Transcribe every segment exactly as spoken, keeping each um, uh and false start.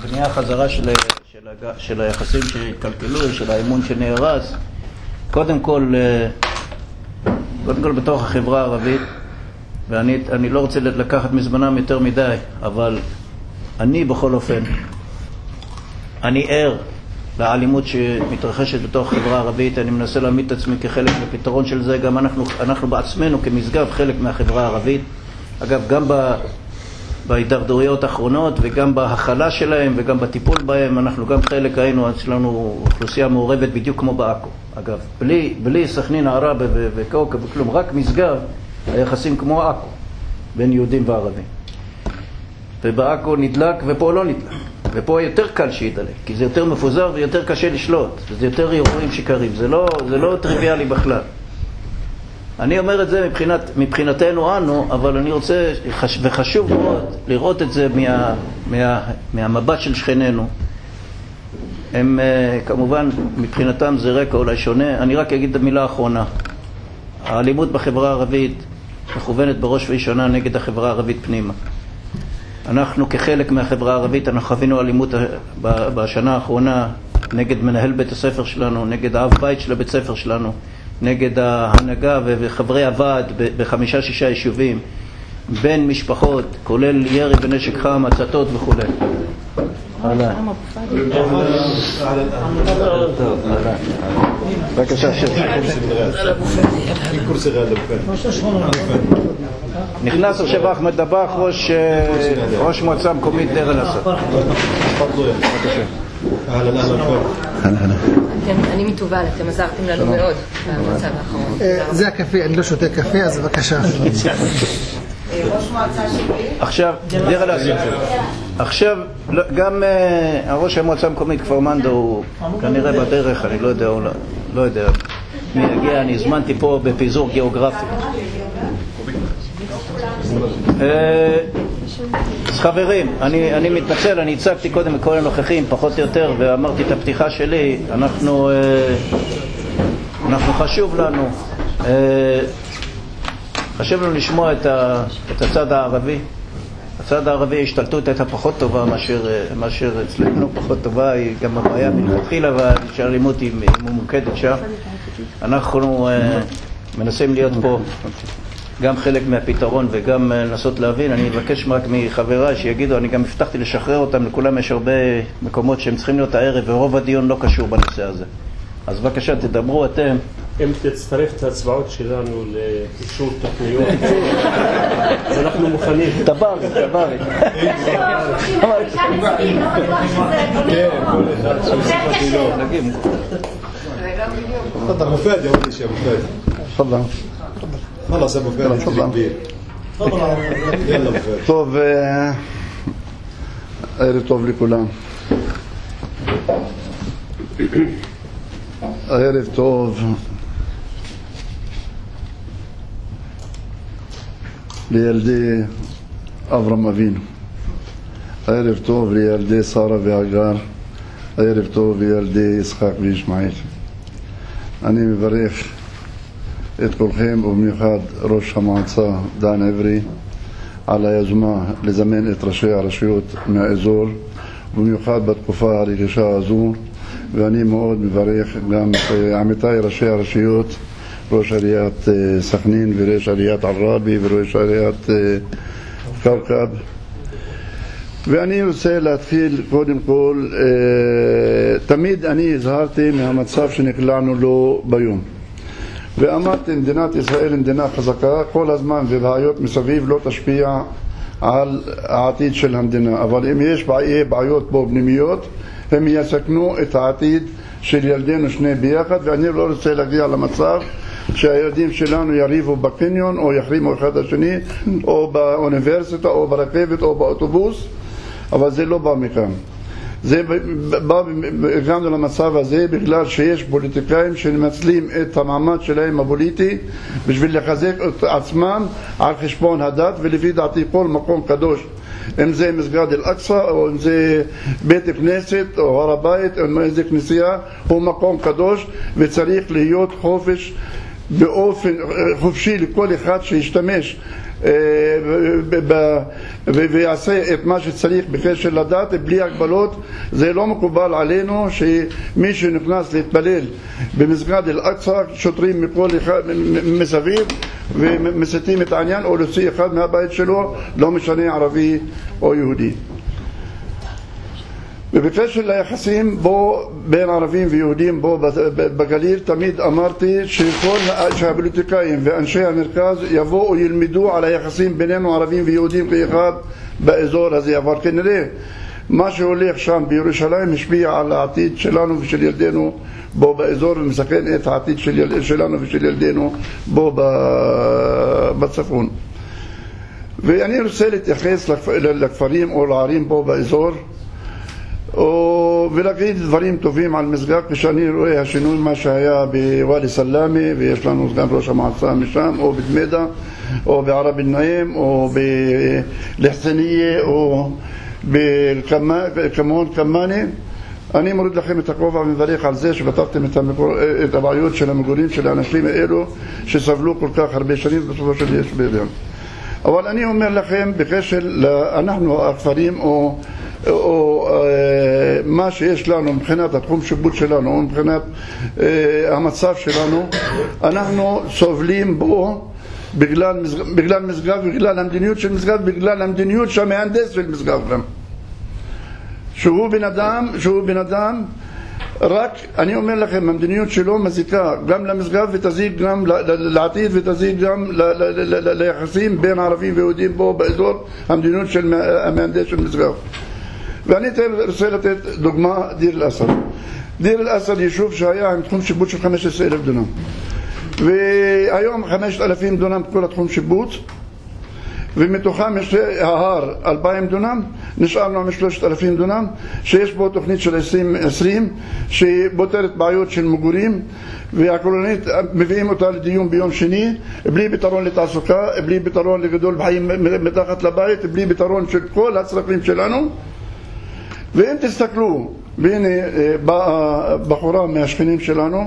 בנייה חזרה של, של, של היחסים שהתקלקלו, של האמון שנהרס, קודם כל, קודם כל בתוך החברה הערבית, ואני אני לא רוצה לקחת מזמנם יותר מדי, אבל אני בכל אופן, אני ער לאלימות שמתרחשת בתוך החברה הערבית. אני מנסה להעמיד את עצמי כחלק לפתרון של זה. גם אנחנו, אנחנו בעצמנו כמסגב חלק מהחברה הערבית. אגב, גם ב, בהידרדרויות האחרונות וגם בהכלה שלהם וגם בטיפול בהם, אנחנו גם חלק היינו, אצלנו אוכלוסייה מעורבת בדיוק כמו בעכו. אגב, בלי, בלי סכנין, עראבה וכאוכב וכלום, רק מסגב, היחסים כמו עכו, בין יהודים וערבים. ובעכו נדלק ופה לא נדלק. ופה יותר קל שידלק, כי זה יותר מפוזר ויותר קשה לשלוט. זה יותר אירועים שקרים. זה לא, זה לא טריוויאלי בכלל. אני אומר את זה מבחינת, מבחינתנו אנו, אבל אני רוצה, וחשוב מאוד, לראות את זה מה, מה, מהמבט של שכנינו. הם, כמובן, מבחינתם זה רקע אולי שונה. אני רק אגיד את המילה האחרונה. האלימות בחברה הערבית מכוונת בראש ובראשונה נגד החברה הערבית פנימה. אנחנו כחלק מהחברה הערבית, אנחנו חווינו אלימות בשנה האחרונה נגד מנהל בית הספר שלנו, נגד האב בית של הבית הספר שלנו, נגד ההנהגה וחברי הוועד בחמישה שישה יישובים, בין משפחות, כולל ירי בנשק חם, הצתות וכו'. הלאה. בבקשה, שיר. נכנס עכשיו אחמד דבח, ראש ראש מועצה מקומית דיר אל-אסד. בבקשה. אני מטובל, אתם עזרתם לנו מאוד במצב האחרון. זה הקפה, אני לא שותה קפה, אז בבקשה. ראש מועצה שלי. עכשיו, דיר אל-אסד. עכשיו, גם ראש המועצה המקומית כפר מנדא הוא כנראה בדרך, אני לא יודע, לא יודע מי יגיע, אני הזמנתי פה בפיזור גיאוגרפי. אז חברים, אני, אני מתנצל, אני הצגתי קודם לכל הנוכחים, פחות או יותר, ואמרתי את הפתיחה שלי. אנחנו, אנחנו חשוב לנו, חשוב לנו לשמוע את, ה, את הצד הערבי. הצד הערבי השתלטות הייתה פחות טובה מאשר, מאשר אצלנו, פחות טובה, היא גם הבעיה מלכתחילה, והאלימות היא ממוקדת שם. אנחנו מנסים להיות פה גם חלק מהפתרון וגם לנסות להבין. אני מבקש רק מחבריי שיגידו, אני גם הבטחתי לשחרר אותם, לכולם יש הרבה מקומות שהם צריכים להיות הערב, ורוב הדיון לא קשור בנושא הזה. אז בבקשה, תדברו אתם. אם תצטרך את ההצבעות שלנו לאישור תוכניות, אז אנחנו מוכנים. דבר, דבר. تفضل مفاد يا ولد يا مفاد تفضل خلاص يا مفاد كبير تفضل يلا مفاد טוב, ערב טוב לכולם. ערב טוב לילדי אברהם אבינו, ערב טוב לילדי שרה והגר, ערב טוב לילדי יצחק וישמעאל. אני מברך את כולכם, ובמיוחד ראש המועצה דן עברי על היוזמה לזמן את ראשי הרשויות מהאזור, ובמיוחד בתקופה הרגישה הזו. ואני מאוד מברך גם את עמיתיי ראשי הרשויות, ראש עיריית סכנין וראש עיריית עראבה וראש עיריית כרכב. ואני רוצה להתחיל קודם כל, תמיד אני הזהרתי מהמצב שנקלענו לו ביום, ואמרתי מדינת ישראל מדינה חזקה, כל הזמן ובעיות מסביב לא תשפיע על העתיד של המדינה, אבל אם יש בעיות פה פנימיות הם יסכנו את העתיד של ילדינו שני ביחד. ואני לא רוצה להגיע למצב שהילדים שלנו יריבו בקניון או יחרימו אחד השני או באוניברסיטה או ברכבת או באוטובוס, אבל זה לא בא מכאן. זה בא, הגענו למצב הזה בגלל שיש פוליטיקאים שמנצלים את המעמד שלהם הפוליטי בשביל לחזק את עצמם על חשבון הדת. ולפי דעתי כל מקום קדוש, אם זה מסגד אל-אקצא או אם זה בית כנסת או הר הבית או איזה כנסייה, הוא מקום קדוש וצריך להיות חופש באופן חופשי לכל אחד שישתמש ויעשה את מה שצריך בקשר לדת בלי הגבלות. זה לא מקובל עלינו שמי שנכנס להתפלל במסגד אל-אקצא, שוטרים מכל אחד מסביב ומסיתים את העניין, או להוציא אחד מהבית שלו, לא משנה ערבי או יהודי. ובקשר ליחסים בו בין ערבים ויהודים בו בגליל, תמיד אמרתי שכל שהפוליטיקאים ואנשי המרכז יבואו ילמדו על היחסים בינינו ערבים ויהודים כאחד באזור הזה. אבל כנראה מה שהולך שם בירושלים משפיע על העתיד שלנו ושל ילדינו בו באזור, ומסכן את העתיד של, שלנו ושל ילדינו בו בצפון. ואני רוצה להתייחס לכפרים או לערים בו באזור ולהגיד דברים טובים על מסגד. כשאני רואה השינוי מה שהיה בוואדי סלאמי, ויש לנו סגן ראש המועצה משם, או בדמדה או בערב אל-נעים או בלחסניה או בכמון כמאני, אני מוריד לכם את הכובע ומברך על זה שפתרתם את הבעיות של המגורים של האנשים האלו שסבלו כל כך הרבה שנים בסופו של יש בידם. אבל אני אומר לכם בקשר אנחנו הכפרים או או מה שיש לנו מבחינת התחום שיפוט שלנו או מבחינת המצב שלנו, אנחנו סובלים בו בגלל בגלל מסגד, בגלל המדיניות של מסגד, בגלל המדיניות של המהנדס של מסגד גם, שהוא בן אדם שהוא בן אדם רק, אני אומר לכם, המדיניות שלו מזיקה גם למסגד ותזיק גם לעתיד ותזיק גם ליחסים בין ערבים ויהודים בו באזור, המדיניות של המהנדס של מסגד. ואני רוצה לתת דוגמה, דיר אל-אסד. דיר אל-אסד יישוב שהיה עם תחום שיפוט של חמישה עשר אלף דונם, והיום חמשת אלפים דונם כל התחום שיפוט, ומתוכם יש ההר אלפיים דונם, נשארנו עם שלושת אלפים דונם שיש בו תוכנית של עשרים עשרים שבותרת בעיות של מגורים, והכוללנית מביאים אותה לדיון ביום שני בלי פתרון לתעסוקה, בלי פתרון לגדול בחיים מתחת לבית, בלי פתרון של כל הצרכים שלנו. ואם תסתכלו, והנה באה בחורה מהשכנים שלנו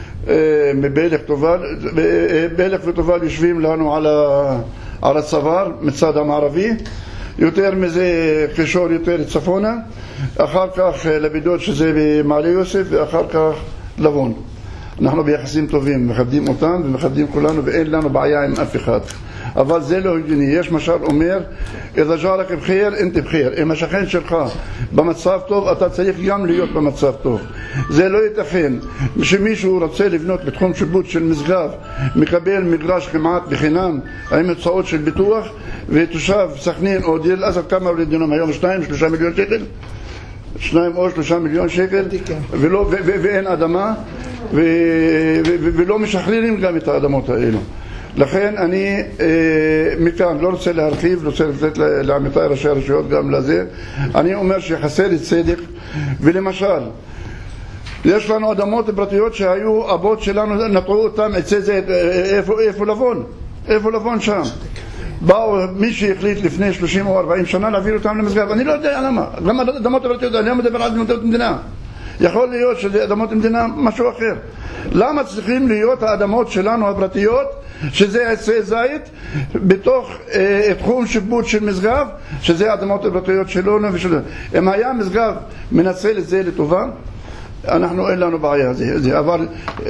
מבלך תובל, בלך ותובל יושבים לנו על על הצוואר מצד המערבי, יותר מזה קישור יותר צפונה, אחר כך לבידוד שזה במעלה יוסף, ואחר כך לבון. אנחנו ביחסים טובים, מכבדים אותם ומכבדים כולנו ואין לנו בעיה עם אף אחד. אבל זה לא הגיוני. יש משל אומר, איזה ג'ארק בחיר, אינתי בחיר. אם השכן שלך במצב טוב, אתה צריך גם להיות במצב טוב. זה לא ייתכן שמישהו רוצה לבנות בתחום שיפוט של מסגד, מקבל מגרש כמעט בחינם עם הצעות של ביטוח, ותושב סכנין או דיר אל-אסד כמה עולה דונם היום? שניים, שלושה מיליון שקל? שניים או שלושה מיליון שקל, ולא, ו- ו- ואין אדמה, ו- ו- ו- ולא משחררים גם את האדמות האלו. לכן אני אה, מכאן לא רוצה להרחיב, רוצה לתת לעמיתי ראשי הרשויות גם לזה. אני אומר שחסר צדק, ולמשל יש לנו אדמות פרטיות שהיו אבות שלנו נטעו אותם עצי זית, איפה, איפה לבון? איפה לבון שם? באו מי שהחליט לפני שלושים או ארבעים שנה להעביר אותם למסגד. אני לא יודע למה, למה אדמות פרטיות? אני לא מדבר על אדמות מדינה. יכול להיות שזה אדמות מדינה משהו אחר. למה צריכים להיות האדמות שלנו הפרטיות, שזה עצי זית, בתוך אה, תחום שיפוט של מסגד, שזה האדמות הפרטיות שלנו ושלנו? אם היה מסגד מנצל את זה לטובה, אנחנו אין לנו בעיה זה, זה. אבל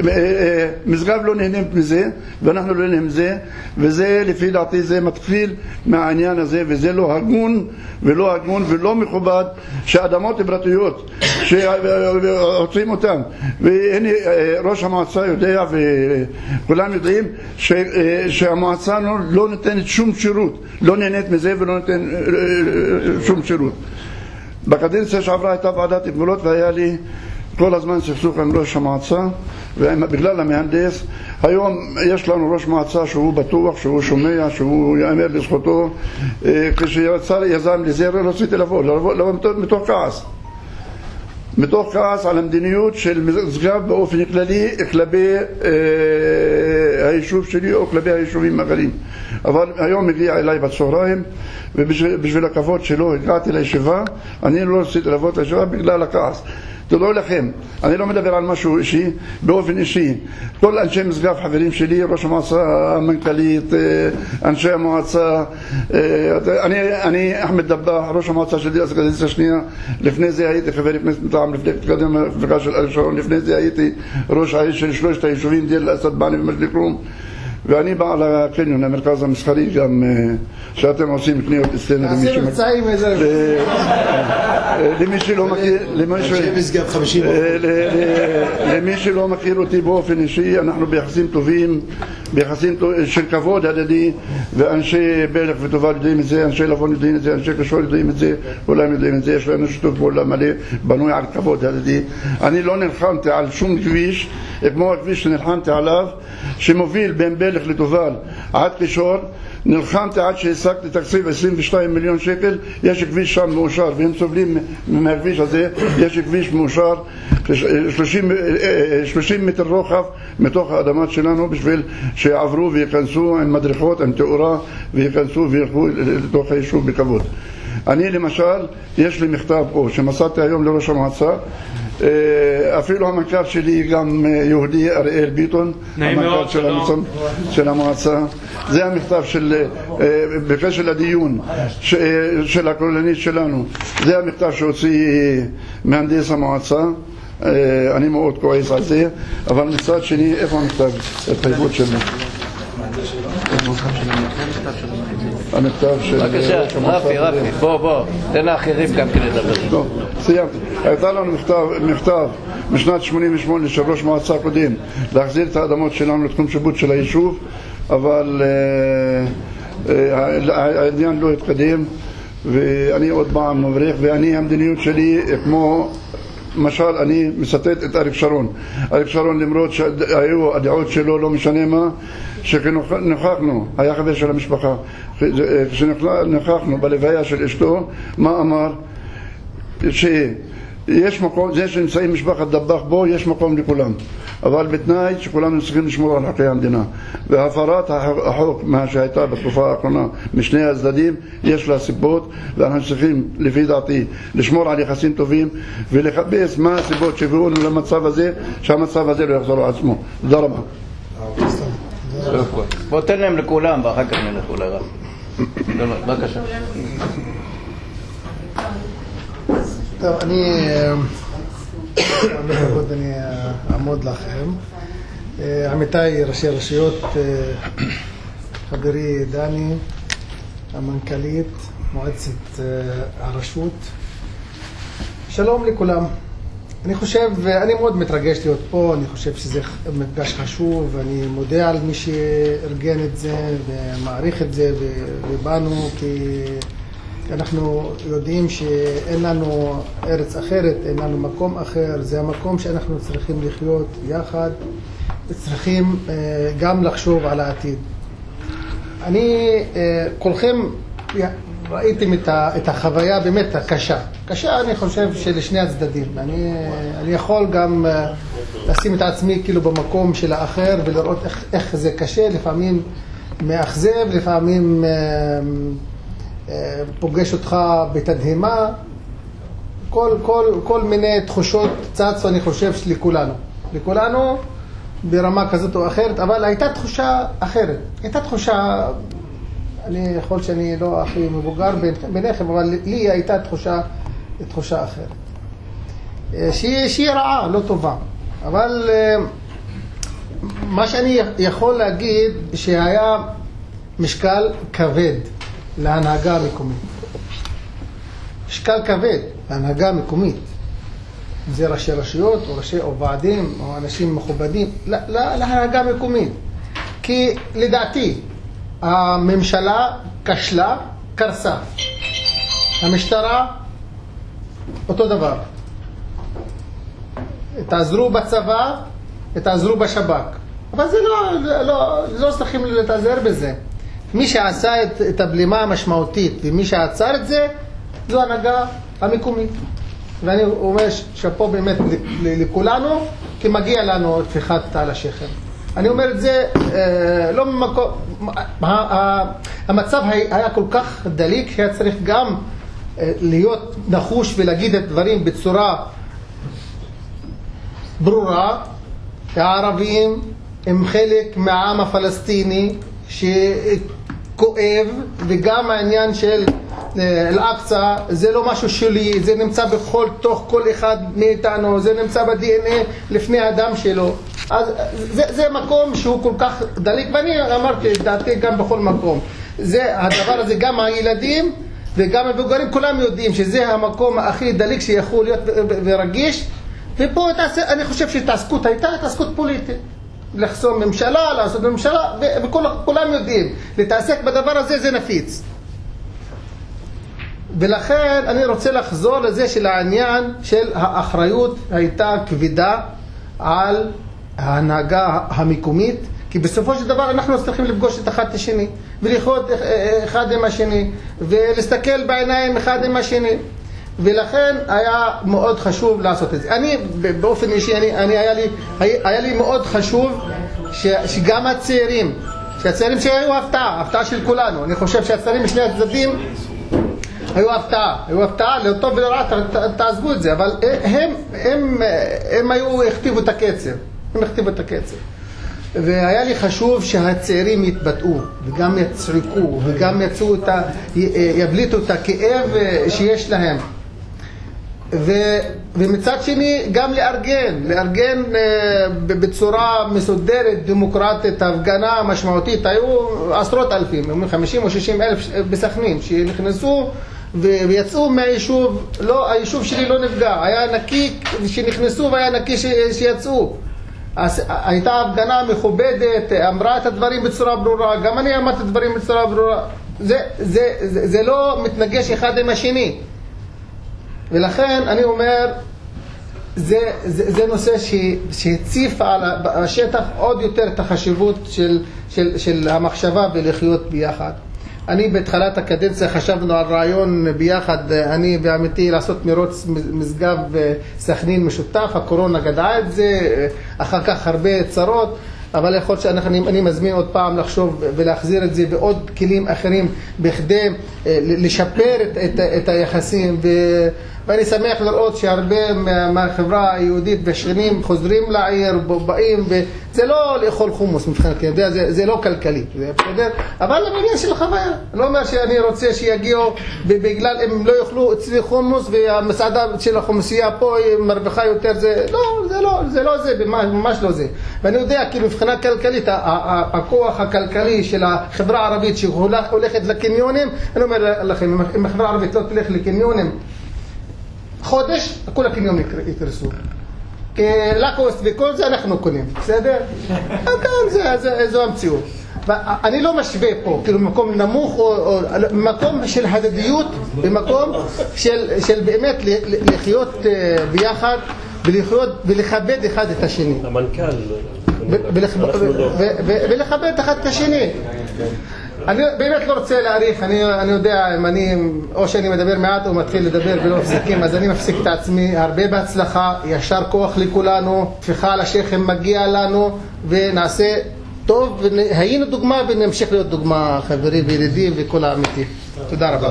מסגד לא נהנים מזה ואנחנו לא נהנים מזה, וזה לפי דעתי זה מתחיל מהעניין הזה, וזה לא הגון ולא הגון ולא מכובד שאדמות פרטיות שעוצרים אותם. והנה ראש המועצה יודע וכולם יודעים שהמועצה לא נותנת שום שירות, לא נהנית מזה ולא נותנת שום שירות. בקדנציה שעברה הייתה ועדת גבולות והיה לי כל הזמן סכסוך עם ראש המועצה ובגלל המהנדס. היום יש לנו ראש מועצה שהוא בטוח, שהוא שומע, שהוא יאמר לזכותו. כשיצא יזם לזה לא רציתי לבוא, לבוא, לבוא מתוך כעס מתוך כעס על המדיניות של מסגד באופן כללי כלפי היישוב שלי או כלפי היישובים האחרים. אבל היום מגיע אליי בצהריים, ובשביל הכבוד שלו הגעתי לישיבה. אני לא רציתי לבוא לישיבה בגלל הכעס, תדעו לכם, אני לא מדבר על משהו אישי, באופן אישי, כל אנשי משגב חברים שלי, ראש המועצה, המנכ"לית, אנשי המועצה, אני, אני אחמד דבאח, ראש המועצה שלי אז קדנציה שנייה, לפני זה הייתי חבר כנסת מטעם מפלגה של אריק שרון, לפני זה הייתי ראש העיר של שלושת היישובים, דיר אל-אסד, בענה ומג'ד אל-כרום, ואני בא לקניון, המרכז המסחרי, גם שאתם עושים קניות אצלנו למי שלא מכיר, למי שלא מכיר אותי באופן אישי, אנחנו ביחסים טובים, ביחסים של כבוד הדדי, ואנשי בלך וטובה יודעים את זה, אנשי לבון יודעים את זה, אנשי קשור יודעים את זה, כולם יודעים את זה, יש לנו שיתוף פעולה מלא, בנוי על כבוד הדדי. אני לא נלחמתי על שום כביש כמו הכביש שנלחמתי עליו, שמוביל בין בלך לטובל עד קישור, נלחמתי עד שהשגתי תקציב עשרים ושניים מיליון שקל, יש כביש שם מאושר, והם סובלים מהכביש הזה, יש כביש מאושר, שלושים מטר רוחב מתוך האדמות שלנו, בשביל שיעברו וייכנסו עם מדריכות, עם תאורה, וייכנסו וילכו לתוך היישוב בכבוד. אני למשל, יש לי מכתב פה, שמסרתי היום לראש המועצה, אפילו המנכ"ל שלי גם יהודי, אריאל ביטון, המנכ"ל של, המוצא, של המועצה, זה המכתב של, בקשר לדיון של הכוללנית שלנו, זה המכתב שהוציא מהנדס המועצה, אני מאוד כועס על זה, אבל מצד שני, איפה המכתב? התחייבות שלנו. המכתב של... בבקשה, רפי, רפי, בוא, בוא, תן לאחרים גם כן לדבר. לא, סיימתי. הייתה לנו מכתב משנת שמונים ושמונה של ראש מועצה קודם להחזיר את האדמות שלנו לתחום שיפוט של היישוב, אבל העניין לא התקדם, ואני עוד פעם מברך, ואני המדיניות שלי כמו... למשל, אני מצטט את אריק שרון. אריק שרון, למרות שהיו הדעות שלו, לא משנה מה, כשנוכחנו, היה חבר של המשפחה, כשנוכחנו בלוויה של אשתו, מה אמר? שיש מקום, זה שנמצאים משפחת דבאח בו, יש מקום לכולם. אבל בתנאי שכולנו צריכים לשמור על חוקי המדינה. והפרת החוק, מה שהייתה בתקופה האחרונה, משני הצדדים, יש לה סיבות, ואנחנו צריכים, לפי דעתי, לשמור על יחסים טובים, ולחפש מה הסיבות שהביאו לנו למצב הזה, שהמצב הזה לא יחזור על עצמו. תודה רבה. בוא תן להם לכולם, ואחר כך נלכו לרב. בבקשה. טוב, אני... אני אעמוד לכם. עמיתיי ראשי רשויות, חברי דני, המנכ"לית, מועצת הרשות, שלום לכולם. אני חושב, אני מאוד מתרגש להיות פה, אני חושב שזה מפגש חשוב, אני מודה על מי שארגן את זה ומעריך את זה, ובאנו כי אנחנו יודעים שאין לנו ארץ אחרת, אין לנו מקום אחר, זה המקום שאנחנו צריכים לחיות יחד, וצריכים גם לחשוב על העתיד. אני, כולכם ראיתם את החוויה באמת הקשה. קשה אני חושב שלשני הצדדים. אני, אני יכול גם לשים את עצמי כאילו במקום של האחר ולראות איך, איך זה קשה, לפעמים מאכזב, לפעמים פוגש אותך בתדהמה, כל, כל, כל מיני תחושות צצו אני חושב לכולנו. לכולנו ברמה כזאת או אחרת, אבל הייתה תחושה אחרת. הייתה תחושה, אני יכול שאני לא הכי מבוגר ביניכם, אבל לי הייתה תחושה, תחושה אחרת. שהיא, שהיא רעה, לא טובה. אבל מה שאני יכול להגיד שהיה משקל כבד להנהגה המקומית. משקל כבד להנהגה המקומית. אם זה ראשי רשויות או ראשי או ועדים או אנשים מכובדים, להנהגה המקומית. כי לדעתי הממשלה כשלה, קרסה. המשטרה אותו דבר. תעזרו בצבא, תעזרו בשב"כ. אבל זה לא, לא, לא צריכים להתעזר בזה. מי שעשה את, את הבלימה המשמעותית ומי שעצר את זה, זו הנהגה המקומית. ואני אומר שפה באמת לכולנו, כי מגיע לנו תפיחת על השכם. אני אומר את זה לא ממקום, המצב היה כל כך דליק שהיה צריך גם להיות נחוש ולהגיד את דברים בצורה ברורה, הערבים הם חלק מהעם הפלסטיני שכואב, וגם העניין של אל-אקצא זה לא משהו שלי, זה נמצא בכל תוך כל אחד מאיתנו, זה נמצא ב-די אן איי לפני הדם שלו. אז זה, זה מקום שהוא כל כך דליק, ואני אמרתי את דעתי גם בכל מקום. זה הדבר הזה, גם הילדים וגם המבוגרים כולם יודעים שזה המקום הכי דליק שיכול להיות ורגיש. ופה אני חושב שהתעסקות הייתה התעסקות פוליטית, לחסום ממשלה, לעשות ממשלה, וכולם יודעים להתעסק בדבר הזה, זה נפיץ. ולכן אני רוצה לחזור לזה של העניין של האחריות הייתה כבדה על ההנהגה המקומית, כי בסופו של דבר אנחנו צריכים לפגוש את אחד את השני ולחיות אחד עם השני ולהסתכל בעיניים אחד עם השני, ולכן היה מאוד חשוב לעשות את זה. אני באופן אישי, אני, אני היה, לי, היה לי מאוד חשוב ש, שגם הצעירים, שהצעירים שהיו הפתעה, הפתעה של כולנו, אני חושב שהצעירים משני הצדדים היו הפתעה, היו הפתעה, לטוב ולרע, תעזבו את זה, אבל הם, הם, הם היו, הכתיבו את הקצב, הם הכתיבו את הקצב. והיה לי חשוב שהצעירים יתבטאו, וגם יצריקו, וגם יצאו את ה, יבליטו את הכאב שיש להם. ו, ומצד שני גם לארגן, לארגן בצורה מסודרת, דמוקרטית, הפגנה משמעותית. היו עשרות אלפים, חמישים או שישים אלף בסכנין, שנכנסו ויצאו מהיישוב, לא, היישוב שלי לא נפגע, היה נקי שנכנסו והיה נקי שיצאו. הייתה הפגנה מכובדת, אמרה את הדברים בצורה ברורה, גם אני אמרתי את הדברים בצורה ברורה. זה, זה, זה, זה לא מתנגש אחד עם השני. ולכן אני אומר, זה, זה, זה נושא ש, שהציף על השטח עוד יותר את החשיבות של, של, של המחשבה ולחיות ביחד. אני בתחילת הקדנציה חשבנו על רעיון ביחד, אני ועמיתי, לעשות מרוץ משגב סכנין משותף. הקורונה גדעה את זה, אחר כך הרבה צרות, אבל יכול להיות שאני מזמין עוד פעם לחשוב ולהחזיר את זה בעוד כלים אחרים בכדי לשפר את, את, את היחסים. ו, ואני שמח לראות שהרבה מהחברה היהודית והשכנים חוזרים לעיר, באים, וזה לא לאכול חומוס מבחינתי, זה, זה לא כלכלי, זה בסדר, אבל בעניין של חוויה. אני לא אומר שאני רוצה שיגיעו בגלל הם לא יאכלו אצלי חומוס והמסעדה של החומוסייה פה מרוויחה יותר, זה לא, זה לא, זה לא זה, ממש לא זה. ואני יודע, כאילו מבחינה כלכלית, הכוח הכלכלי של החברה הערבית שהולכת לקניונים, אני אומר לכם, אם החברה הערבית לא תלך לקניונים חודש, כל הקניונים יקרסו. לקוסט וכל זה אנחנו קונים, בסדר? זו המציאות. אני לא משווה פה, כאילו מקום נמוך או מקום של הדדיות, במקום של באמת לחיות ביחד ולכבד אחד את השני. המנכ"ל. ולכבד אחד את השני. אני באמת לא רוצה להאריך, אני, אני יודע אם אני, או שאני מדבר מעט או מתחיל לדבר ולא מפסיקים, אז אני מפסיק את עצמי. הרבה בהצלחה, ישר כוח לכולנו, תפיחה על השכם מגיע לנו, ונעשה טוב, היינו דוגמה ונמשיך להיות דוגמה, חברי וידידי וכל האמיתי. תודה רבה.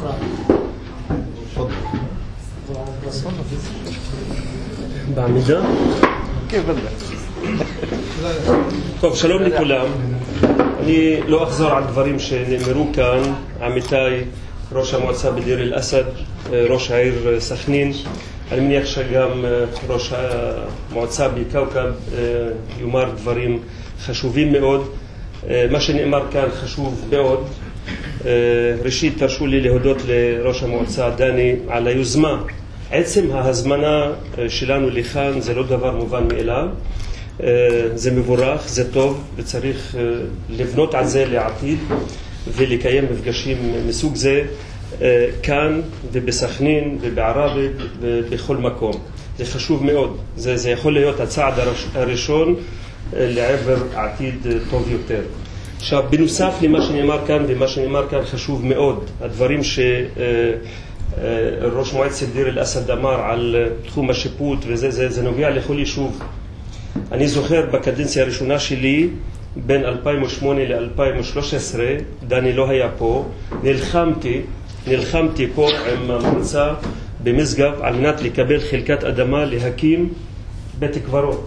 בעמידה? כן, בבקשה. טוב, שלום לכולם. אני לא אחזור על דברים שנאמרו כאן. עמיתי, ראש המועצה בדיר אל-אסד, ראש העיר סכנין, אני מניח שגם ראש המועצה בכאוכב יאמר דברים חשובים מאוד. מה שנאמר כאן חשוב מאוד. ראשית, תרשו לי להודות לראש המועצה דני על היוזמה. עצם ההזמנה שלנו לכאן זה לא דבר מובן מאליו. זה מבורך, זה טוב, וצריך לבנות על זה לעתיד ולקיים מפגשים מסוג זה כאן ובסכנין ובערבה ובכל מקום. זה חשוב מאוד. זה, זה יכול להיות הצעד הראשון לעבר עתיד טוב יותר. עכשיו, בנוסף למה שנאמר כאן, ומה שנאמר כאן חשוב מאוד, הדברים שראש מועצת דיר אל-אסד אמר על תחום השיפוט, וזה זה, זה נוגע לכל יישוב. אני זוכר בקדנציה הראשונה שלי, בין אלפיים ושמונה ל-אלפיים ושלוש עשרה, דני לא היה פה, נלחמתי, נלחמתי פה עם המועצה במשגב על מנת לקבל חלקת אדמה להקים בית קברות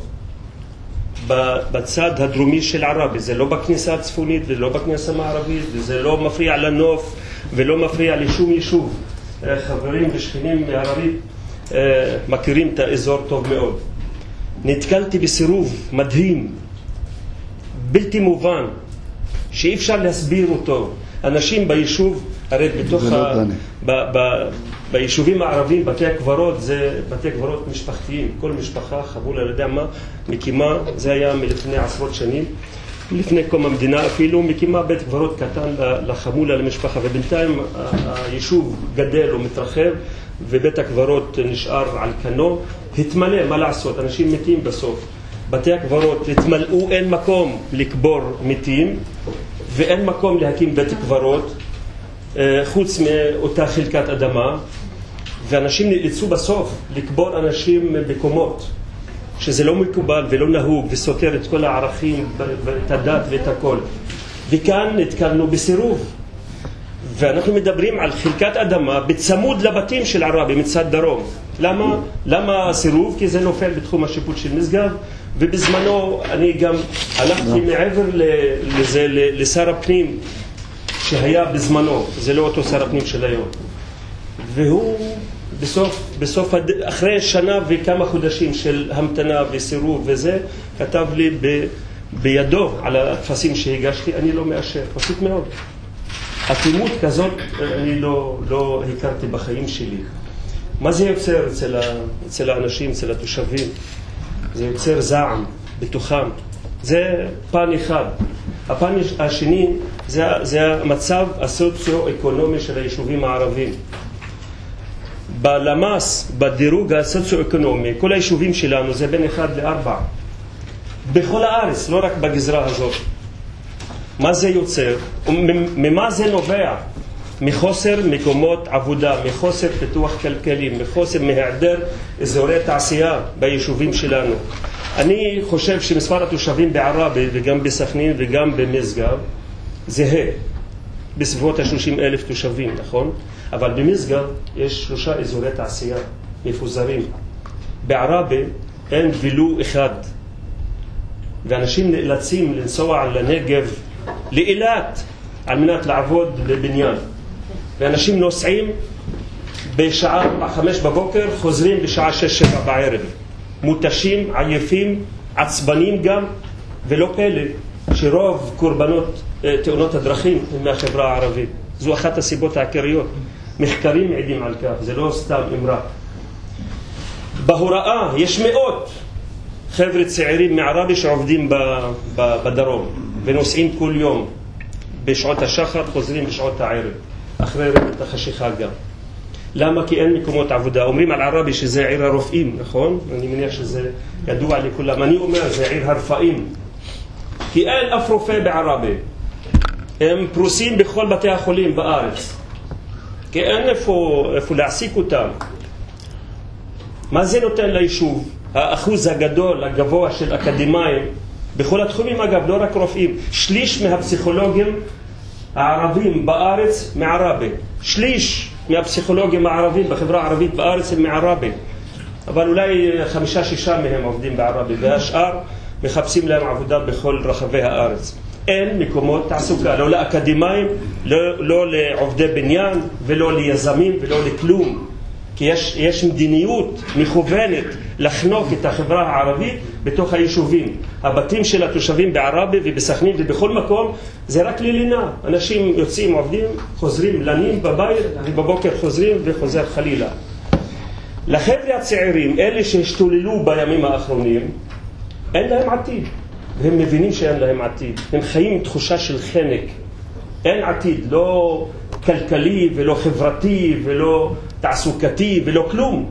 בצד הדרומי של עראבה. זה לא בכניסה הצפונית ולא בכניסה המערבית, וזה לא מפריע לנוף ולא מפריע לשום יישוב. חברים ושכנים מערבית מכירים את האזור טוב מאוד. נתקלתי בסירוב מדהים, בלתי מובן, שאי אפשר להסביר אותו. אנשים ביישוב, הרי בתוך ה... ב... ב... ביישובים הערבים, בתי הקברות זה בתי קברות משפחתיים. כל משפחה, חבולה, לא יודע מה, מקימה, זה היה מלפני עשרות שנים, לפני קום המדינה אפילו, מקימה בית קברות קטן לחמולה, למשפחה, ובינתיים היישוב גדל ומתרחב, ובית הקברות נשאר על כנו, התמלא, מה לעשות, אנשים מתים בסוף. בתי הקברות התמלאו, אין מקום לקבור מתים, ואין מקום להקים בית קברות, חוץ מאותה חלקת אדמה, ואנשים נאלצו בסוף לקבור אנשים בקומות, שזה לא מקובל ולא נהוג וסותר את כל הערכים ואת הדת ואת הכל. וכאן נתקלנו בסירוב, ואנחנו מדברים על חלקת אדמה בצמוד לבתים של עראבה מצד דרום. למה? למה סירוב? כי זה נופל בתחום השיפוט של משגב, ובזמנו אני גם הלכתי מעבר לזה לשר הפנים שהיה בזמנו, זה לא אותו שר הפנים של היום, והוא בסוף, בסוף אחרי שנה וכמה חודשים של המתנה וסירוב וזה, כתב לי ב, בידו על התפסים שהגשתי, אני לא מאשר, פשוט מאוד. התימות כזאת אני לא, לא הכרתי בחיים שלי. מה זה יוצר אצל, ה, אצל האנשים, אצל התושבים? זה יוצר זעם בתוכם. זה פן אחד. הפן השני זה, זה המצב הסוציו-אקונומי של היישובים הערבים. בלמ"ס, בדירוג הסוציו-אקונומי, כל היישובים שלנו זה בין אחד לארבע. בכל הארץ, לא רק בגזרה הזאת. מה זה יוצר? ממה זה נובע? מחוסר מקומות עבודה, מחוסר פיתוח כלכלי, מחוסר מהיעדר אזורי תעשייה ביישובים שלנו. אני חושב שמספר התושבים בעראבה וגם בסכנין וגם במשגב זהה, בסביבות ה-שלושים אלף תושבים, נכון? אבל במשגב יש שלושה אזורי תעשייה מפוזרים. בעראבה אין ולו אחד, ואנשים נאלצים לנסוע לנגב, לאילת, על מנת לעבוד בבניין. ואנשים נוסעים בשעה חמש בבוקר, חוזרים בשעה שש שבע בערב. מותשים, עייפים, עצבנים גם, ולא פלא שרוב קורבנות תאונות הדרכים הם מהחברה הערבית. זו אחת הסיבות העיקריות. מחקרים מעידים על כך, זה לא סתם אמרה. בהוראה יש מאות חבר'ה צעירים מעראבה שעובדים בדרום, ונוסעים כל יום בשעות השחר, חוזרים בשעות הערב, אחרי רמת החשיכה גם. למה? כי אין מקומות עבודה. אומרים על עראבה שזה עיר הרופאים, נכון? אני מניח שזה ידוע לכולם. אני אומר, זה עיר הרפאים. כי אין אף רופא בעראבה. הם פרוסים בכל בתי החולים בארץ. כי אין איפה, איפה להעסיק אותם. מה זה נותן ליישוב? האחוז הגדול, הגבוה של אקדמיים, בכל התחומים אגב, לא רק רופאים. שליש מהפסיכולוגים הערבים בארץ מעראבה. שליש מהפסיכולוגים הערבים בחברה הערבית בארץ הם מעראבה. אבל אולי חמישה שישה מהם עובדים בעראבה, והשאר מחפשים להם עבודה בכל רחבי הארץ. אין מקומות תעסוקה, לא לאקדמיים, לא, לא לעובדי בניין, ולא ליזמים, ולא לכלום. כי יש, יש מדיניות מכוונת לחנוק את החברה הערבית בתוך היישובים. הבתים של התושבים בעראבה ובסכנין ובכל מקום זה רק ללינה. אנשים יוצאים, עובדים, חוזרים, לנים בבית, ובבוקר חוזרים וחוזר חלילה. לחבר'ה הצעירים, אלה שהשתוללו בימים האחרונים, אין להם עתיד. והם מבינים שאין להם עתיד. הם חיים עם תחושה של חנק. אין עתיד, לא כלכלי ולא חברתי ולא תעסוקתי ולא כלום.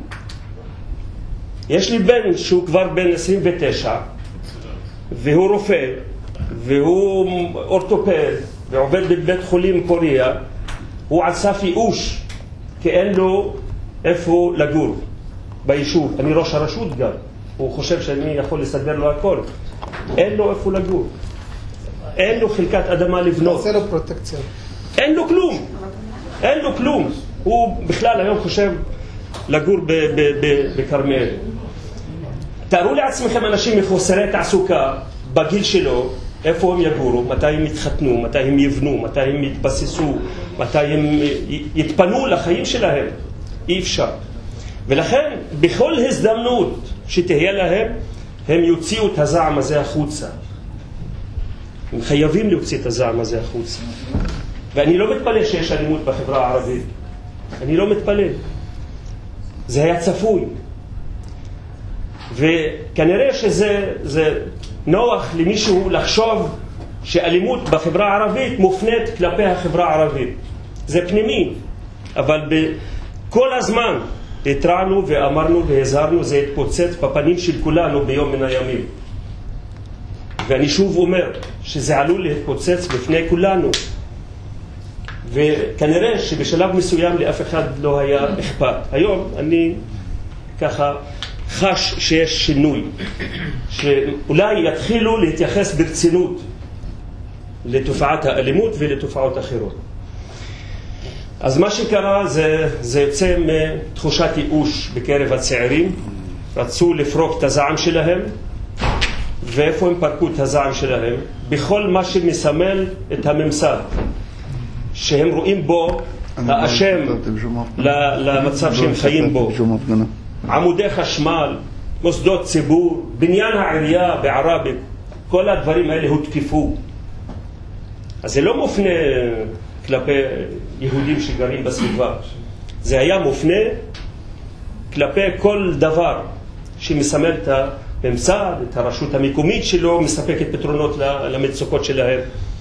יש לי בן שהוא כבר בן עשרים ותשע, והוא רופא, והוא אורתופד, ועובד בבית חולים פוריה. הוא על סף ייאוש, כי אין לו איפה לגור ביישוב. אני ראש הרשות גם. הוא חושב שאני יכול לסדר לו הכל. אין לו איפה לגור. אין לו חלקת אדמה לבנות. תעשה לו פרוטקציה. אין לו כלום. אין לו כלום. הוא בכלל היום חושב לגור בכרמל. תארו לעצמכם אנשים מחוסרי תעסוקה בגיל שלו, איפה הם יגורו, מתי הם יתחתנו, מתי הם יבנו, מתי הם יתבססו, מתי הם יתפנו לחיים שלהם. אי אפשר. ולכן בכל הזדמנות שתהיה להם, הם יוציאו את הזעם הזה החוצה. הם חייבים להוציא את הזעם הזה החוצה. ואני לא מתפלא שיש אלימות בחברה הערבית. אני לא מתפלא. זה היה צפוי. וכנראה שזה זה נוח למישהו לחשוב שאלימות בחברה הערבית מופנית כלפי החברה הערבית. זה פנימי. אבל בכל הזמן התרענו ואמרנו והזהרנו, זה התפוצץ בפנים של כולנו ביום מן הימים. ואני שוב אומר שזה עלול להתפוצץ בפני כולנו. וכנראה שבשלב מסוים לאף אחד לא היה אכפת. היום אני ככה חש שיש שינוי, שאולי יתחילו להתייחס ברצינות לתופעת האלימות ולתופעות אחרות. אז מה שקרה זה, זה יוצא מתחושת ייאוש בקרב הצעירים. רצו לפרוק את הזעם שלהם. ואיפה הם פרקו את הזעם שלהם? בכל מה שמסמל את הממסד, שהם רואים בו האשם למצב שהם חיים בו. עמודי חשמל, מוסדות ציבור, בניין העירייה בערבה, כל הדברים האלה הותקפו. אז זה לא מופנה כלפי יהודים שגרים בסביבה. זה היה מופנה כלפי כל דבר שמסמל את הממסד, את הרשות המקומית שלו, מספקת פתרונות למצוקות שלהם.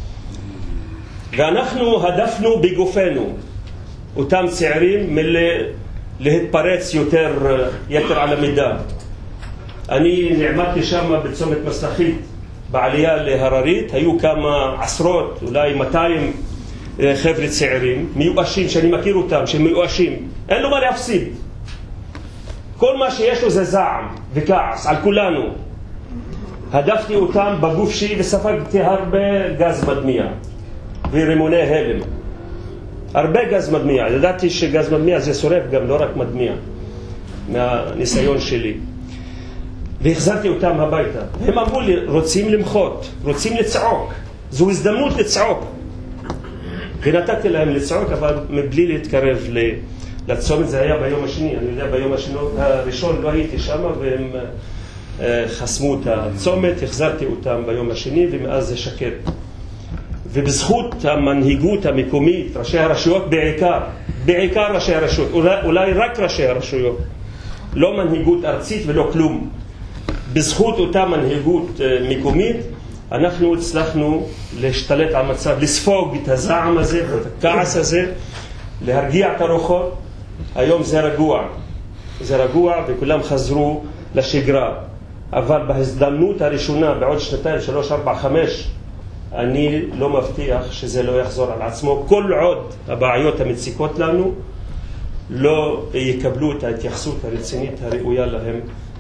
ואנחנו הדפנו בגופנו אותם צעירים מלהתפרץ יותר יתר על המידה. אני נעמדתי שם בצומת מסלחית בעלייה להררית, היו כמה עשרות, אולי מאתיים חבר'ה צעירים מיואשים, שאני מכיר אותם, שהם מיואשים, אין לו מה להפסיד. כל מה שיש לו זה זעם וכעס על כולנו. הדפתי אותם בגוף שלי וספגתי הרבה גז מדמיע ורימוני הלם. הרבה גז מדמיע. ידעתי שגז מדמיע זה שורף גם, לא רק מדמיע, מהניסיון שלי. והחזרתי אותם הביתה. והם אמרו לי, רוצים למחות, רוצים לצעוק. זו הזדמנות לצעוק. ונתתי להם לצעוק, אבל מבלי להתקרב לצומת. זה היה ביום השני. אני יודע, ביום השני, הראשון לא הייתי שם, והם חסמו את הצומת. החזרתי אותם ביום השני, ומאז זה שקט. ובזכות המנהיגות המקומית, ראשי הרשויות בעיקר, בעיקר ראשי הרשויות, אולי, אולי רק ראשי הרשויות, לא מנהיגות ארצית ולא כלום. בזכות אותה מנהיגות מקומית, אנחנו הצלחנו להשתלט על מצב, לספוג את הזעם הזה ואת הכעס הזה, להרגיע את הרוחות. היום זה רגוע, זה רגוע וכולם חזרו לשגרה. אבל בהזדמנות הראשונה, בעוד שנתיים, שלוש, ארבע, חמש, אני לא מבטיח שזה לא יחזור על עצמו. כל עוד הבעיות המציקות לנו לא יקבלו את ההתייחסות הרצינית הראויה להם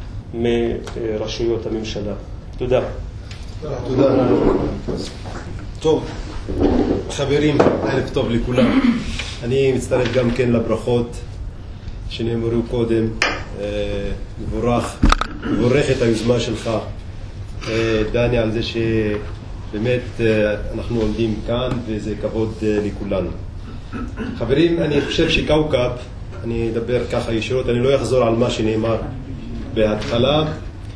מרשויות הממשלה. תודה. תודה. טוב, חברים, ערב טוב לכולם. אני מצטרף גם כן לברכות שנאמרו קודם. מבורך, מבורכת היוזמה שלך, דני, על זה שבאמת אנחנו עומדים כאן וזה כבוד לכולנו. חברים, אני חושב שקאוקב, אני אדבר ככה ישירות, אני לא אחזור על מה שנאמר בהתחלה.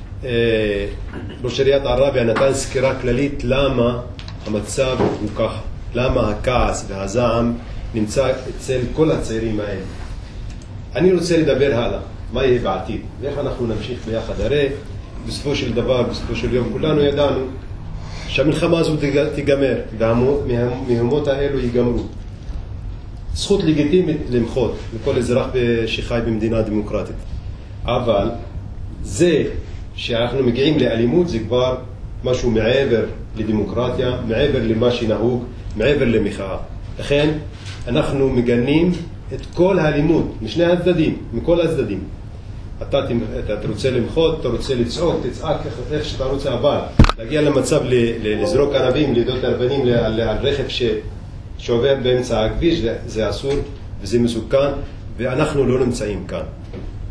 ראש עיריית עראבה נתן סקירה כללית למה המצב הוא ככה, למה הכעס והזעם נמצא אצל כל הצעירים האלה. אני רוצה לדבר הלאה, מה יהיה בעתיד ואיך אנחנו נמשיך ביחד. הרי בסופו של דבר, בסופו של יום, כולנו ידענו שהמלחמה הזו תיגמר והמהומות האלו ייגמרו. זכות לגיטימית למחות לכל אזרח שחי במדינה דמוקרטית, אבל זה שאנחנו מגיעים לאלימות זה כבר משהו מעבר לדמוקרטיה, מעבר למה שנהוג, מעבר למחאה. לכן אנחנו מגנים את כל האלימות משני הצדדים, מכל הצדדים. אתה, אתה רוצה למחות, אתה רוצה לצעוק, תצעק איך שאתה רוצה, אבל להגיע למצב לזרוק ערבים, לדעות ערבנים על רכב ש, שעובר באמצע הכביש, זה, זה אסור וזה מסוכן, ואנחנו לא נמצאים כאן.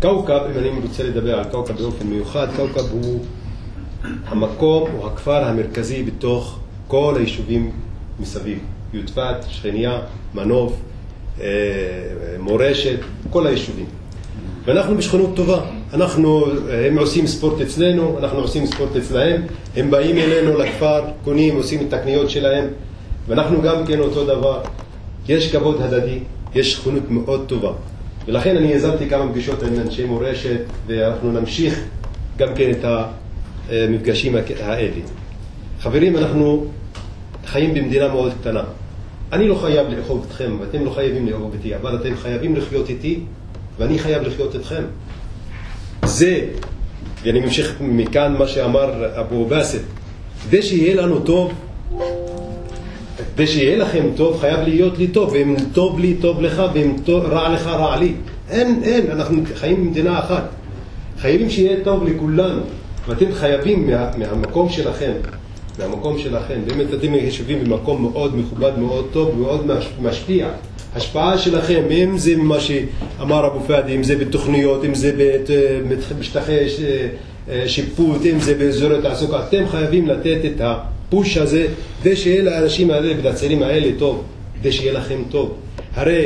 כוכב, אם אני רוצה לדבר על כוכב באופן מיוחד, כוכב הוא המקום או הכפר המרכזי בתוך כל היישובים מסביב. יודפת, שכניה, מנוף, מורשת, כל היישובים. ואנחנו בשכנות טובה. אנחנו, הם עושים ספורט אצלנו, אנחנו עושים ספורט אצלהם. הם באים אלינו לכפר, קונים, עושים את הקניות שלהם. ואנחנו גם כן אותו דבר. יש כבוד הדדי, יש שכנות מאוד טובה. ולכן אני יזמתי כמה פגישות עם אנשי מורשת, ואנחנו נמשיך גם כן את המפגשים האלה. חברים, אנחנו חיים במדינה מאוד קטנה. אני לא חייב לאהוב אתכם, ואתם לא חייבים לאהוב אותי, אבל אתם חייבים לחיות איתי, ואני חייב לחיות אתכם. זה, ואני ממשיך מכאן מה שאמר אבו באסט, כדי שיהיה לנו טוב, כדי שיהיה לכם טוב, חייב להיות לי טוב, ואם טוב לי, טוב לך, ואם טוב, רע לך, רע לי. אין, אין, אנחנו חיים במדינה אחת. חייבים שיהיה טוב לכולנו, ואתם חייבים מה, מהמקום שלכם, מהמקום שלכם, באמת אתם יושבים במקום מאוד מכובד, מאוד טוב, מאוד משפיע. השפעה שלכם, אם זה מה שאמר אבו פאדי, אם זה בתוכניות, אם זה בשטחי שיפוט, אם זה באזורי תעסוקה, אתם חייבים לתת את הפוש הזה, כדי שיהיה לאנשים האלה ולצעירים האלה טוב, כדי שיהיה לכם טוב. הרי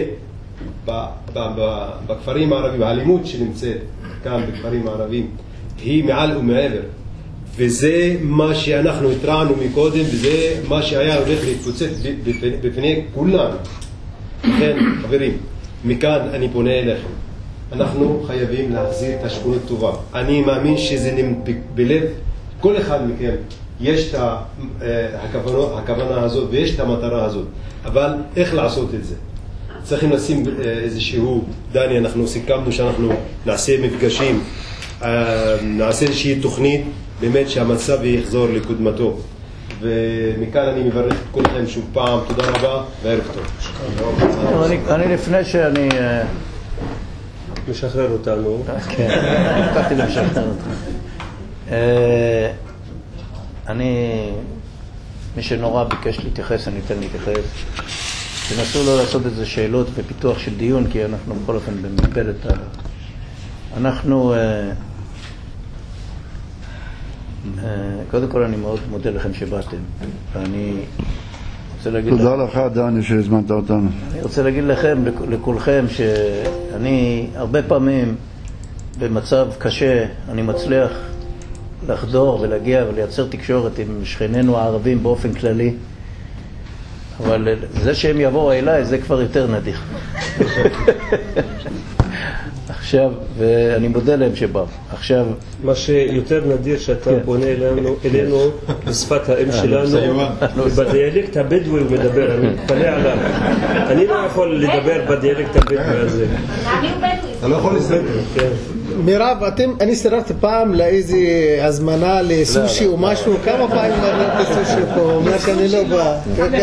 בכפרים הערבים, האלימות שנמצאת כאן בכפרים הערבים, היא מעל ומעבר. וזה מה שאנחנו התרענו מקודם, וזה מה שהיה הולך להתפוצץ בפני כולם. לכן, חברים, מכאן אני פונה אליכם. אנחנו חייבים להחזיר את השכנות טובה. אני מאמין שזה בלב כל אחד מכם. יש את הכוונה, הכוונה הזאת ויש את המטרה הזאת. אבל איך לעשות את זה? צריכים לשים איזשהו, דני, אנחנו סיכמנו שאנחנו נעשה מפגשים, נעשה איזושהי תוכנית, באמת שהמצב יחזור לקודמתו. ומכאן אני מברך את כולכם שוב פעם, תודה רבה וערב טוב. אני לפני שאני משחרר אותנו. כן, לקחתי למשחרר אותנו. אני, מי שנורא ביקש להתייחס, אני אתן להתייחס. תנסו לא לעשות איזה שאלות ופיתוח של דיון, כי אנחנו בכל אופן במגבלת ה... אנחנו... קודם כל אני מאוד מודה לכם שבאתם, ואני רוצה להגיד תודה לך דני שהזמנת אותנו. אני רוצה להגיד לכם, לכולכם, שאני הרבה פעמים במצב קשה אני מצליח לחדור ולהגיע ולייצר תקשורת עם שכנינו הערבים באופן כללי, אבל זה שהם יבואו אליי זה כבר יותר נדיר. עכשיו, ואני מודה להם שבאו. עכשיו... מה שיותר נדיר שאתה פונה אלינו, אלינו בשפת האם שלנו, בדיאלקט הבדואי הוא מדבר, אני מתפלא עליו. אני לא יכול לדבר בדיאלקט הבדואי הזה. אתה לא יכול לסדר. מירב, אני סירבתי פעם לאיזו הזמנה לסושי או משהו, כמה פעמים נראה לסושי פה, אומר שאני לא בא.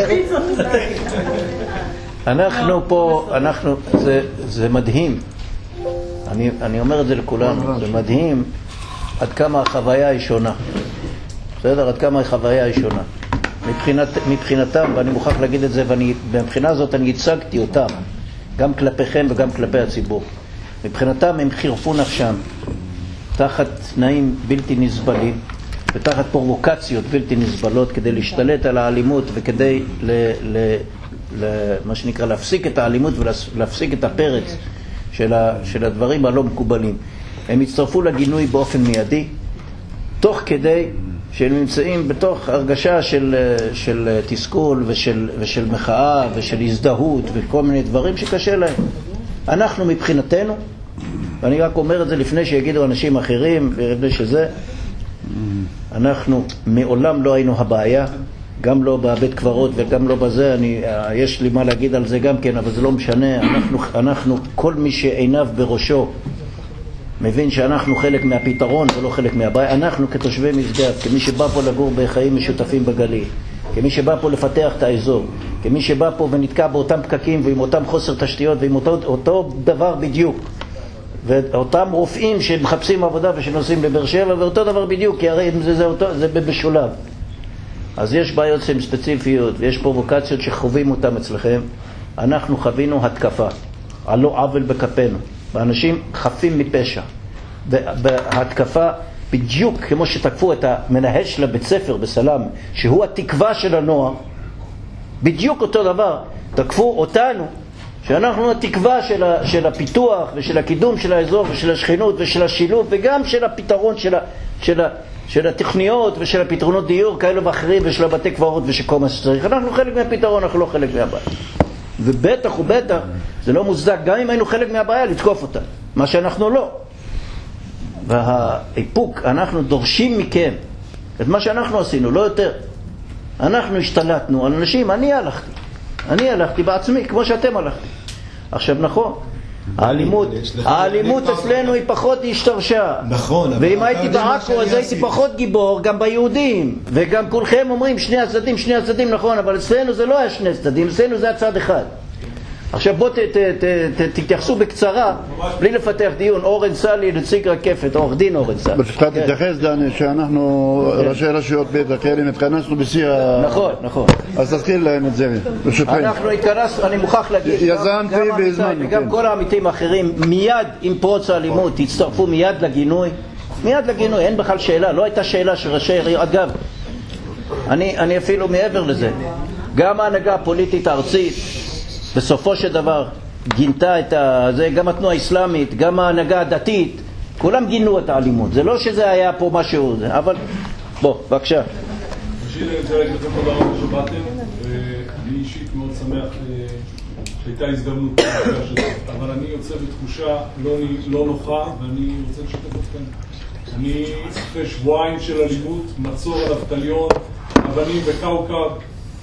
אנחנו פה, אנחנו, זה מדהים. אני, אני אומר את זה לכולנו, זה מדהים עד כמה החוויה היא שונה. בסדר? עד כמה החוויה היא שונה. מבחינת, מבחינתם, ואני מוכרח להגיד את זה, ובמבחינה הזאת אני הצגתי אותם, גם כלפיכם וגם כלפי הציבור. מבחינתם הם חירפו נפשם, תחת תנאים בלתי נסבלים, ותחת פרובוקציות בלתי נסבלות, כדי להשתלט על האלימות וכדי ל, ל, ל, מה שנקרא, להפסיק את האלימות ולהפסיק את הפרץ של, ה, של הדברים הלא מקובלים. הם הצטרפו לגינוי באופן מיידי, תוך כדי שהם נמצאים בתוך הרגשה של, של תסכול ושל, ושל מחאה ושל הזדהות וכל מיני דברים שקשה להם. אנחנו מבחינתנו, ואני רק אומר את זה לפני שיגידו אנשים אחרים ולפני שזה, אנחנו מעולם לא היינו הבעיה, גם לא בבית קברות וגם לא בזה. אני, יש לי מה להגיד על זה גם כן, אבל זה לא משנה. אנחנו, אנחנו, כל מי שעיניו בראשו מבין שאנחנו חלק מהפתרון ולא חלק מהבעיה. אנחנו כתושבי משגב, כמי שבא פה לגור בחיים משותפים בגליל, כמי שבא פה לפתח את האזור, כמי שבא פה ונתקע באותם פקקים ועם אותם חוסר תשתיות ועם אותו, אותו דבר בדיוק, ואותם רופאים שמחפשים עבודה ושנוסעים לבאר שבע, ואותו דבר בדיוק, כי הרי זה, זה, אותו, זה בשולב. אז יש בעיות שהן ספציפיות ויש פרובוקציות שחווים אותם אצלכם. אנחנו חווינו התקפה על לא עוול בכפינו, באנשים חפים מפשע. בהתקפה בדיוק כמו שתקפו את המנהל של הבית ספר בסלאם, שהוא התקווה של הנוער, בדיוק אותו דבר תקפו אותנו, שאנחנו התקווה של, ה, של הפיתוח ושל הקידום של האזור ושל השכנות ושל השילוב וגם של הפתרון של, ה, של, ה, של התכניות ושל הפתרונות דיור כאלו ואחרים ושל הבתי קברות ושכל מה שצריך. אנחנו חלק מהפתרון, אנחנו לא חלק מהבעיה. ובטח ובטח זה לא מוצדק גם אם היינו חלק מהבעיה לתקוף אותה, מה שאנחנו לא. והאיפוק, אנחנו דורשים מכם את מה שאנחנו עשינו, לא יותר. אנחנו השתלטנו על אנשים, אני הלכתי אני הלכתי בעצמי כמו שאתם הלכתי. עכשיו נכון, האלימות האלימות אצלנו היא פחות השתרשה, נכון, ואם הייתי בעכו אז הייתי פחות גיבור גם ביהודים, וגם כולכם אומרים שני הצדדים שני הצדדים, נכון, אבל אצלנו זה לא היה שני צדדים, אצלנו זה הצד אחד. עכשיו בואו תתייחסו בקצרה בלי לפתח דיון. אורן סלי, נציג רקפת, עורך דין אורן סלי. ברשותך תתייחס דני שאנחנו ראשי רשויות בית הכרם התכנסנו בשיא ה... נכון, נכון. אז תזכיר להם את זה ברשותך. אנחנו התכנסנו, אני מוכרח להגיד, יזמתי בזמן וגם כל העמיתים האחרים מיד עם פרוץ האלימות הצטרפו מיד לגינוי, מיד לגינוי, אין בכלל שאלה, לא הייתה שאלה של ראשי עיר. אגב, אני, אני אפילו מעבר לזה, גם ההנהגה הפוליטית הארצית בסופו של דבר גינתה את זה, גם התנועה האסלאמית, גם ההנהגה הדתית, כולם גינו את האלימות. זה לא שזה היה פה משהו, אבל בוא, בבקשה. ראשית, אני רוצה להגיד לכם תודה רבה שבאתם, ואני אישית מאוד שמח שהייתה הזדמנות למפגש הזה, אבל אני יוצא בתחושה לא, לא נוחה, ואני רוצה לשתף אתכם. אני אחרי שבועיים של אלימות, מצור על אבטליון, אבנים וקאוקב,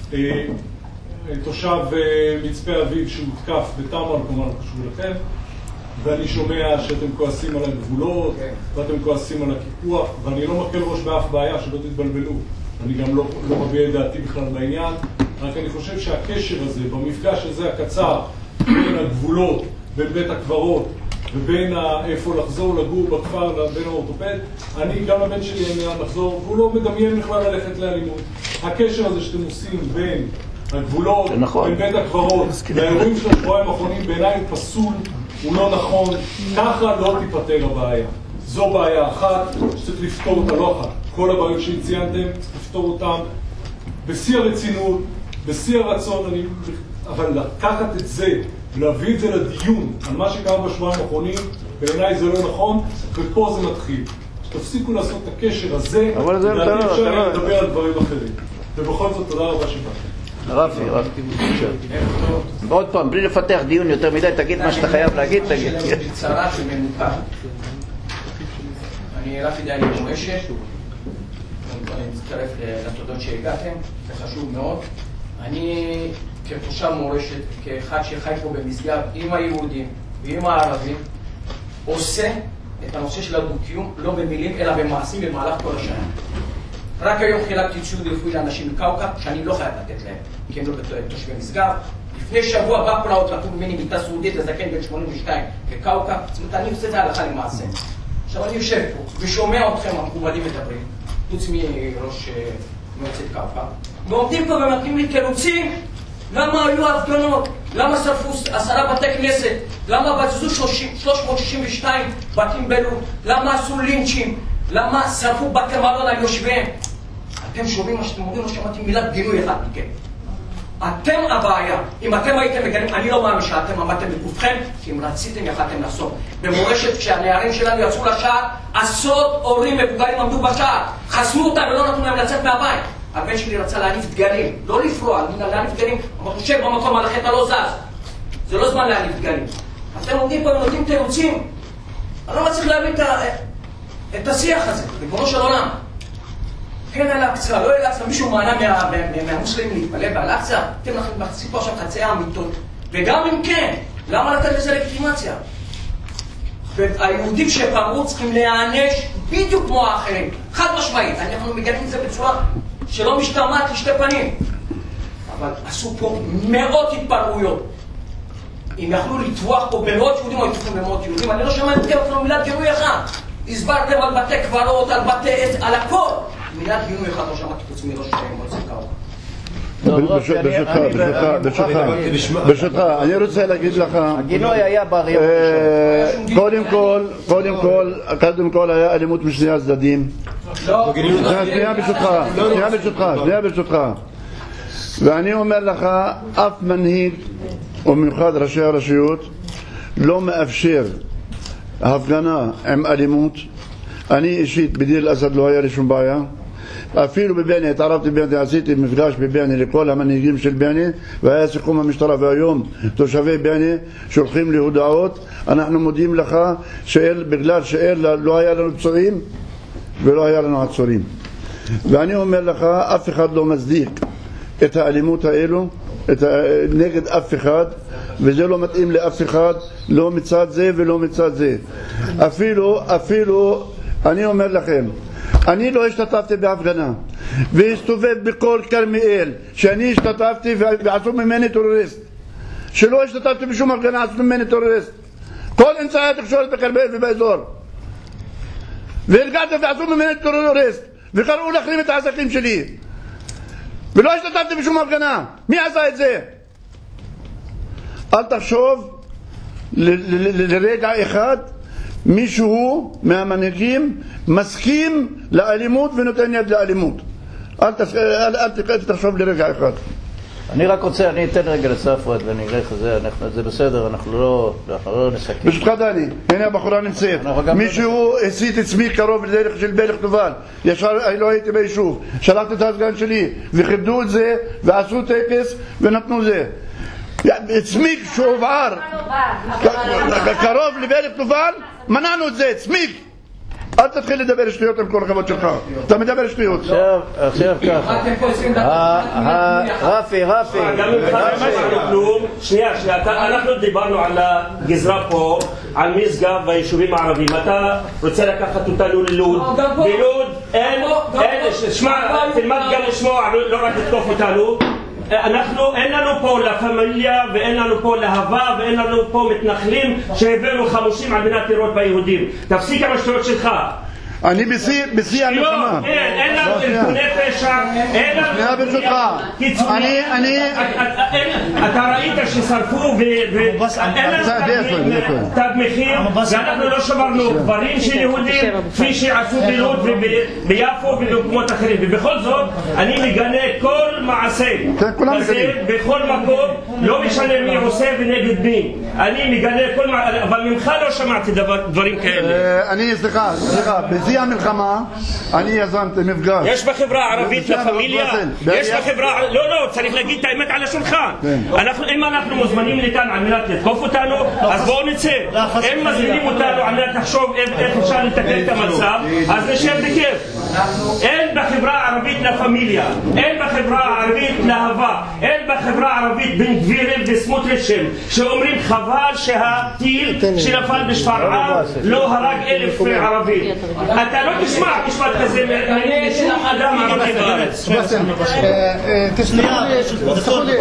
תושב מצפה אביב שהותקף בתמר, כלומר קשור לכם, ואני שומע שאתם כועסים על הגבולות, ואתם כועסים על הקיפוח, ואני לא מקל ראש באף בעיה, שלא תתבלבלו. אני גם לא, לא מביע את דעתי בכלל בעניין, רק אני חושב שהקשר הזה, במפגש הזה הקצר, בין הגבולות, בין בית הקברות, ובין איפה לחזור לגור בכפר, בין האורתופד, אני גם הבן שלי אין לחזור, והוא לא מדמיין בכלל ללכת לאלימות. הקשר הזה שאתם עושים בין הגבולות, בין בית הקברות, והאירועים של השבועיים האחרונים בעיניי הוא פסול, הוא לא נכון, ככה לא תיפטר הבעיה. זו בעיה אחת שצריך לפתור אותה, לא אחת. כל הבעיות שציינתם, צריך לפתור אותם בשיא הרצינות, בשיא הרצון, אני... אבל לקחת את זה ולהביא את זה לדיון על מה שקרה בשבועיים האחרונים, בעיניי זה לא נכון, ופה זה מתחיל. שתפסיקו לעשות את הקשר הזה, ולעדי אפשר לדבר על דברים אחרים. ובכל זאת, תודה רבה שבאתם. רפי, רפי, עוד פעם, בלי לפתח דיון יותר מדי, תגיד מה שאתה חייב להגיד, תגיד. יש לנו בקצרה שממוקד. אני רפי דני מורשת, אני מצטרף לתודות שהגעתם, זה חשוב מאוד. אני כתושב מורשת, כאחד שחי פה במסגד עם היהודים ועם הערבים, עושה את הנושא של הדו-קיום לא במילים אלא במעשים במהלך כל השנה. רק היום חילקתי ציוד רפואי לאנשים מקאוקב, שאני לא חייב לתת להם, כי הם לא תושבי מסגד. לפני שבוע בא כל העוד לקחו ממני מיטה סעודית לזקן בן שמונים ושתיים בקאוקב, זאת אומרת, אני עושה את זה הלכה למעשה. עכשיו אני יושב פה ושומע אתכם המכובדים מדברים, חוץ מראש מועצת קאוקב, ועומדים פה ומתנים לי תירוצים, למה היו הפגנות, למה שרפו עשרה בתי כנסת, למה בזזו שלוש מאות שישים ושתיים בתים בלוד, למה עשו לינצ'ים, למה שרפו בתי מלון על יושביהם. אתם שומעים מה שאתם אומרים, לא שמעתי מילת גינוי אחד מכם. אתם הבעיה. אם אתם הייתם מגנים, אני לא מאמין שאתם עמדתם בגופכם, כי אם רציתם יכלתם לעשות. במורשת כשהנערים שלנו יצאו לשער, עשרות הורים מבוגרים עמדו בשער, חסמו אותם ולא נתנו להם לצאת מהבית. הבן שלי רצה להניף דגלים, לא לפרוע, להניף דגלים, אבל חושב במקום על החטא לא זז. זה לא זמן להניף דגלים. אתם עומדים פה ונותנים תירוצים. אני לא מצליח להבין את השיח הזה, ריבונו של עולם. כן אל-אקצא, לא אל-אקצא, מישהו מענה מהמוסלמים להתפלל באל-אקצא? אתם לכם מחצים פה עכשיו חצי האמיתות. וגם אם כן, למה לתת לזה לגיטימציה? והיהודים שפרעו צריכים להיענש בדיוק כמו האחרים. חד משמעית, אנחנו מגנים את זה בצורה שלא משתמעת לשתי פנים. אבל עשו פה מאות התפרעויות. אם יכלו לטבוח פה במאות יהודים או יטבחו במאות יהודים, אני לא שמעתי אפילו מילת גינוי אחד. הסברתם על בתי קברות, על בתי עץ, על הכל. מילת גינוי אחד לא שמעתי חוץ מראש מועצת קאוקב. ברשותך, ברשותך, ברשותך, אני רוצה להגיד לך, הגינוי היה ביום הראשון. קודם כל, קודם כל, קודם כל היה אלימות משני הצדדים. שנייה ברשותך, שנייה ברשותך, שנייה ברשותך. ואני אומר לך, אף מנהיג, ובמיוחד ראשי הרשויות, לא מאפשר הפגנה עם אלימות. אני אישית בדיר אל-אסד לא היה לי שום בעיה. אפילו בבני, התערבתי בבני, עשיתי מפגש בבני לכל המנהיגים של בני, והיה סיכום המשטרה, והיום תושבי בני שולחים לי הודעות, אנחנו מודיעים לך שאל, בגלל שאל לא היה לנו פצועים ולא היה לנו עצורים. ואני אומר לך, אף אחד לא מצדיק את האלימות האלו, את ה... נגד אף אחד, וזה לא מתאים לאף אחד, לא מצד זה ולא מצד זה. אפילו, אפילו, אני אומר לכם, אני לא השתתפתי בהפגנה, והסתובב בכל כרמיאל שאני השתתפתי ועשו ממני טרוריסט. שלא השתתפתי בשום הפגנה, עשו ממני טרוריסט. כל אמצעי התקשורת בכרמיאל ובאזור. והלגעתי ועשו ממני טרוריסט, וקראו להחרים את העסקים שלי. ולא השתתפתי בשום הפגנה. מי עשה את זה? אל תחשוב לרגע אחד מישהו מהמנהיגים מסכים לאלימות ונותן יד לאלימות. אל, תש... אל, אל תחשוב לרגע אחד. אני רק רוצה, אני אתן רגע לספרד ואני אלך לזה, אנחנו, זה בסדר, אנחנו לא, אנחנו לא נסכם. ברשותך דני, הנה הבחורה נמצאת. מישהו הסית עצמי קרוב לדרך של בלך תובל. ישר, אני לא הייתי ביישוב. שלחתי את הסגן שלי וכיבדו את זה ועשו טקס ונתנו זה. צמיג שהובער קרוב לבלך תובל, מנענו את זה, צמיג. אל תתחיל לדבר שטויות עם כל הכבוד שלך. אתה מדבר שטויות. עכשיו, עכשיו ככה. רפי, רפי. שנייה, אנחנו דיברנו על הגזרה פה, על משגב והיישובים הערביים. אתה רוצה לקחת אותנו ללוד. בלוד אין, שמע, תלמד גם לשמוע, לא רק לתקוף אותנו. אנחנו, אין לנו פה לפמיליה ואין לנו פה להבה ואין לנו פה מתנחלים שהבאנו חמושים על מנת לראות ביהודים. תפסיק עם השטויות שלך. אני בשיא המלחמה. אין, אין לנו ארגוני פשע, אין לנו... שנייה ברשותך. אני, אני... אתה ראית ששרפו ואין לנו תג מחיר ואנחנו לא שברנו דברים של יהודים כפי שעשו בלוד וביפו ובמקומות אחרים. ובכל זאת אני מגנה כל מעשה כזה בכל מקום, לא משנה מי עושה ונגד מי. אני מגנה כל מעשה, אבל ממך לא שמעתי דברים כאלה. אני, סליחה, סליחה. בשיא המלחמה אני יזמתי מפגש. יש בחברה הערבית לפמיליה? יש בחברה... לא, לא, צריך להגיד את האמת על השולחן. אם אנחנו מוזמנים לכאן על מנת לתקוף אותנו, אז בואו נצא. אם מזמינים אותנו על מנת לחשוב איך אפשר לתקן את המצב, אז נשב בכיף. אין בחברה הערבית לפמיליה, אין בחברה הערבית להבה, אין בחברה הערבית בן גבירים וסמוטריצ'ים שאומרים חבל שהטיל שנפל בשפרעם לא הרג אלף ערבים. אתה לא תשמע משפט כזה משום אדם ערבי בארץ. תסלחו לי.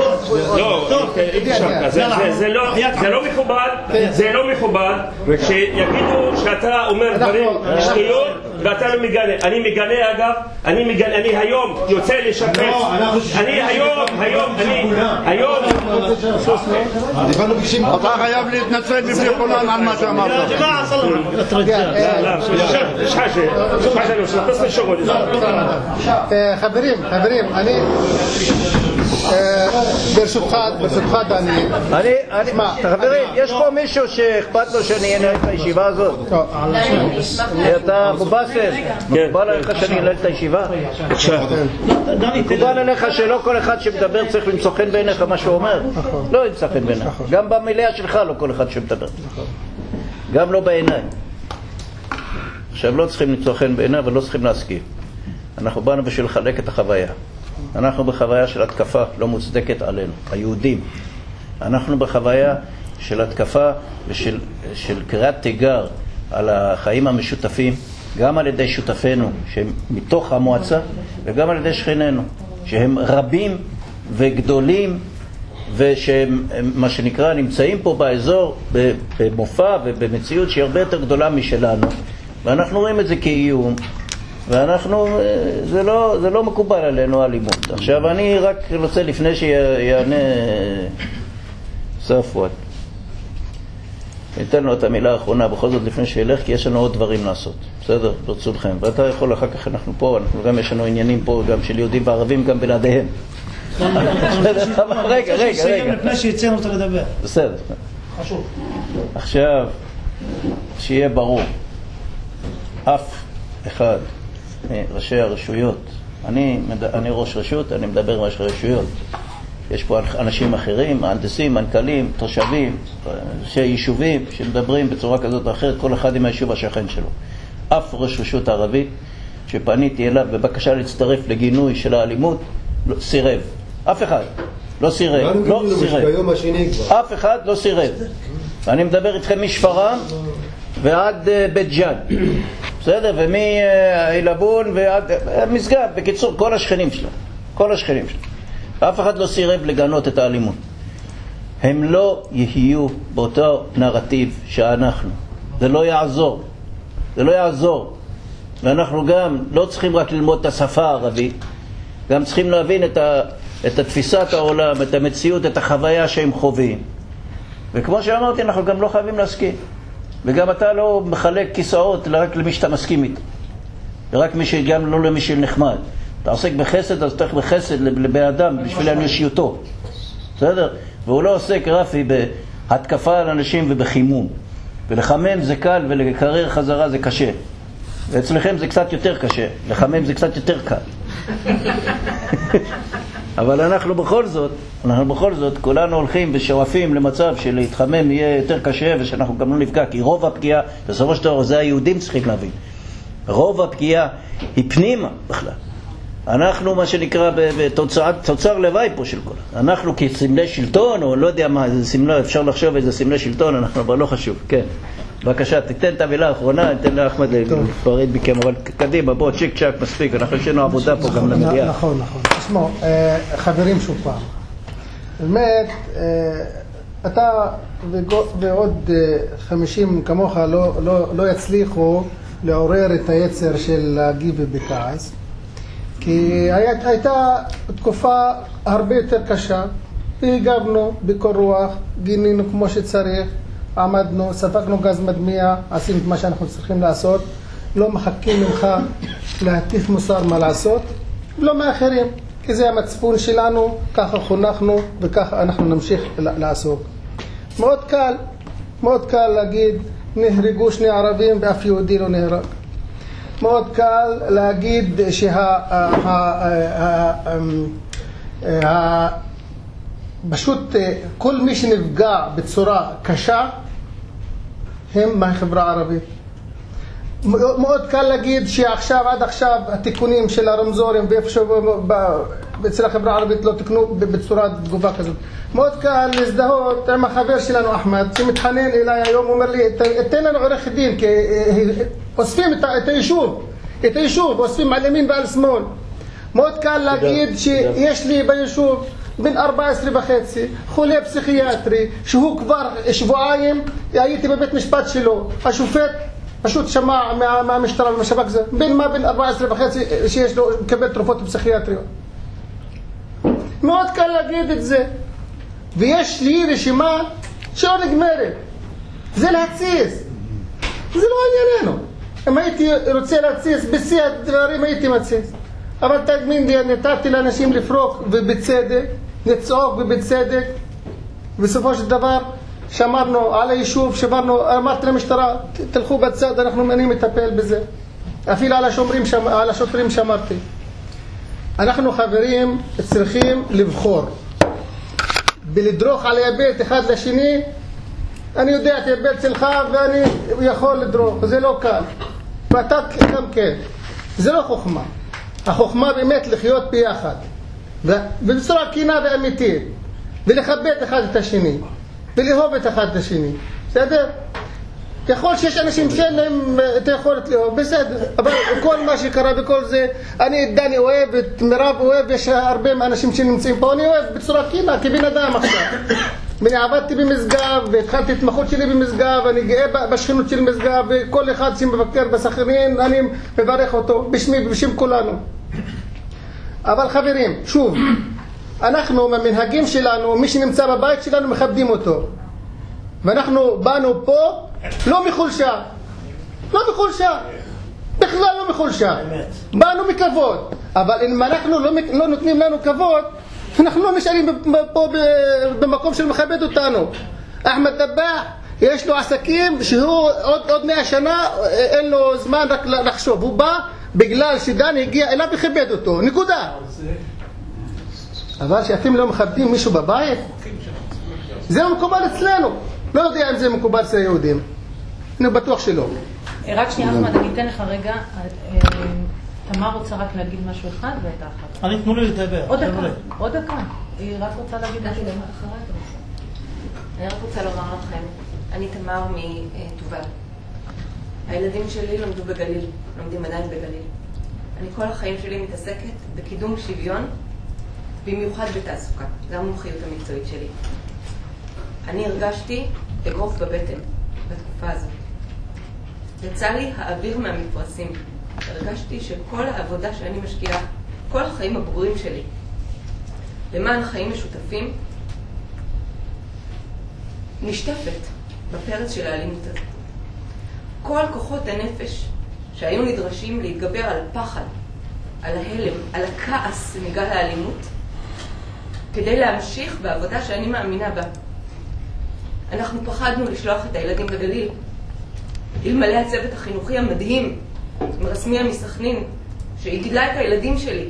לא, זה לא מכובד, זה לא מכובד שיגידו שאתה אומר דברים שטויות ואתה לא מגנה. אני מגנה אגב, אני מגנה, אני היום יוצא לשפץ. אני היום, היום, אני היום... אתה חייב להתנצל בפני כולם על מה שאמרת. חברים, חברים, אני ברשותך, ברשותך דני. אני, חברים, יש פה מישהו שאכפת לו שאני אנהל את הישיבה הזאת? אתה אבו באסל, מקובל עליך שאני אנהל את הישיבה? מקובל עליך שלא כל אחד שמדבר צריך למצוא חן בעיניך מה שהוא אומר? לא ימצא חן בעיניך. גם במיליה שלך לא כל אחד שמדבר. גם לא בעיניי. עכשיו לא צריכים למצוא חן בעיניי ולא צריכים להסכים. אנחנו באנו בשביל לחלק את החוויה. אנחנו בחוויה של התקפה לא מוצדקת עלינו, היהודים. אנחנו בחוויה של התקפה ושל של קריאת תיגר על החיים המשותפים, גם על ידי שותפינו שהם מתוך המועצה וגם על ידי שכנינו שהם רבים וגדולים ושהם מה שנקרא נמצאים פה באזור במופע ובמציאות שהיא הרבה יותר גדולה משלנו, ואנחנו רואים את זה כאיום ואנחנו, זה לא, זה לא מקובל עלינו הלימוד. עכשיו אני רק רוצה לפני שיענה ספואט, ניתן לו את המילה האחרונה בכל זאת לפני שילך, כי יש לנו עוד דברים לעשות, בסדר? ברצונכם. ואתה יכול אחר כך, אנחנו פה, אנחנו גם יש לנו עניינים פה גם של יהודים וערבים גם בלעדיהם. רגע, רגע, רגע. לפני שיצאנו אותו לדבר. בסדר. חשוב. עכשיו, שיהיה ברור, אף אחד מראשי הרשויות, אני, אני ראש רשות, אני מדבר עם ראשי רשויות. יש פה אנשים אחרים, מהנדסים, מנכ"לים, תושבים, ראשי יישובים שמדברים בצורה כזאת או אחרת, כל אחד עם היישוב השכן שלו. אף ראש רשות ערבית שפניתי אליו בבקשה להצטרף לגינוי של האלימות, לא, סירב. אף אחד לא סירב, לא סירב. אף אחד לא סירב. אני מדבר איתכם משפרעם ועד בית ג'אן, בסדר? ומעילבון ועד מסגד, בקיצור, כל השכנים שלנו, כל השכנים שלנו. אף אחד לא סירב לגנות את האלימות. הם לא יהיו באותו נרטיב שאנחנו. זה לא יעזור. זה לא יעזור. ואנחנו גם לא צריכים רק ללמוד את השפה הערבית, גם צריכים להבין את, ה, את התפיסת העולם, את המציאות, את החוויה שהם חווים. וכמו שאמרתי, אנחנו גם לא חייבים להסכים. וגם אתה לא מחלק כיסאות רק למי שאתה מסכים איתו. ורק מי שגם לא למי שנחמד. אתה עוסק בחסד, אז תלך בחסד לבני אדם בשביל אנושיותו. בסדר? והוא לא עוסק רפי בהתקפה על אנשים ובחימום. ולחמם זה קל ולקרר חזרה זה קשה. ואצלכם זה קצת יותר קשה. לחמם זה קצת יותר קל. אבל אנחנו בכל זאת, אנחנו בכל זאת, כולנו הולכים ושואפים למצב שלהתחמם יהיה יותר קשה ושאנחנו גם לא נפגע, כי רוב הפגיעה, בסופו של דבר, זה היהודים צריכים להבין. רוב הפגיעה היא פנימה בכלל. אנחנו מה שנקרא בתוצר, תוצר לוואי פה של כל. אנחנו כסמלי שלטון, או לא יודע מה, זה סמלי, אפשר לחשוב איזה סמלי שלטון, אנחנו אבל לא חשוב. כן. בבקשה, תתן את המילה האחרונה, ניתן לאחמד לפרט מכם, אבל קדימה, בוא, צ'יק צ'ק מספיק, אנחנו יש לנו עבודה פה גם למדיעה. נכון, נכון. תשמעו, חברים שוב פעם. באמת, אתה ועוד חמישים כמוך לא יצליחו לעורר את היצר של להגיב ובכעס, כי הייתה תקופה הרבה יותר קשה, והגבנו בכל רוח, גינינו כמו שצריך, עמדנו, ספקנו גז מדמיע, עשינו את מה שאנחנו צריכים לעשות, לא מחכים ממך להטיף מוסר מה לעשות, לא מאחרים, כי זה המצפון שלנו, ככה חונכנו וככה אנחנו נמשיך לעסוק. מאוד קל, מאוד קל להגיד, נהרגו שני ערבים ואף יהודי לא נהרג. מאוד קל להגיד שה... פשוט כל מי שנפגע בצורה קשה הם מהחברה הערבית. מאוד קל להגיד שעכשיו, עד עכשיו, התיקונים של הרמזורים אצל החברה הערבית לא תקנו בצורה תגובה כזאת. מאוד קל להזדהות עם החבר שלנו אחמד, שמתחנן אליי היום, הוא אומר לי, תן לנו עורך דין, כי אוספים את היישוב, את היישוב, אוספים על ימין ועל שמאל. מאוד קל להגיד שיש לי ביישוב בן ארבע עשרה וחצי, חולה פסיכיאטרי, שהוא כבר שבועיים, הייתי בבית משפט שלו, השופט פשוט שמע מה, מהמשטרה ומהשב"כ זה, בן מה בן ארבע עשרה וחצי שיש לו, מקבל תרופות פסיכיאטריות. מאוד קל להגיד את זה. ויש לי רשימה שלא נגמרת. זה להציס. זה לא ענייננו. אם הייתי רוצה להציס, בשיא הדברים הייתי מציס. אבל תגמין לי, נתתי לאנשים לפרוק ובצדק, לצעוק ובצדק, בסופו של דבר שמרנו על היישוב, שמרנו, אמרתי למשטרה, תלכו בצד, אנחנו אני מטפל בזה. אפילו על השומרים, על השוטרים שמרתי. אנחנו חברים צריכים לבחור. בלדרוך על היבט אחד לשני, אני יודע את היבט שלך ואני יכול לדרוך, זה לא קל. ואתה גם כן, זה לא חוכמה. החוכמה באמת לחיות ביחד, ובצורה כנה ואמיתית, ולכבד אחד את השני, ולאהוב את אחד את השני. בסדר? יכול שיש אנשים שאין להם את היכולת לאהוב, בסדר. אבל כל מה שקרה וכל זה, אני את דני אוהב, את מירב אוהב, יש הרבה אנשים שנמצאים פה, אני אוהב בצורה כנה, כבן אדם עכשיו. ואני עבדתי במשגב, והתחלתי התמחות שלי במשגב, אני גאה בשכנות של משגב, וכל אחד שמבקר בסכנין, אני מברך אותו בשמי ובשם כולנו. אבל חברים, שוב, אנחנו, מהמנהגים שלנו, מי שנמצא בבית שלנו, מכבדים אותו. ואנחנו באנו פה, לא מחולשה. לא מחולשה. בכלל לא מחולשה. באנו מכבוד. אבל אם אנחנו לא, לא נותנים לנו כבוד, אנחנו לא נשארים פה במקום של מכבד אותנו. אחמד דבאח, יש לו עסקים שהוא עוד, עוד מאה שנה, אין לו זמן רק לחשוב. הוא בא בגלל שדן הגיע אליו וכבד אותו. נקודה. אבל שאתם לא מכבדים מישהו בבית, זה לא מקובל אצלנו. לא יודע אם זה מקובל אצל היהודים. אני בטוח שלא. רק שנייה אחמד, אני אתן לך רגע. תמר רוצה רק להגיד משהו אחד ואתה אחת. אני תנו לי לדבר. עוד דקה, עוד דקה. היא רק רוצה להגיד משהו אחרת. אני רק רוצה לומר לכם, אני תמר מתובל. הילדים שלי למדו בגליל, לומדים עדיין בגליל. אני כל החיים שלי מתעסקת בקידום שוויון, במיוחד בתעסוקה. זו המומחיות המקצועית שלי. אני הרגשתי אגרוף בבטן בתקופה הזאת. יצא לי האוויר מהמפרשים. הרגשתי שכל העבודה שאני משקיעה, כל החיים הבוגרים שלי, למען חיים משותפים, נשטפת בפרץ של האלימות הזאת. כל כוחות הנפש שהיו נדרשים להתגבר על הפחד, על ההלם, על הכעס מגל האלימות, כדי להמשיך בעבודה שאני מאמינה בה. אנחנו פחדנו לשלוח את הילדים בגליל. אלמלא הצוות החינוכי המדהים, מרסמיה מסכנין, שהיא גידלה את הילדים שלי.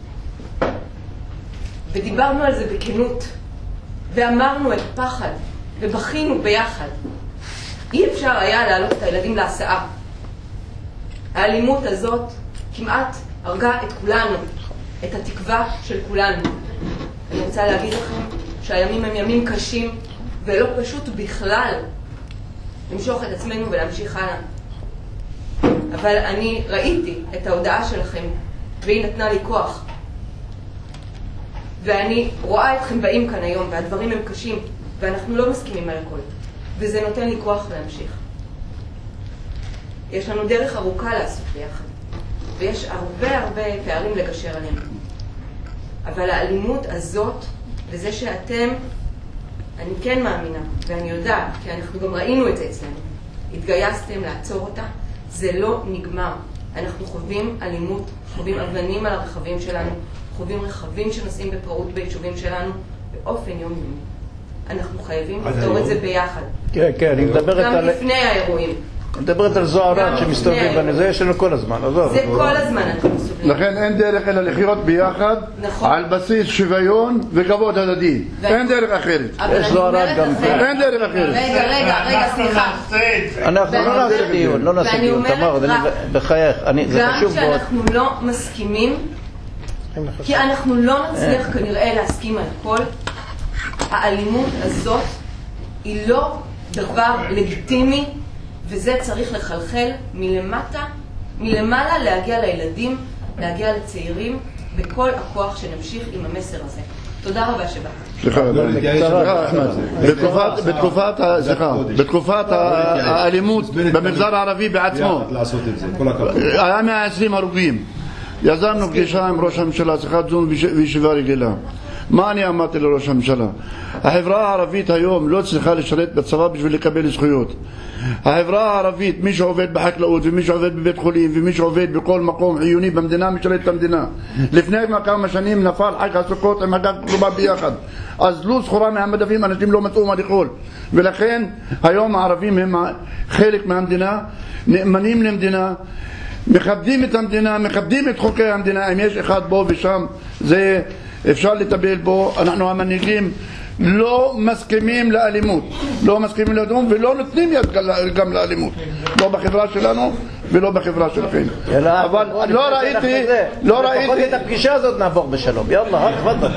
ודיברנו על זה בכנות, ואמרנו את פחד, ובכינו ביחד. אי אפשר היה להעלות את הילדים להסעה. האלימות הזאת כמעט הרגה את כולנו, את התקווה של כולנו. אני רוצה להגיד לכם שהימים הם ימים קשים, ולא פשוט בכלל למשוך את עצמנו ולהמשיך הלאה. אבל אני ראיתי את ההודעה שלכם, והיא נתנה לי כוח. ואני רואה אתכם באים כאן היום, והדברים הם קשים, ואנחנו לא מסכימים על הכל. וזה נותן לי כוח להמשיך. יש לנו דרך ארוכה לעשות ביחד, ויש הרבה הרבה פערים לגשר עליהם. אבל האלימות הזאת, וזה שאתם, אני כן מאמינה, ואני יודעת, כי אנחנו גם ראינו את זה אצלנו, התגייסתם לעצור אותה, זה לא נגמר. אנחנו חווים אלימות, חווים אבנים על הרכבים שלנו, חווים רכבים שנוסעים בפראות ביישובים שלנו, באופן יומיומי. אנחנו חייבים לפתור את זה ביחד. כן, כן, אני מדברת על... גם לפני האירועים. אני מדברת על זוהרת שמסתובבים בנו, זה יש לנו כל הזמן, עזוב. זה כל הזמן אנחנו סובלים. לכן אין דרך אלא לחיות ביחד, על בסיס שוויון וכבוד הדדי. אין דרך אחרת. יש זוהרת גם... אין דרך אחרת. רגע, רגע, רגע, סליחה. אנחנו לא נעשה דיון, לא נעשה דיון, תמר, בחייך, זה חשוב מאוד. גם שאנחנו לא מסכימים, כי אנחנו לא נצליח כנראה להסכים על הכל, האלימות הזאת היא לא דבר לגיטימי, וזה צריך לחלחל מלמטה, מלמעלה להגיע לילדים, להגיע לצעירים, בכל הכוח שנמשיך עם המסר הזה. תודה רבה שבאת. סליחה, בתקופת, סליחה, בתקופת האלימות במגזר הערבי בעצמו, היה מאה ועשרים הרוגים. יזמנו פגישה עם ראש הממשלה, שיחת זום וישיבה רגילה. מה אני אמרתי לראש הממשלה? החברה הערבית היום לא צריכה לשרת בצבא בשביל לקבל זכויות. החברה הערבית, מי שעובד בחקלאות ומי שעובד בבית חולים ומי שעובד בכל מקום חיוני במדינה משרת את המדינה. לפני כמה שנים נפל חג הסוכות עם הגג קרובה ביחד, אז לא סחורה מהמדפים, אנשים לא מצאו מה לאכול. ולכן היום הערבים הם חלק מהמדינה, נאמנים למדינה, מכבדים את המדינה, מכבדים את חוקי המדינה. אם יש אחד פה ושם, זה אפשר לטפל בו. אנחנו המנהיגים לא מסכימים לאלימות, לא מסכימים לאלימות ולא נותנים יד גם לאלימות, לא בחברה שלנו ולא בחברה שלכם. אבל לא ראיתי, לא ראיתי... לפחות את הפגישה הזאת נעבור בשלום. יאללה, תפדל.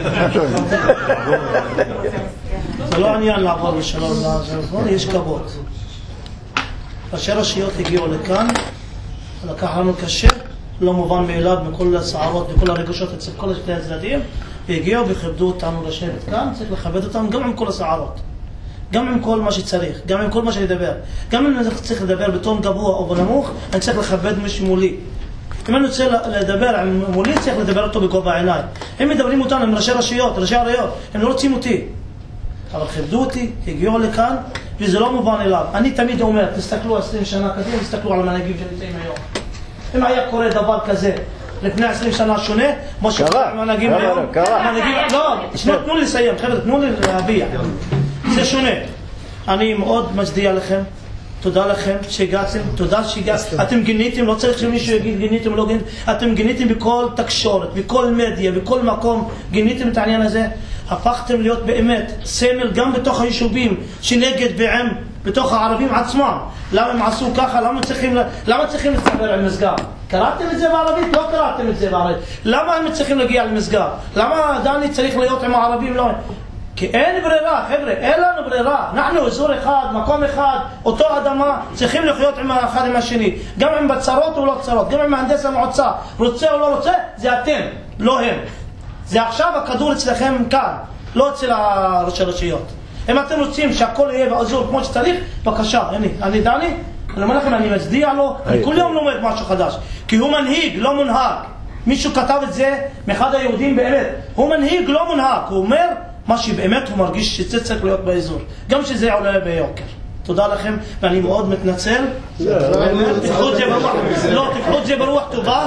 זה לא עניין לעבור בשלום, יש כבוד. ראשי רשויות הגיעו לכאן, לקח לנו קשה, לא מובן מאליו מכל הסערות וכל הרגשות אצל כל שתי הצדדים, והגיעו וכבדו אותנו לשבת כאן, צריך לכבד אותם גם עם כל הסערות. גם עם כל מה שצריך, גם עם כל מה שנדבר. גם אם אני צריך לדבר בטון גבוה או בנמוך, אני צריך לכבד מישהו מולי. אם אני רוצה לדבר עם מולי, צריך לדבר אותו בגובה העיניים. הם מדברים אותנו עם ראשי רשויות, ראשי עריות, הם לא רוצים אותי. אבל כבדו אותי, הגיעו לכאן, וזה לא מובן אליו. אני תמיד אומר, תסתכלו עשרים שנה קדימה, תסתכלו על המנהיגים שנמצאים היום. אם היה קורה דבר כזה לפני עשרים שנה שונה, כמו שקרה עם המנהיגים היום, המנהיגים, לא, תנו לי לסיים, חבר'ה, תנו לי להביע. זה שונה. אני מאוד מצדיע לכם. תודה לכם שהגעתם, תודה שהגעתם. אתם גיניתם, לא צריך שמישהו יגיד גיניתם או לא גיניתם. אתם גיניתם בכל תקשורת, בכל מדיה, בכל מקום. גיניתם את העניין הזה. הפכתם להיות באמת סמל גם בתוך היישובים שנגד בעם, בתוך הערבים עצמם. למה הם עשו ככה? למה צריכים, למה צריכים לספר על מסגר? קראתם את זה בערבית? לא קראתם את זה בערבית. למה הם צריכים להגיע למסגר? למה דני צריך להיות עם הערבים? לא. כי אין ברירה, חבר'ה, אין לנו ברירה. אנחנו אזור אחד, מקום אחד, אותו אדמה, צריכים לחיות עם האחד עם השני. גם עם בצרות או לא צרות, גם עם מהנדס המועצה, רוצה או לא רוצה, זה אתם, לא הם. זה עכשיו הכדור אצלכם כאן, לא אצל ראשי הרשויות. אם אתם רוצים שהכל יהיה באזור כמו שצריך, בבקשה, הנה, אני דני, אני אומר לכם, אני מצדיע לו, אני כל יום לומד משהו חדש. כי הוא מנהיג, לא מונהג. מישהו כתב את זה מאחד היהודים באמת. הוא מנהיג, לא מונהג. הוא אומר מה שבאמת הוא מרגיש שזה צריך להיות באזור. גם שזה עולה ביוקר. תודה לכם, ואני מאוד מתנצל. תקחו את זה ברוח, לא, תקחו את זה ברוח טובה.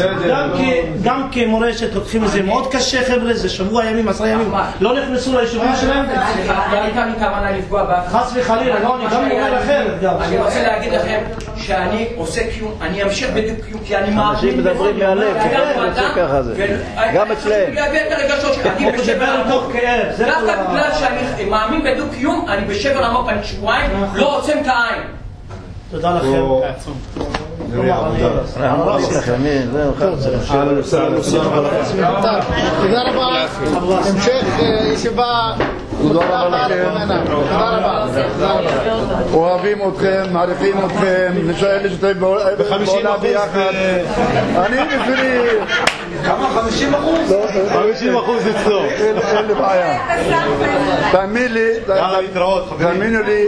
גם כמורשת לוקחים את זה מאוד קשה, חבר'ה, זה שבוע ימים, עשרה ימים. לא נכנסו ליישובים שלהם. לא הייתה לי כוונה לפגוע באף. חס וחלילה, לא, אני גם אומר אחרת. אני רוצה להגיד לכם שאני עושה קיום, אני אמשיך בדיוק קיום, כי אני מאמין. אנשים מדברים מהלב, ככה זה. גם אצלהם. אני בשבר עמוק, דווקא בגלל שאני מאמין בדיוק קיום, אני בשבר עמוק, אני שבועיים, לא עוצם את העין. תודה לכם. תודה רבה. המשך ישיבה. תודה רבה. אוהבים אתכם, מעריכים אתכם, נשאר לי שאתם בעולה ביחד. אני בשבילי... כמה? חמישים אחוז? חמישים אחוז אצלו. אין לי בעיה. תאמין לי, תאמינו לי,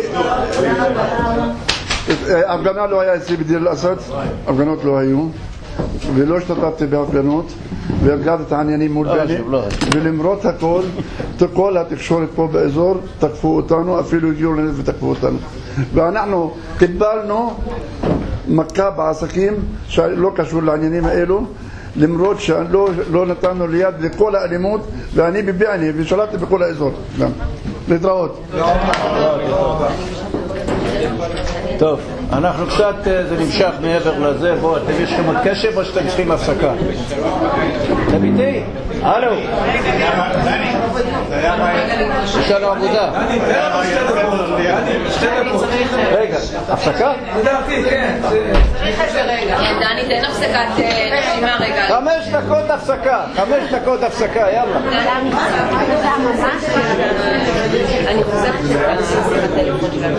הפגנה לא היה אצלי בדיר אל-אסד, הפגנות לא היו, ולא השתתפתי בהפגנות, והרגעת את העניינים מול בני, ולמרות הכל, כל התקשורת פה באזור תקפו אותנו, אפילו הגיעו לנד ותקפו אותנו. ואנחנו קיבלנו מכה בעסקים שלא קשור לעניינים האלו, למרות שלא לא נתנו ליד לכל האלימות, ואני בביעני ושלטתי בכל האזור. להתראות. טוב, אנחנו קצת, זה נמשך מעבר לזה, בואו, אתם יש לכם עוד קשב או שאתם צריכים הפסקה? אתם איתי? הלו? יש לנו עבודה. רגע, הפסקה? לדעתי, כן. צריך את זה רגע. דני, תן הפסקת נשימה רגע. חמש דקות הפסקה, חמש דקות הפסקה, יאללה. אני חושבת שכאן עושים הטלפון שלנו.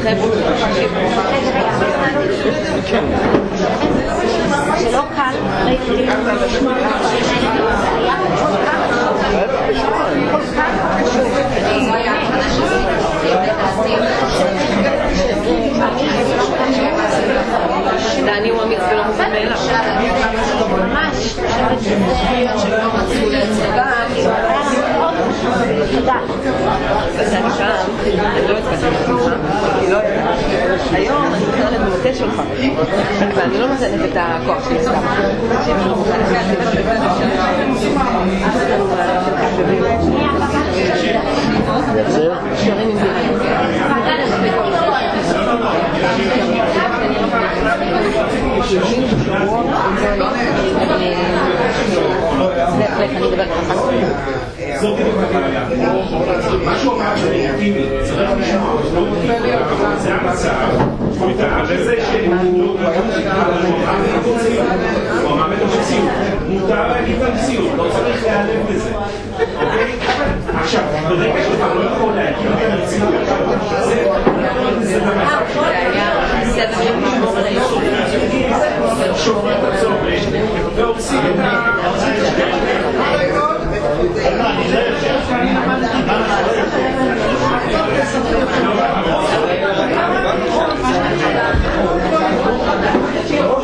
שלא קל ליהודים לשמוע זה היה כל כך כל כך חשוב. דני הוא אמיץ ולא מובן מאליו. ממש שלא רצו להצגה תודה. אז אני שם, אני לא התקדמת ממך, אני לא יודעת. היום אני מתחילה למותה שלך, ואני לא נותנת את הכוח שלי סתם. שרים עם זה איך אני מדבר ככה. זאת משהו אמר שאני צריך לשמוע, זה המצב, וזה שהוא מאמין במציאות, מותר להגיד במציאות, לא צריך להיעלם בזה. עכשיו, ברגע שאתה לא יכול להגיד במציאות, זה במצב שומר את הצורך ועושים את ה...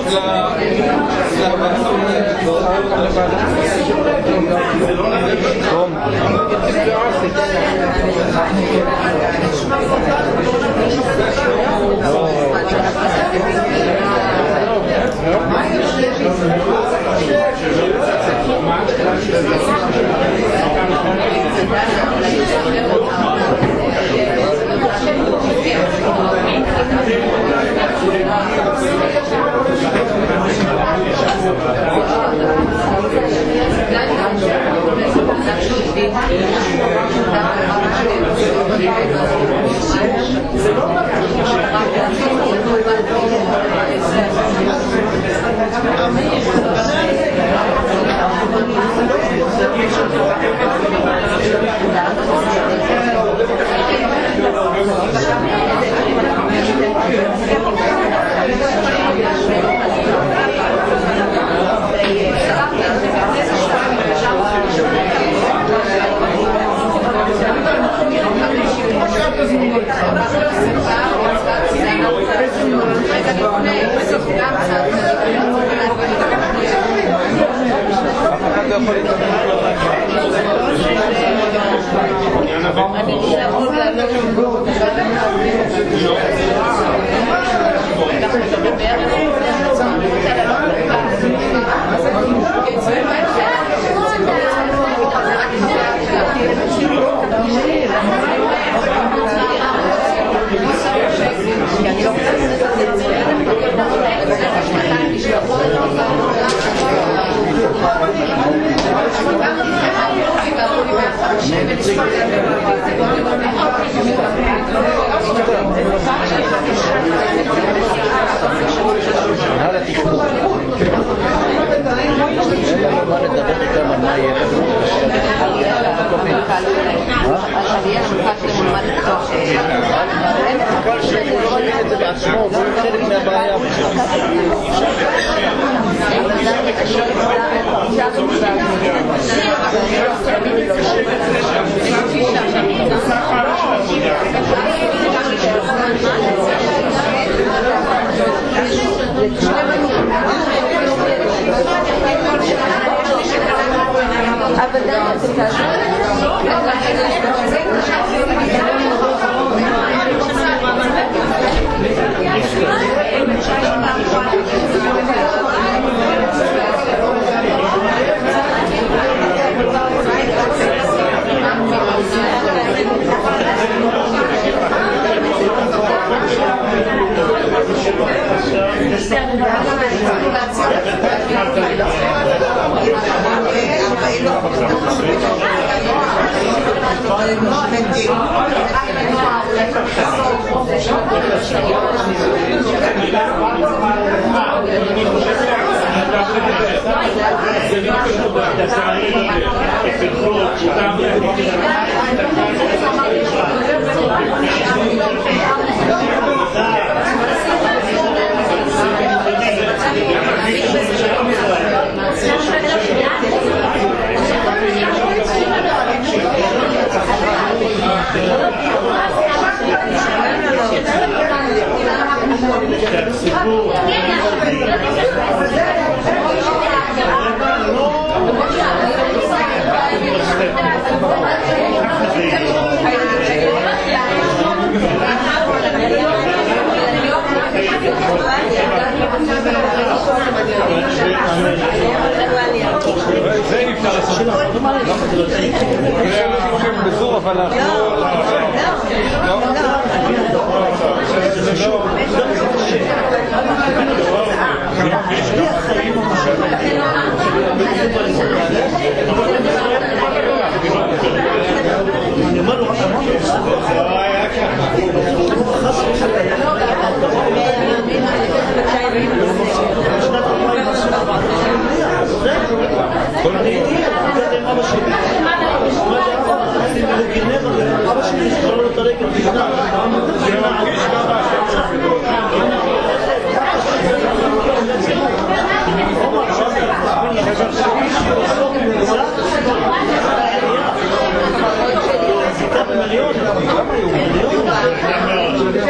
Gracias.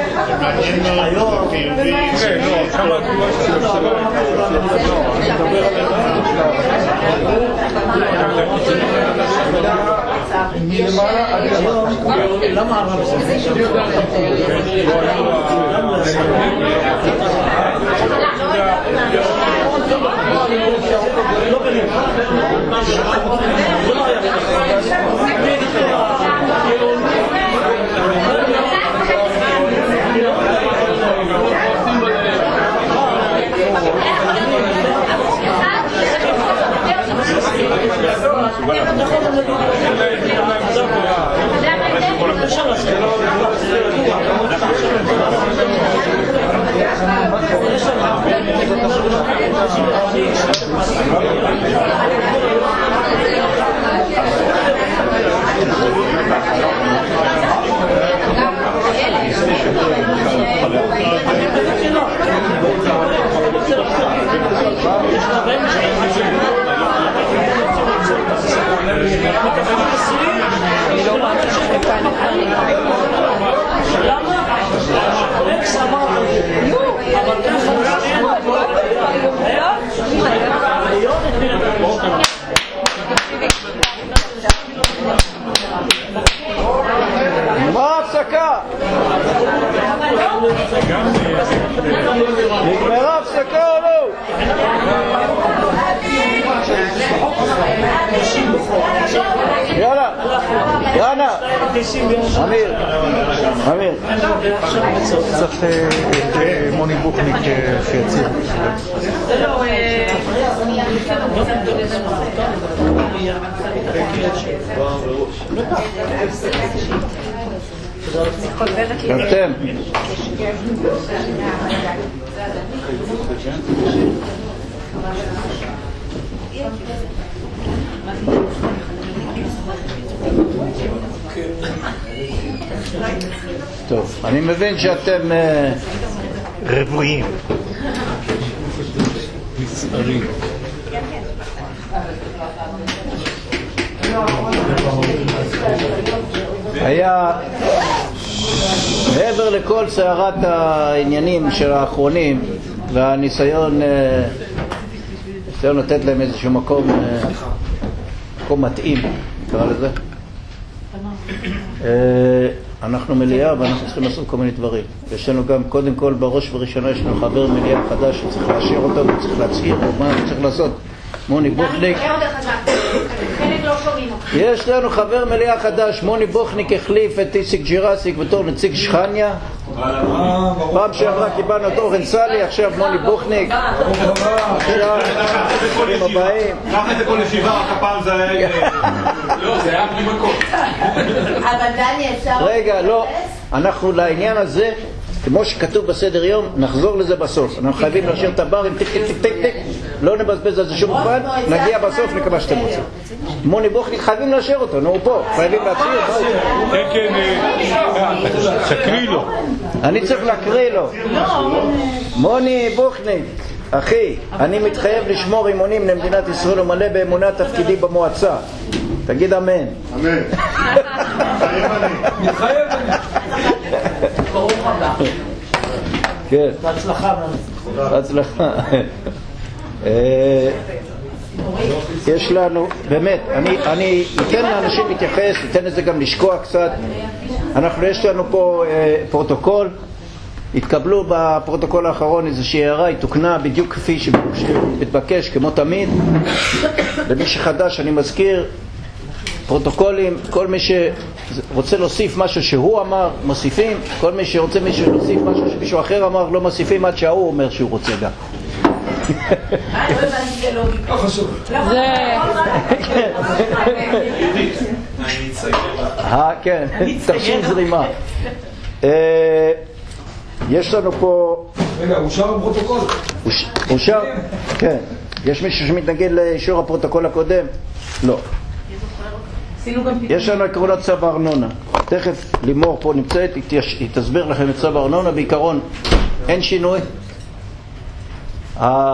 היום, כן, לא, כמה התגובה של למה הרב לא בנים מה הפסקה? נגמרה הפסקה או לא? יאללה, יאללה, אמיר, אמיר. צריך את מוני בוכניק שיציב. אתם טוב, אני מבין שאתם רבועים מסערים. היה מעבר לכל סערת העניינים של האחרונים והניסיון ניסיון לתת להם איזשהו מקום מקום מתאים, נקרא לזה. אנחנו מליאה ואנחנו צריכים לעשות כל מיני דברים. יש לנו גם, קודם כל, בראש וראשונה יש לנו חבר מליאה חדש שצריך להשאיר אותו וצריך להצהיר מה צריך לעשות. מוני בוכניק. יש לנו חבר מליאה חדש, מוני בוכניק החליף את איציק ג'ירסיק בתור נציג שכניה. פעם שעברה קיבלנו את אורן סלי, עכשיו מוני בוכניק. עכשיו, ברוכים הבאים. קח את זה כל ישיבה, רק הפעם זה היה... לא, זה היה בלי מקום. אבל דני אפשר... רגע, לא, אנחנו לעניין הזה, כמו שכתוב בסדר יום, נחזור לזה בסוף. אנחנו חייבים להשאיר את הברים, טיק טיק טיק טיק טיק, לא נבזבז על זה שום זמן, נגיע בסוף לכמה שאתם רוצים. מוני בוכניק חייבים להשאיר אותו, נו, הוא פה, חייבים להשאיר. כן, כן, תקריא לו. אני צריך להקריא לו. מוני בוכניק, אחי, אני מתחייב לשמור אמונים למדינת ישראל ומלא באמונה תפקידי במועצה. תגיד אמן. אמן. מתחייב אני. ברוך הבא. כן. בהצלחה. בהצלחה. יש לנו, באמת, אני, אני אתן לאנשים להתייחס, אתן לזה גם לשקוע קצת. אנחנו, יש לנו פה אה, פרוטוקול, התקבלו בפרוטוקול האחרון איזושהי הערה, היא תוקנה בדיוק כפי שמתבקש, כמו תמיד. למי שחדש אני מזכיר, פרוטוקולים, כל מי שרוצה להוסיף משהו שהוא אמר, מוסיפים, כל מי שרוצה מישהו להוסיף משהו שמישהו אחר אמר, לא מוסיפים עד שההוא אומר שהוא רוצה גם. לא חשוב. כן, תרשים זרימה. יש לנו פה... רגע, אושר הפרוטוקול? אושר? כן. יש מישהו שמתנגד לאישור הפרוטוקול הקודם? לא. יש לנו עקרונות צו הארנונה. תכף לימור פה נמצאת, היא תסביר לכם את צו הארנונה. בעיקרון אין שינוי.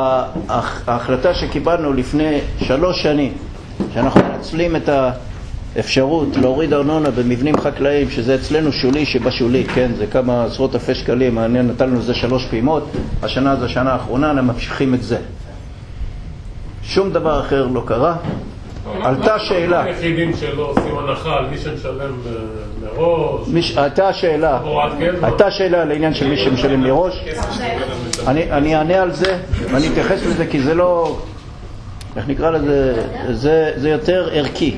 ההחלטה שקיבלנו לפני שלוש שנים, שאנחנו מנצלים את אפשרות להוריד ארנונה במבנים חקלאיים, שזה אצלנו שולי שבשולי, כן, זה כמה עשרות אלפי שקלים, מעניין, נתן לנו זה שלוש פעימות, השנה זה השנה האחרונה, הם ממשיכים את זה. שום דבר אחר לא קרה. עלתה שאלה. היחידים שלא עושים הנחה על מי שמשלם מראש. הייתה שאלה. הייתה שאלה לעניין של מי שמשלם מראש. אני אענה על זה, ואני אתייחס לזה כי זה לא, איך נקרא לזה, זה יותר ערכי.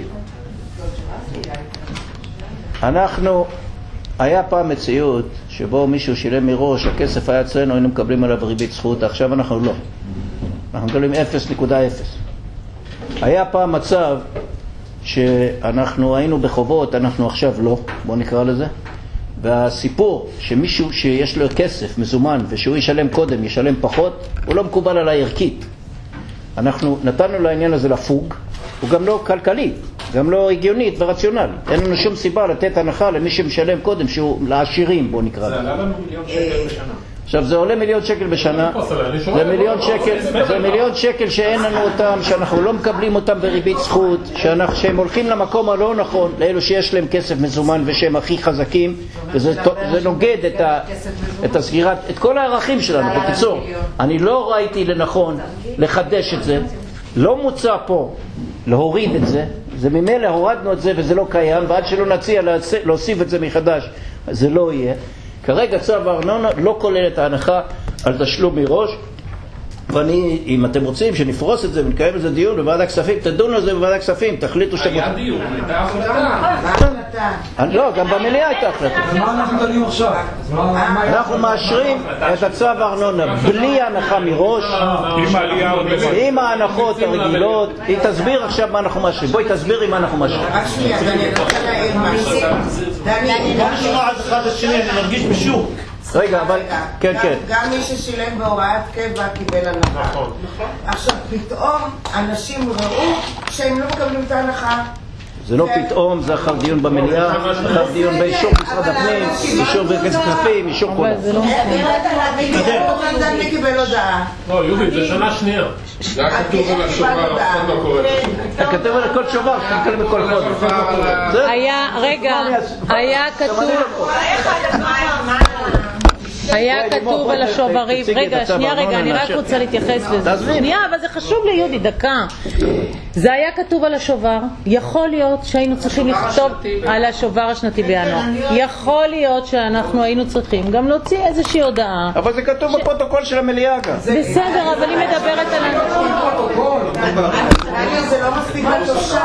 אנחנו, היה פעם מציאות שבו מישהו שילם מראש, הכסף היה אצלנו, היינו מקבלים עליו ריבית זכות, עכשיו אנחנו לא. אנחנו מקבלים אפס נקודה אפס. היה פעם מצב שאנחנו היינו בחובות, אנחנו עכשיו לא, בוא נקרא לזה, והסיפור שמישהו שיש לו כסף מזומן ושהוא ישלם קודם, ישלם פחות, הוא לא מקובל על הערכית. אנחנו נתנו לעניין הזה לפוג, הוא גם לא כלכלי, גם לא הגיונית ורציונלי. אין לנו שום סיבה לתת הנחה למי שמשלם קודם, שהוא לעשירים, בוא נקרא. זה עלה לנו מיליון שקל בשנה. עכשיו זה עולה מיליון שקל בשנה, זה מיליון שקל, זה מיליון שקל שאין לנו אותם, שאנחנו לא מקבלים אותם בריבית זכות, שאנחנו, שהם הולכים למקום הלא נכון, לאלו שיש להם כסף מזומן ושהם הכי חזקים, וזה זה נוגד את, ה, את הסגירת, את כל הערכים שלנו. בקיצור, אני לא ראיתי לנכון לחדש את זה, לא מוצע פה להוריד את זה, זה ממילא הורדנו את זה וזה לא קיים, ועד שלא נציע להוסיף את זה מחדש, זה לא יהיה. כרגע צו הארנונה לא כולל את ההנחה על תשלום מראש, ואני, אם אתם רוצים שנפרוס את זה ונקיים את זה דיון בוועדת כספים, תדונו על זה בוועדת כספים, תחליטו שאתם... היה דיון, הייתה החלטה. לא, גם במליאה הייתה החלטה. מה אנחנו דנים עכשיו? אנחנו מאשרים את הצו הארנונה בלי הנחה מראש, עם ההנחות הרגילות. היא תסביר עכשיו מה אנחנו מאשרים. בואי תסבירי מה אנחנו מאשרים. רק שנייה, אני רוצה להעיר משהו. דני, בוא נשמע את אחד השני, אני מרגיש בשוק. רגע, אבל, כן, כן. גם מי ששילם בהוראת קבע קיבל הנחה. עכשיו, פתאום אנשים ראו שהם לא מקבלים את ההנחה. זה לא פתאום, זה אחר דיון במליאה, אחר דיון באישור משרד הפנים, אישור בקצת כספים, אישור כולה. דני קיבל הודעה. לא, יובי, זה שנה שנייה. זה היה כתוב על השובר, אף אחד לא קורא. כתוב על כל שובר, כתוב בכל חודש. היה, רגע, היה כתוב... היה כתוב על השוברים, רגע, שנייה, רגע, אני רק רוצה להתייחס לזה. שנייה, אבל זה חשוב לי, יהודי, דקה. זה היה כתוב על השובר, יכול להיות שהיינו צריכים לכתוב על השובר השנתי בינואר. יכול להיות שאנחנו היינו צריכים גם להוציא איזושהי הודעה. אבל זה כתוב בפרוטוקול של המליאה גם. בסדר, אבל היא מדברת על אנשים. זה לא מספיק לתושב.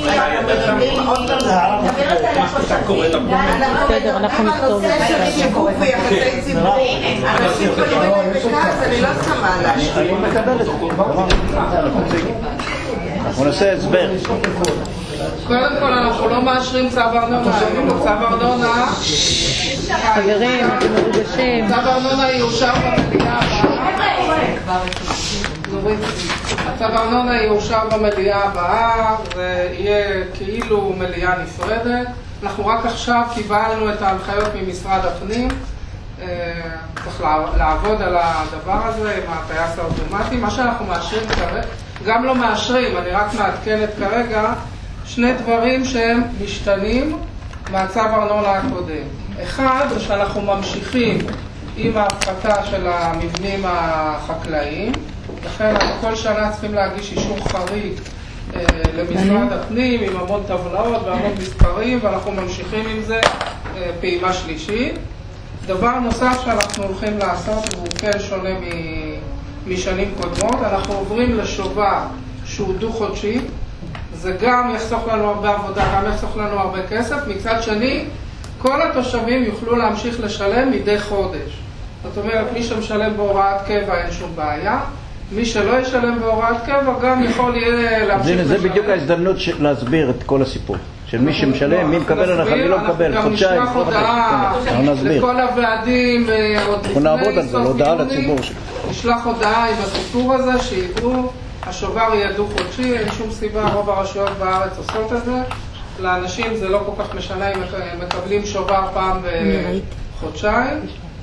בסדר, אנחנו נכתוב. שיווק ויחסי ציבור. אנשים קוראים אליהם בכעס, אני לא שמה עליי. אני מקבל את זה. אנחנו נעשה הסבר. קודם כל אנחנו לא מאשרים צו ארנונה, צו ארנונה חברים, אתם מרוגשים. צו ארנונה יאושר במליאה הבאה. הצו ארנונה יאושר במליאה הבאה, זה יהיה כאילו מליאה נפרדת. אנחנו רק עכשיו קיבלנו את ההנחיות ממשרד הפנים, צריך לעבוד על הדבר הזה עם הטייס האוטומטי. מה שאנחנו מאשרים כרגע, גם לא מאשרים, אני רק מעדכנת כרגע שני דברים שהם משתנים מהצו ארנונה הקודם. אחד, זה שאנחנו ממשיכים עם ההפחתה של המבנים החקלאיים, לכן כל שנה צריכים להגיש אישור חריג אה, למשרד הפנים עם המון טבלאות והמון מספרים, ואנחנו ממשיכים עם זה אה, פעימה שלישית. דבר נוסף שאנחנו הולכים לעשות, והוא כן שונה משנים קודמות, אנחנו עוברים לשובר שהוא דו-חודשי. זה גם יחסוך לנו הרבה עבודה, גם יחסוך לנו הרבה כסף. מצד שני, כל התושבים יוכלו להמשיך לשלם מדי חודש. זאת אומרת, מי שמשלם בהוראת קבע אין שום בעיה. מי שלא ישלם בהוראת קבע גם יכול יהיה להמשיך לשלם. זה בדיוק ההזדמנות להסביר את כל הסיפור. של מי שמשלם, מי מקבל הנחה, מי לא מקבל, חודשיים, אנחנו גם נשלח הודעה לכל הוועדים עוד לפני סוף יוני, נשלח הודעה עם הסיפור הזה, שידעו, השובר יהיה דו-חודשי, אין שום סיבה, רוב הרשויות בארץ עושות את זה, לאנשים זה לא כל כך משנה אם מקבלים שובר פעם בחודשיים,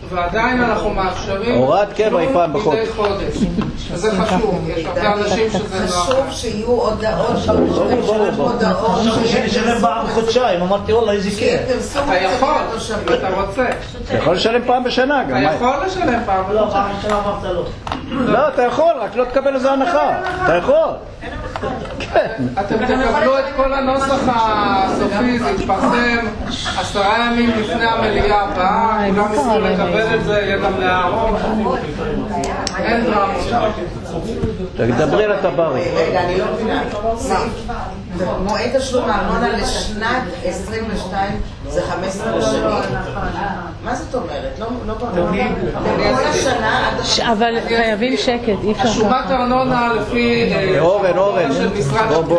ועדיין אנחנו מאפשרים הוראת קבע היא פעם בחודש. מדי חודש. וזה חשוב, יש הרבה אנשים שזה נוח. חשוב שיהיו הודעות, הודעות. שנשלם פעם בחודשיים, אמרתי וואלה איזה כיף. אתה יכול, אתה רוצה. אתה יכול לשלם פעם בשנה גם. אתה יכול לשלם פעם בשנה. לא, פעם בשנה אמרת לא. לא, אתה יכול, רק לא תקבל איזה הנחה. אתה יכול. אתם תקבלו את כל הנוסח הסופי, זה יתפרסם עשרה ימים לפני המליאה הבאה, כולם יוכלו לקבל את זה, יהיה גם להערות, אין דרמות. תדברי לטברי. רגע, אני לא מבינה. מועד תשלום הארנונה לשנת עשרים ושתיים זה חמש עשרה שנים? מה זאת אומרת? לא ברור. כל השנה עד השנה. אבל חייבים שקט, אי אפשר. השומת ארנונה לפי... אורן, אורן. בוא, בוא.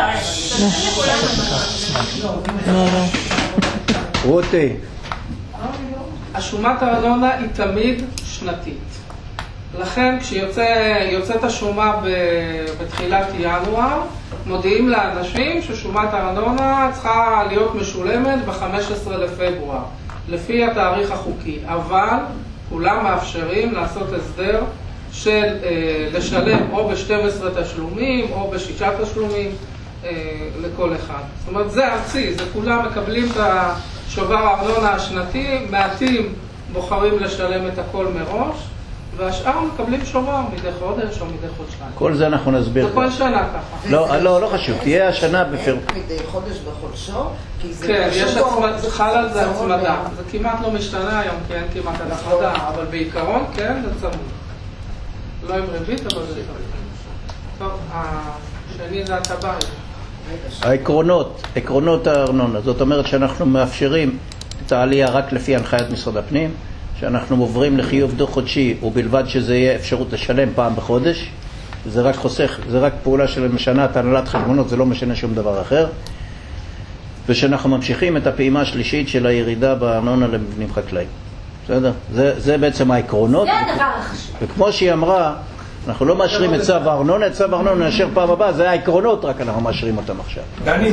רותי. השומת הארנונה היא תמיד שנתית. לכן כשיוצאת השומה בתחילת ינואר, מודיעים לאנשים ששומת הארנונה צריכה להיות משולמת ב-חמישה עשר לפברואר, לפי התאריך החוקי. אבל כולם מאפשרים לעשות הסדר של אה, לשלם או ב-שנים עשר תשלומים או בשישה תשלומים אה, לכל אחד. זאת אומרת, זה ארצי, זה כולם מקבלים את השובר הארנונה השנתי, מעטים בוחרים לשלם את הכל מראש, והשאר מקבלים שובר מדי חודש או מדי חודשיים. כל זה אנחנו נסביר. זה כל שנה ככה. לא, לא, לא חשוב, תהיה השנה בפר... מדי חודש בחודשו? כן, יש הצמדה, חל על זה הצמדה. זה כמעט לא משתנה היום, כי אין כמעט על הצמדה, אבל בעיקרון כן, זה צמוד. לא עם ריבית, אבל זה צמוד. טוב, השני זה הטבעי. העקרונות, עקרונות הארנונה, זאת אומרת שאנחנו מאפשרים את העלייה רק לפי הנחיית משרד הפנים, שאנחנו עוברים לחיוב דו חודשי ובלבד שזה יהיה אפשרות לשלם פעם בחודש. זה רק חוסך, זה רק פעולה של משנה את הנהלת חשבונות, זה לא משנה שום דבר אחר. ושאנחנו ממשיכים את הפעימה השלישית של הירידה בארנונה למבנים חקלאיים. בסדר? זה, זה בעצם העקרונות. זה הדבר החשוב. וכמו שהיא אמרה, אנחנו לא מאשרים את צו הארנונה, את צו הארנונה נאשר פעם הבאה, זה העקרונות, רק אנחנו מאשרים אותם עכשיו. דני,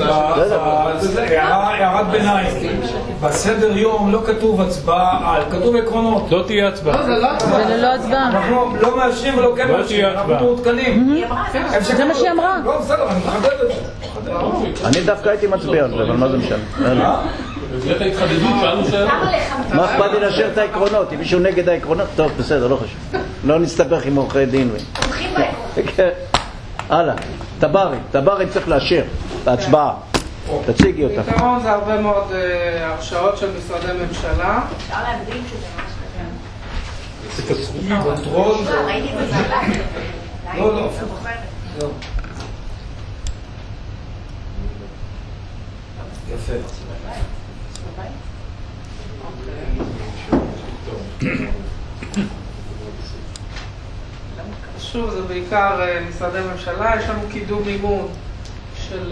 הערת ביניים, בסדר יום לא כתוב הצבעה, כתוב עקרונות. לא תהיה הצבעה. זה לא הצבעה. אנחנו לא מאשרים ולא כן מאשרים, אנחנו מעודכנים. זה מה שהיא אמרה. לא, בסדר, אני מחדד את זה. אני דווקא הייתי מצביע על זה, אבל מה זה משנה? במסגרת ההתחדדות שאלנו שאלות. מה אכפת לי לאשר את העקרונות? אם מישהו נגד העקרונות, טוב, בסדר, לא חשוב. לא נסתבך עם עורכי דין. הלאה, טברי, טברי צריך לאשר בהצבעה. תציגי אותה. בעיקרון זה הרבה מאוד הרשאות של משרדי ממשלה. אפשר להגדיל שזה ממש קטן. את הסכומים, קונטרול. ראיתי בזלק. לא, לא. יפה. שוב, זה בעיקר משרדי ממשלה. יש לנו קידום מימון של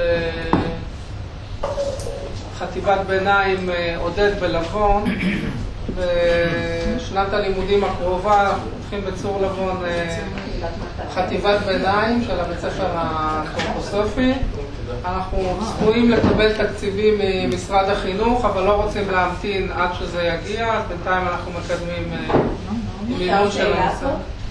חטיבת ביניים עודד בלבון. בשנת הלימודים הקרובה הולכים בצור לבון חטיבת ביניים של הבית ספר האנתרופוסופי. אנחנו צפויים לקבל תקציבים ממשרד החינוך, אבל לא רוצים להמתין עד שזה יגיע, אז בינתיים אנחנו מקדמים מימון של הנושא.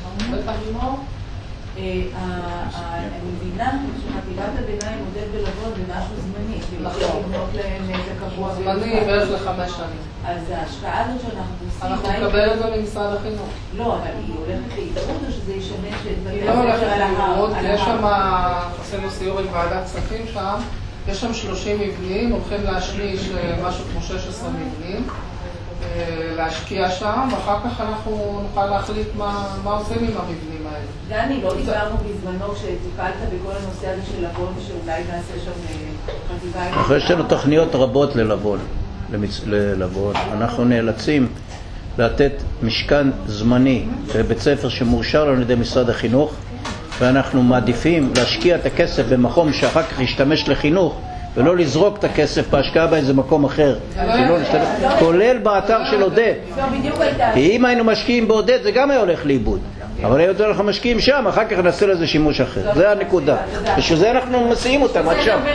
אני מבינה שחטיבת הביניים עודד בלבון זה משהו זמני, נכון. זמני בערך לחמש שנים. אז ההשקעה הזאת שאנחנו עושים... אנחנו נקבל את זה ממשרד החינוך. לא, אבל היא הולכת להתערות או שזה ישמש את היא לא הולכת להתערות, יש שם, עשינו סיור עם ועדת כספים שם, יש שם שלושים מבנים, הולכים להשמיש משהו כמו שש עשרה מבנים, להשקיע שם, ואחר כך אנחנו נוכל להחליט מה, מה עושים עם המבנים האלה. דני, לא דיברנו בזמנו כשטיפלת בכל הנושא הזה של לבון, שאולי נעשה שם חטיבה... יש לנו תוכניות רבות ללבון, ללבון. אנחנו נאלצים לתת משכן זמני בבית ספר שמאושר לנו על ידי משרד החינוך, ואנחנו מעדיפים להשקיע את הכסף במקום שאחר כך ישתמש לחינוך, ולא לזרוק את הכסף בהשקעה באיזה מקום אחר, כולל באתר של עודד. כי אם היינו משקיעים בעודד זה גם היה הולך לאיבוד, אבל היום אנחנו משקיעים שם, אחר כך נעשה לזה שימוש אחר. זה הנקודה, ושזה אנחנו מסיעים אותם עד שם.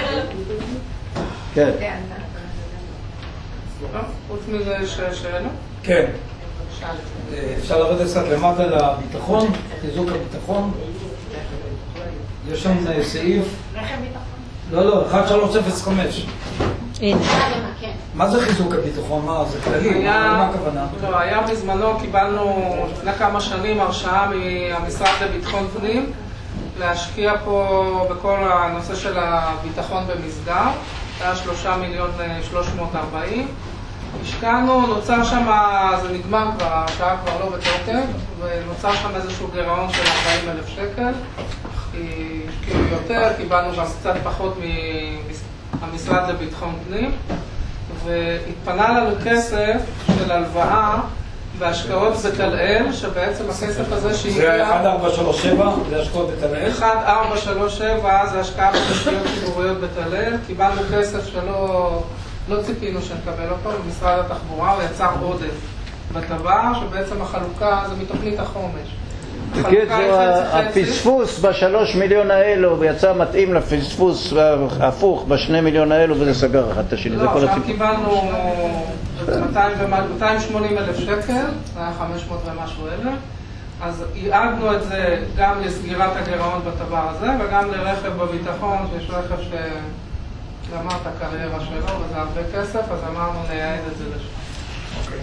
כן. חוץ מזה יש שאלה? כן. אפשר לרדת קצת למטה לביטחון, חיזוק הביטחון. יש שם סעיף. לא, לא, אחת שלוש אפס חמש. מה זה חיזוק הביטחון? מה זה כללי? מה הכוונה? לא, היה בזמנו, קיבלנו לפני כמה שנים הרשאה מהמשרד לביטחון פנים להשקיע פה בכל הנושא של הביטחון במסגר. היה שלושה מיליון שלוש מאות וארבעים. השקענו, נוצר שם, זה נגמר כבר, השעה כבר לא בתוקף, ונוצר שם איזשהו גירעון של ארבעים אלף שקל. כאילו יותר, קיבלנו גם קצת פחות מהמשרד לביטחון פנים, והתפנה לנו כסף של הלוואה בהשקעות בתל-אל, שבעצם הכסף הזה שהגיע... זה אחת ארבע שלוש שבע, זה השקעות בתל-אל? אחת ארבע שלוש שבע זה השקעה בתשתיות ציבוריות בתל-אל. קיבלנו כסף שלא לא ציפינו שנקבל אותו במשרד התחבורה, הוא יצר עודף בטבע, שבעצם החלוקה זה מתוכנית החומש. בקיצור, הפספוס בשלוש מיליון האלו ויצא מתאים לפספוס הפוך בשני מיליון האלו, וזה סגר אחד את השני. לא, עכשיו קיבלנו מאתיים ושמונים אלף שקל, זה היה חמש מאות ומשהו אלף, אז ייעדנו את זה גם לסגירת הגירעון בטבע הזה וגם לרכב בביטחון, שיש רכב שגמר את הקריירה שלו וזה הרבה כסף, אז אמרנו נייעד את זה לשם. אוקיי.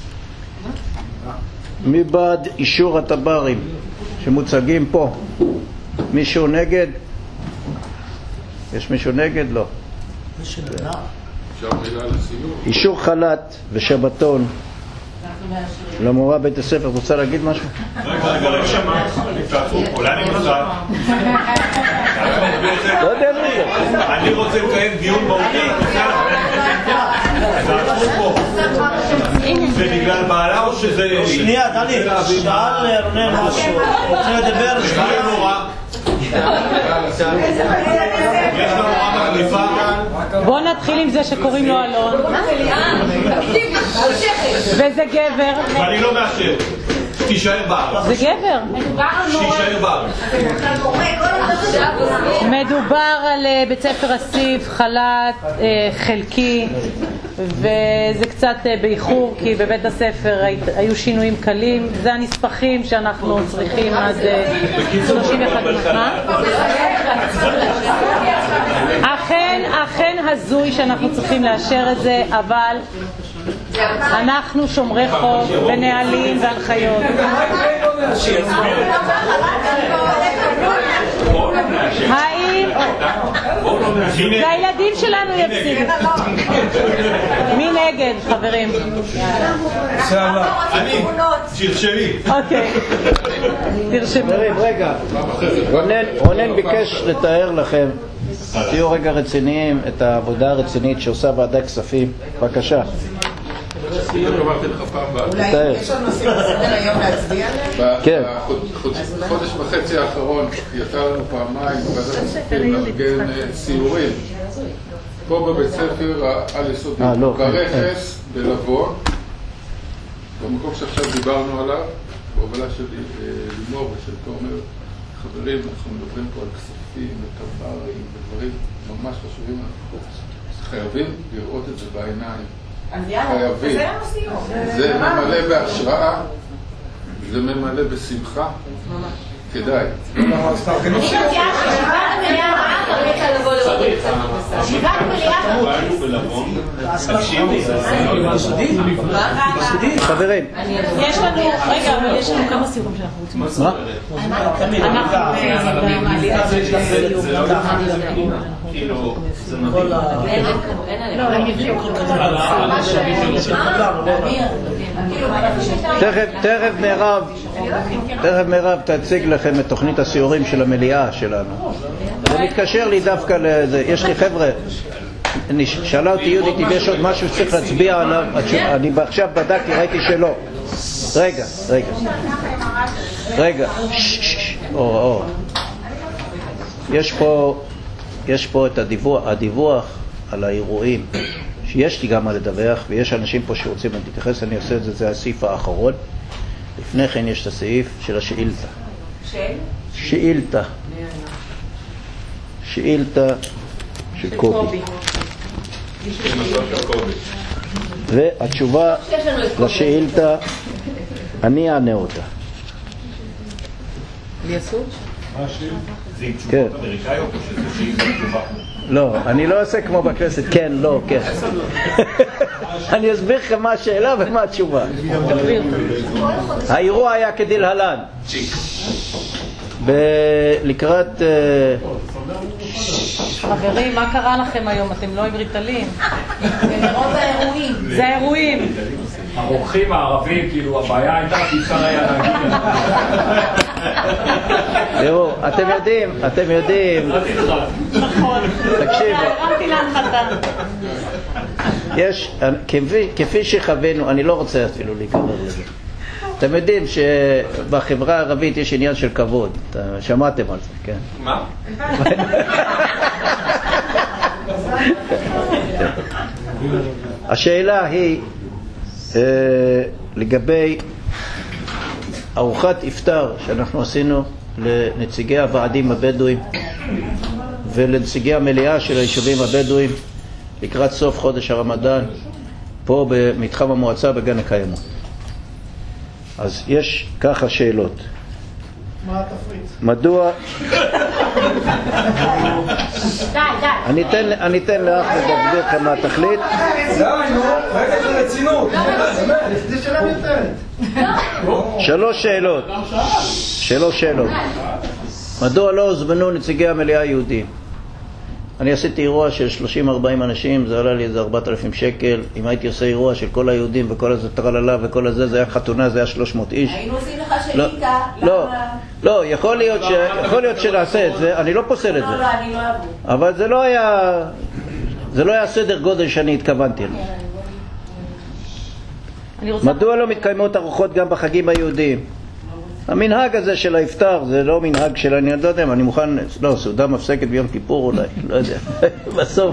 מי בעד אישור הטברים שמוצגים פה? מישהו נגד? יש מישהו נגד? לא. אישור חל"ת ושבתון למורה בית הספר. רוצה להגיד משהו? רגע, רגע, לא שמע. אולי אני מוזר. לא יודע מי. אני רוצה לקיים דיון מהותי. זה בגלל בעלה או שזה... שנייה, דני, שאל רונן משהו. רוצה לדבר? יש לנו נורא. יש לנו נורא מחליפה. בוא נתחיל עם זה שקוראים לו אלון. וזה גבר. ואני לא מאשר. תישאר בארץ. זה גבר. תישאר בארץ. מדובר על בית ספר אסיף, חל"ת, חלקי, וזה קצת באיחור כי בבית הספר היו שינויים קלים. זה הנספחים שאנחנו צריכים עד שלושים ואחת. אכן, אכן הזוי שאנחנו צריכים לאשר את זה, אבל אנחנו שומרי חוק ונהלים והנחיות. האם זה הילדים שלנו יפסידו? מי נגד, חברים? אני, תרשמי. אוקיי, תרשמו. רגע, רונן ביקש לתאר לכם, תהיו רגע רציניים, את העבודה הרצינית שעושה ועדת כספים. בבקשה. אולי יש לנו נושאים לסדר היום להצביע עליהם? בחודש וחצי האחרון יצא לנו פעמיים בוועדת הכספים לארגן סיורים פה בבית ספר העל-יסודי, ברכס, בלבון, במקום שעכשיו דיברנו עליו, בהובלה של לימור ושל תומר. חברים, אנחנו מדברים פה על כספים וטברים ודברים ממש חשובים. חייבים לראות את זה בעיניים. חייבים. זה ממלא בהשראה, זה ממלא בשמחה. כדאי. חברים, יש לנו, רגע, אבל יש לנו כמה סיורים שאנחנו רוצים לעשות. כאילו, זה תכף, תכף מירב, תכף מירב תציג לכם את תוכנית הסיורים של המליאה שלנו. זה מתקשר לי דווקא לזה. יש לי חבר'ה, שאלה אותי יהודית אם יש עוד משהו שצריך להצביע עליו. אני עכשיו בדקתי, ראיתי שלא. רגע, רגע רגע אור, אור. יש פה יש פה את הדיווח, הדיווח על האירועים שיש לי גם מה לדווח, ויש אנשים פה שרוצים להתייחס. אני עושה את זה, זה הסעיף האחרון. לפני כן יש את הסעיף של השאילתה. של? שאילתה. שאילתה של קובי. והתשובה לשאילתה אני אענה אותה. ליסוד? זה עם תשובות אמריקאיות או שזה שאילתה תשובה? לא, אני לא עושה כמו בכנסת, כן, לא, כן. אני אסביר לכם מה השאלה ומה התשובה. האירוע היה כדלהלן. לקראת... חברים, מה קרה לכם היום? אתם לא עם ריטלין. רוב האירועים. זה האירועים. הרוקחים הערבים, כאילו, הבעיה הייתה שאפשר היה להגיד. תראו, אתם יודעים, אתם יודעים. נכון. תקשיבו. הרמתי להנחתה. יש, כפי שחווינו, אני לא רוצה אפילו להיכנס לזה. אתם יודעים שבחברה הערבית יש עניין של כבוד. שמעתם על זה, כן? מה? השאלה היא לגבי ארוחת iftar שאנחנו עשינו לנציגי הוועדים הבדואים ולנציגי המליאה של היישובים הבדואים לקראת סוף חודש הרמדאן פה במתחם המועצה בגן הקיימות. אז יש ככה שאלות. מה התפריט? מדוע... אני אתן, אני אתן לאח לדבר לכם מה התכלית. די, נו, רגע של רצינות. זה שאלה מיותרת. שלוש שאלות. שלוש שאלות. מדוע לא הוזמנו נציגי המליאה היהודים? אני עשיתי אירוע של שלושים ארבעים אנשים, זה עלה לי איזה ארבעת אלפים שקל. אם הייתי עושה אירוע של כל היהודים וכל הזה טרללה וכל הזה, זה היה חתונה, זה היה שלוש מאות איש. היינו עושים לך שאילתה. לא, לא, יכול להיות ש... יכול להיות שנעשה את זה, אני לא פוסל את זה. לא, לא, אני לא אבוא. אבל זה לא היה... זה לא היה סדר גודל שאני התכוונתי לו. מדוע לא מתקיימות ארוחות גם בחגים היהודיים? המנהג הזה של האפטר זה לא מנהג של אני לא יודע, אני מוכן, לא, סעודה מפסקת ביום כיפור אולי, לא יודע, בסוף.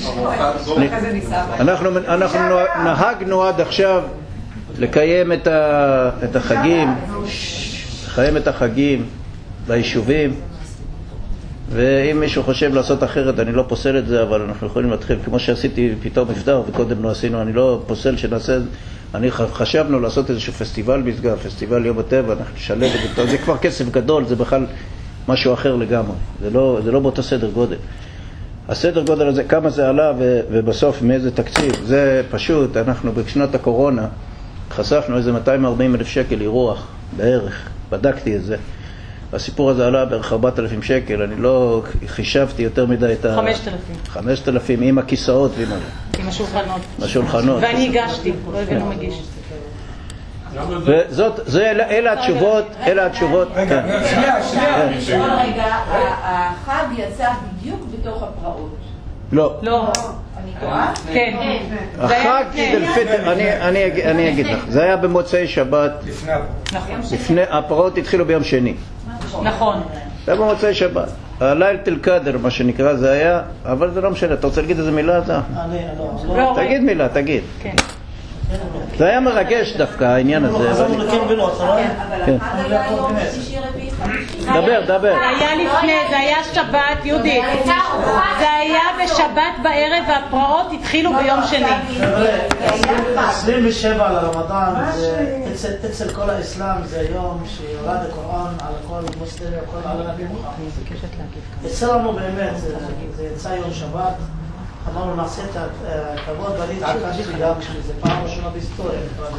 אנחנו, אנחנו נהגנו עד עכשיו לקיים את, ה, את החגים, לקיים את החגים ביישובים, ואם מישהו חושב לעשות אחרת אני לא פוסל את זה, אבל אנחנו יכולים להתחיל כמו שעשיתי פתאום אפטר וקודם לא עשינו, אני לא פוסל שנעשה, אני חשבנו לעשות איזשהו פסטיבל בסגר, פסטיבל יום הטבע, אנחנו נשלב את זה, זה כבר כסף גדול, זה בכלל משהו אחר לגמרי, זה לא, זה לא באותו סדר גודל. הסדר גודל הזה, כמה זה עלה ו, ובסוף מאיזה תקציב, זה פשוט, אנחנו בשנות הקורונה חשפנו איזה מאתיים וארבעים אלף שקל אירוח בערך, בדקתי את זה. הסיפור הזה עלה בערך ארבעת אלפים שקל, אני לא חישבתי יותר מדי את ה... חמשת אלפים. חמשת אלפים עם הכיסאות ועם ה... עם השולחנות. השולחנות. ואני הגשתי, לא הבאנו מגיש. וזאת, זה, אלה התשובות, אלה התשובות. רגע, שנייה, שנייה. רגע, החג יצא בדיוק בתוך הפרעות. לא. לא. אני טועה? כן. החג עיד אל-פיטר, אני אגיד לך, זה היה במוצאי שבת. לפני הפרעות התחילו ביום שני. נכון. זה היה במוצאי שבת. הליל תל קאדר, מה שנקרא, זה היה, אבל זה לא משנה. אתה רוצה להגיד איזה מילה? לא. תגיד מילה, תגיד. כן. זה היה מרגש דווקא העניין הזה. אבל החג היה יום שישי רביעי חמישי. דבר, דבר. זה היה לפני, זה היה שבת, יהודית. זה היה בשבת בערב והפרעות התחילו ביום שני. עשרים ושבע לרמדאן, אצל כל האסלאם זה היום שיורד הקוראן על כל מוסלמי, על הנביא מוחמד. אצלנו באמת, זה יצא יום שבת. אמרנו נעשה את הכבוד ואני התעקשתי גם שזה פעם ראשונה בהיסטוריה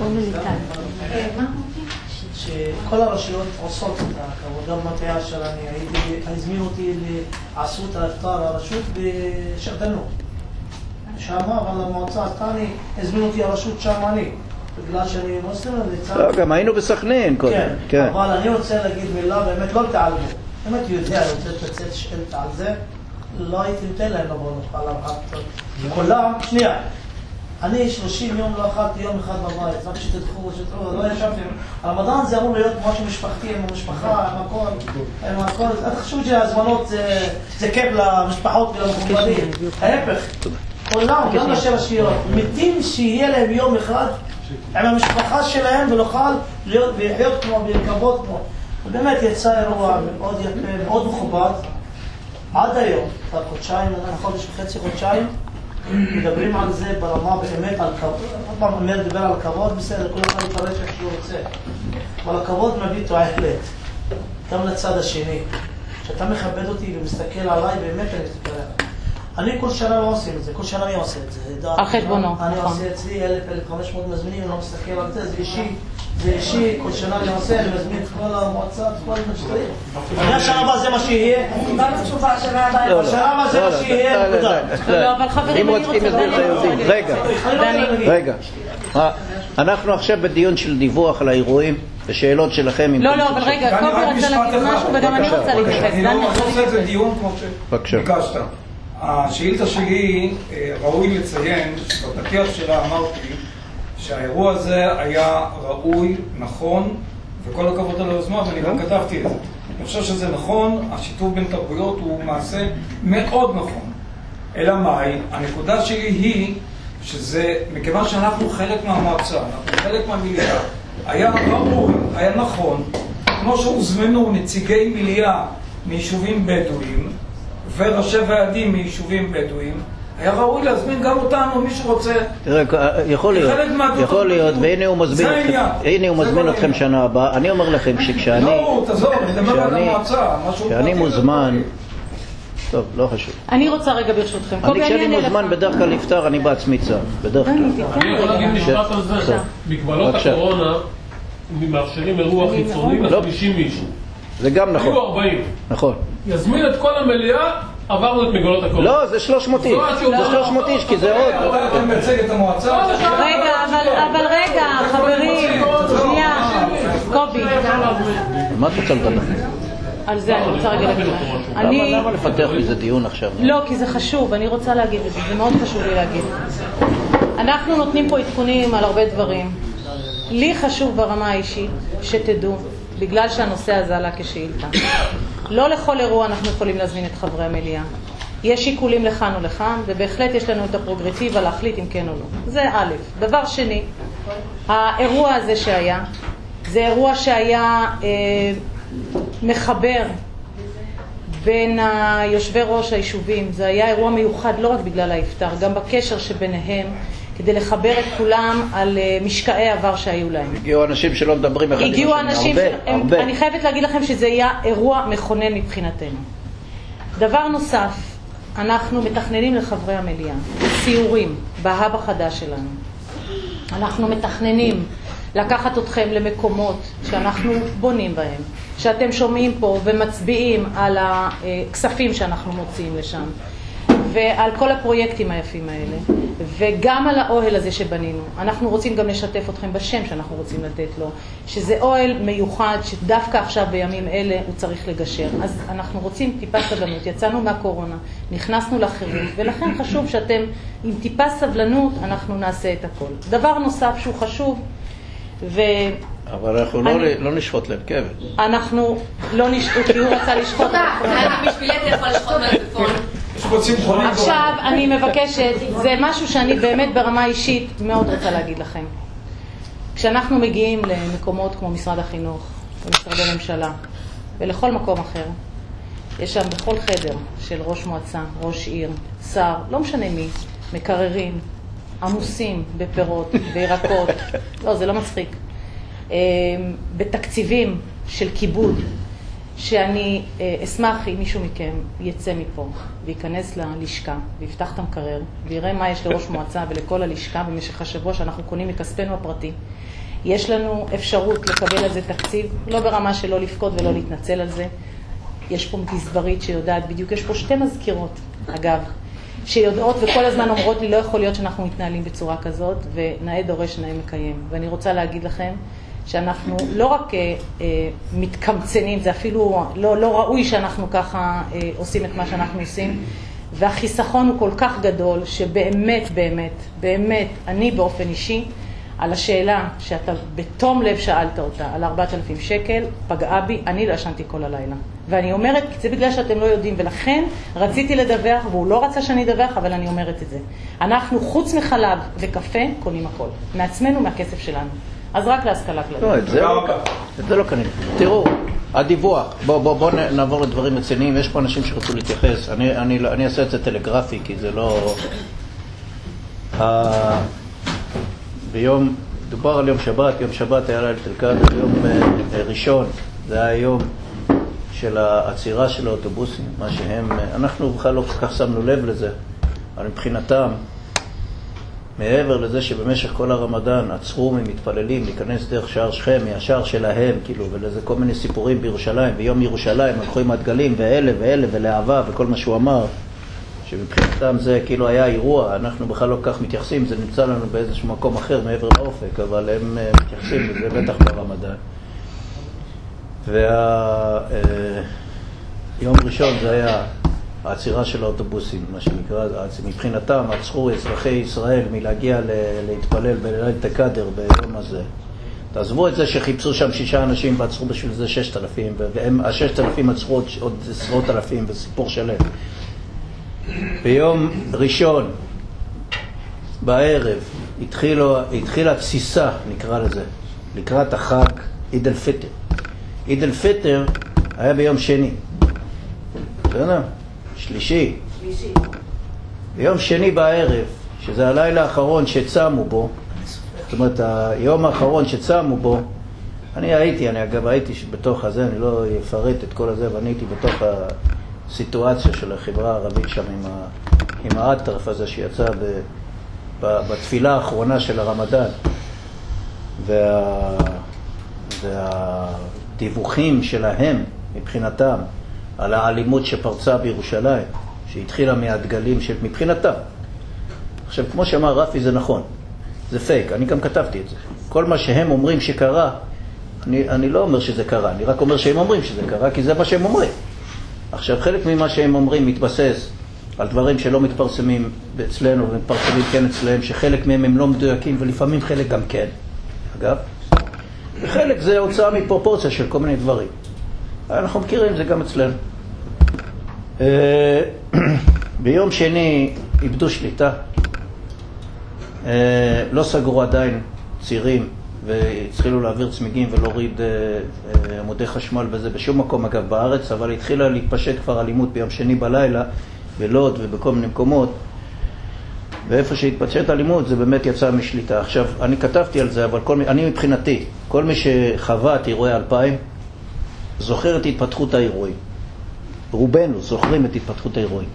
שכל הרשויות עושות את הכבוד, גם מטעה שלני הזמינו אותי לעשו את האפטר הרשות בשרדנות שם, אבל המועצה התני הזמינו אותי הרשות שם אני בגלל שאני מוסלם. לא, גם היינו בסכנין קודם. כן, אבל אני רוצה להגיד מילה, באמת לא תעלמו, באמת יודע, אני רוצה לצאת שאלת על זה, לא הייתי נותן להם לבוא נוכל לארוחת כולם, שנייה, אני שלושים יום לא אכלתי יום אחד בבית, רק שתדחו, שתדחו, לא ישבתי. הרמדאן זה אמור להיות משהו משפחתי, עם המשפחה, עם הכל, עם הכל. אתה חושב שהזמנות זה כיף למשפחות ולמכובדים. ההפך, כולם, גם ראשי רשויות, מתים שיהיה להם יום אחד עם המשפחה שלהם ונוכל להיות ולחיות כמו, ולכבוד כמו. ובאמת יצא אירוע מאוד יפה, מאוד מכובד. עד היום, כבר חודשיים, חודש וחצי, חודשיים, מדברים על זה ברמה באמת על כבוד. עוד פעם אומר דיבר על כבוד, בסדר, כל אחד יפרש איך שהוא רוצה. אבל הכבוד מביא תועלת, גם לצד השני. כשאתה מכבד אותי ומסתכל עליי, באמת אני מסתכל עליי. אני כל שנה לא עושה את זה, כל שנה אני עושה את זה. על חשבונו. אני עושה אצלי אלף, אלף חמש מאות מזמינים, אני לא מסתכל על זה, זה אישי. זה אישי, כל שנה אני עושה, אני מזמין את כל המועצה, את כל מה שצריך. אני השנה הבאה זה מה שיהיה. קיבלנו תשובה, השנה הבאה. השנה הבאה זה מה שיהיה, נקודה. לא, אבל חברים, אני רוצה... רגע, רגע. אנחנו עכשיו בדיון של דיווח על האירועים ושאלות שלכם. לא, לא, אבל רגע, קובי רצה להגיד משהו וגם אני רוצה להתייחס. אני לא עושה את זה דיון כמו שביקשת. השאילתה שלי, ראוי לציין, בפתיח שלה אמרתי שהאירוע הזה היה ראוי, נכון, וכל הכבוד על היוזמה, ואני גם כתבתי את זה. אני חושב שזה נכון, השיתוף בין תרבויות הוא מעשה מאוד נכון. אלא מאי, הנקודה שלי היא שזה, מכיוון שאנחנו חלק מהמועצה, אנחנו חלק מהמליאה, היה ראוי, היה נכון, כמו שהוזמנו נציגי מליאה מיישובים בדואים, וראשי ועדים מיישובים בדואים, היה ראוי להזמין גם אותנו, מי שרוצה. תראה, יכול להיות, יכול להיות, והנה הוא מזמין אתכם, הנה הוא מזמין אתכם שנה הבאה. אני אומר לכם שכשאני, לא, תעזור, אני מדבר על המועצה, כשאני מוזמן, טוב, לא חשוב. אני רוצה רגע ברשותכם. אני כשאני מוזמן בדרך כלל לפתר, אני בעצמי צער, בדרך כלל. אני יכול להגיד משפט על זה, מגבלות הקורונה מאפשרים אירוע חיצוני ל-חמישים איש. זה גם נכון. היו ארבעים. נכון. יזמין את כל המליאה, עברנו את מגבלות הקורונה. לא, זה שלוש מאות איש. זה שלוש מאות איש, כי זה עוד. אתה מייצג את המועצה? רגע, אבל רגע, חברים, שנייה, קובי. מה את רוצה לדבר? על זה אני רוצה רגע להגיד משהו. למה לפתח לי זה דיון עכשיו? לא, כי זה חשוב, אני רוצה להגיד את זה, זה מאוד חשוב לי להגיד. אנחנו נותנים פה עדכונים על הרבה דברים. לי חשוב ברמה האישית שתדעו, בגלל שהנושא הזה עלה כשאילתה. לא לכל אירוע אנחנו יכולים להזמין את חברי המליאה. יש שיקולים לכאן או לכאן, ובהחלט יש לנו את הפרוגרטיבה להחליט אם כן או לא. זה א'. דבר שני, האירוע הזה שהיה, זה אירוע שהיה אה, מחבר בין היושבי ראש היישובים. זה היה אירוע מיוחד לא רק בגלל האפטר, גם בקשר שביניהם, כדי לחבר את כולם על משקעי עבר שהיו להם. הגיעו אנשים שלא מדברים אחד עם השני. הגיעו אנשים, הרבה. אני חייבת להגיד לכם שזה היה אירוע מכונן מבחינתנו. דבר נוסף, אנחנו מתכננים לחברי המליאה סיורים בהאב החדש שלנו. אנחנו מתכננים לקחת אתכם למקומות שאנחנו בונים בהם, שאתם שומעים פה ומצביעים על הכספים שאנחנו מוציאים לשם. ועל כל הפרויקטים היפים האלה, וגם על האוהל הזה שבנינו. אנחנו רוצים גם לשתף אתכם בשם שאנחנו רוצים לתת לו, שזה אוהל מיוחד שדווקא עכשיו בימים אלה הוא צריך לגשר. אז אנחנו רוצים טיפה סבלנות, יצאנו מהקורונה, נכנסנו לחירום, ולכן חשוב שאתם עם טיפה סבלנות אנחנו נעשה את הכל. דבר נוסף שהוא חשוב, ו... אבל אנחנו לא, לא נשפוט להם כבד. אנחנו לא נשפוט, כי הוא רצה לשפוט. בשבילך יכול לשפוט מהצפון. עכשיו אני מבקשת, זה משהו שאני באמת ברמה אישית מאוד רוצה להגיד לכם. כשאנחנו מגיעים למקומות כמו משרד החינוך, ומשרדי ממשלה, ולכל מקום אחר, יש שם בכל חדר של ראש מועצה, ראש עיר, שר, לא משנה מי, מקררים, עמוסים בפירות, בירקות, לא, זה לא מצחיק, בתקציבים של כיבוד, שאני אשמח אם מישהו מכם יצא מפה וייכנס ללשכה ויפתח את המקרר ויראה מה יש לראש מועצה ולכל הלשכה במשך השבוע שאנחנו קונים מכספנו הפרטי. יש לנו אפשרות לקבל על זה תקציב, לא ברמה של לא לפקוד ולא להתנצל על זה. יש פה גזברית שיודעת בדיוק, יש פה שתי מזכירות, אגב, שיודעות וכל הזמן אומרות לי לא יכול להיות שאנחנו מתנהלים בצורה כזאת, ונאה דורש נאה מקיים. ואני רוצה להגיד לכם שאנחנו לא רק אה, אה, מתקמצנים, זה אפילו לא, לא ראוי שאנחנו ככה אה, עושים את מה שאנחנו עושים, והחיסכון הוא כל כך גדול שבאמת, באמת, באמת, אני באופן אישי, על השאלה שאתה בתום לב שאלת אותה, על ארבעת אלפים שקל, פגעה בי, אני לא ישנתי כל הלילה. ואני אומרת, זה בגלל שאתם לא יודעים, ולכן רציתי לדווח, והוא לא רצה שאני אדווח, אבל אני אומרת את זה. אנחנו חוץ מחלב וקפה קונים הכל, מעצמנו, מהכסף שלנו. אז רק להשכלה כללית. לא, את זה לא, את זה לא קנינו. תראו, הדיווח, בואו בוא, בוא נעבור לדברים רציניים, יש פה אנשים שרצו להתייחס, אני, אני, אני אעשה את זה טלגרפי, כי זה לא... ביום, דובר על יום שבת, יום שבת היה ליל קאדר, יום ראשון, זה היה יום של העצירה של האוטובוסים, מה שהם, אנחנו בכלל לא כל כך שמנו לב לזה, אבל מבחינתם, מעבר לזה שבמשך כל הרמדאן עצרו ממתפללים להיכנס דרך שער שכם, מהשער שלהם, כאילו, ולזה כל מיני סיפורים בירושלים, ביום ירושלים הלכו עם הדגלים ואלה ואלה ולאהבה וכל מה שהוא אמר, שמבחינתם זה כאילו היה אירוע, אנחנו בכלל לא כך מתייחסים, זה נמצא לנו באיזשהו מקום אחר מעבר לאופק, אבל הם מתייחסים לזה בטח ברמדאן. והיום ראשון זה היה העצירה של האוטובוסים, מה שנקרא, מבחינתם עצרו אזרחי ישראל מלהגיע להתפלל בליל הקאדר ביום הזה. תעזבו את זה שחיפשו שם שישה אנשים ועצרו בשביל זה ששת אלפים, והם הששת אלפים עצרו עוד עשרות אלפים וסיפור שלם. ביום ראשון בערב התחילו, התחילה תסיסה, נקרא לזה, לקראת החג עיד אל-פיטר. עיד אל-פיטר היה ביום שני. בסדר? שלישי. שלישי. ביום שני בערב, שזה הלילה האחרון שצמו בו, זאת אומרת, היום האחרון שצמו בו, אני הייתי, אני אגב הייתי בתוך הזה, אני לא אפרט את כל הזה, אבל הייתי בתוך הסיטואציה של החברה הערבית שם עם, ה, עם האטרף הזה שיצא ב, ב, בתפילה האחרונה של הרמדאן. וה, והדיווחים שלהם מבחינתם על האלימות שפרצה בירושלים, שהתחילה מהדגלים של מבחינתם. עכשיו, כמו שאמר רפי, זה נכון. זה פייק, אני גם כתבתי את זה. כל מה שהם אומרים שקרה, אני, אני לא אומר שזה קרה, אני רק אומר שהם אומרים שזה קרה, כי זה מה שהם אומרים. עכשיו, חלק ממה שהם אומרים מתבסס על דברים שלא מתפרסמים אצלנו ומתפרסמים כן אצלהם, שחלק מהם הם לא מדויקים ולפעמים חלק גם כן, אגב. וחלק זה הוצאה מפרופורציה של כל מיני דברים. אנחנו מכירים זה גם אצלנו. ביום שני איבדו שליטה. לא סגרו עדיין צירים והתחילו להעביר צמיגים ולהוריד עמודי חשמל וזה בשום מקום אגב בארץ, אבל התחילה להתפשט כבר אלימות ביום שני בלילה בלוד ובכל מיני מקומות, ואיפה שהתפשט אלימות זה באמת יצא משליטה. עכשיו, אני כתבתי על זה, אבל כל מי, אני מבחינתי, כל מי שחווה את אירועי אלפיים זוכר את התפתחות האירועים. רובנו זוכרים את התפתחות האירועים.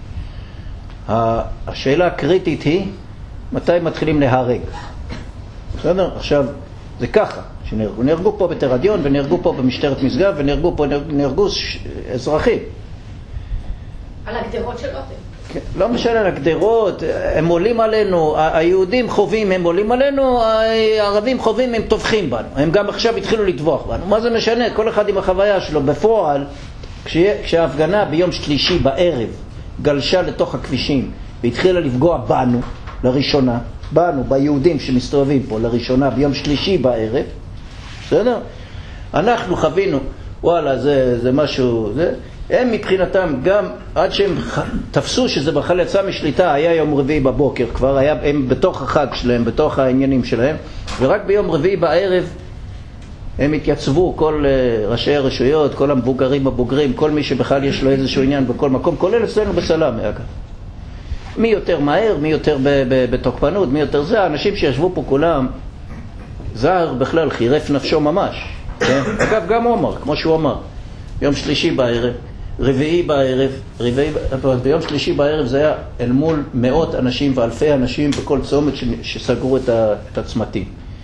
השאלה הקריטית היא מתי מתחילים להרג. בסדר? עכשיו, זה ככה שנהרגו. נהרגו פה בתרדיון ונהרגו פה במשטרת משגב ונהרגו פה, נהרגו אזרחים. על הגדרות של אוטם. כן, לא משנה על הגדרות, הם עולים עלינו, היהודים חווים, הם עולים עלינו, הערבים חווים, הם טובחים בנו. הם גם עכשיו התחילו לטבוח בנו. מה זה משנה? כל אחד עם החוויה שלו. בפועל, כשההפגנה ביום שלישי בערב גלשה לתוך הכבישים והתחילה לפגוע בנו, לראשונה, בנו, ביהודים שמסתובבים פה לראשונה ביום שלישי בערב, בסדר? אנחנו חווינו, וואלה, זה, זה משהו, זה, הם מבחינתם גם, עד שהם תפסו שזה בכלל יצא משליטה, היה יום רביעי בבוקר, כבר היה, הם בתוך החג שלהם, בתוך העניינים שלהם, ורק ביום רביעי בערב הם התייצבו, כל ראשי הרשויות, כל המבוגרים הבוגרים, כל מי שבכלל יש לו איזשהו עניין בכל מקום, כולל אצלנו בסלאם, אגב. מי יותר מהר, מי יותר בתוקפנות, מי יותר זה, האנשים שישבו פה כולם, זהר בכלל חירף נפשו ממש. כן? אגב, גם הוא אמר, כמו שהוא אמר, ביום שלישי בערב, רביעי בערב, רביעי, ביום שלישי בערב זה היה אל מול מאות אנשים ואלפי אנשים בכל צומת שסגרו את, ה, את הצמתים.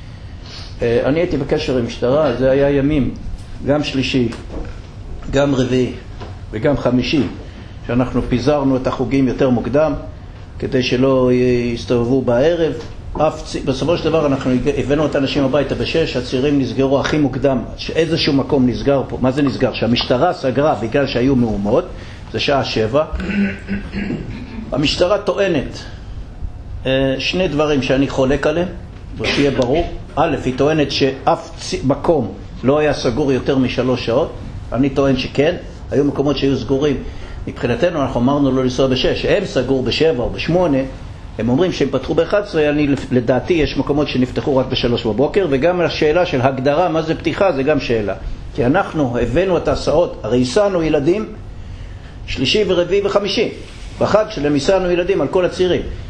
אני הייתי בקשר עם משטרה, זה היה ימים, גם שלישי, גם רביעי וגם חמישי, שאנחנו פיזרנו את החוגים יותר מוקדם, כדי שלא יסתובבו בערב. אף, בסופו של דבר אנחנו הבאנו את האנשים הביתה בשש, הצירים נסגרו הכי מוקדם, שאיזשהו מקום נסגר פה. מה זה נסגר? שהמשטרה סגרה בגלל שהיו מהומות, זה שעה שבע. המשטרה טוענת שני דברים שאני חולק עליהם, ושיהיה ברור. א', היא טוענת שאף מקום לא היה סגור יותר משלוש שעות. אני טוען שכן, היו מקומות שהיו סגורים. מבחינתנו אנחנו אמרנו לא לנסוע בשש, הם סגור בשבע או בשמונה, הם אומרים שהם פתחו ב-אחת עשרה, אני, לדעתי יש מקומות שנפתחו רק בשלוש בבוקר, וגם השאלה של הגדרה מה זה פתיחה זה גם שאלה. כי אנחנו הבאנו את ההסעות, הרי הסענו ילדים שלישי ורביעי וחמישי, בחג שלהם הסענו ילדים על כל הצירים.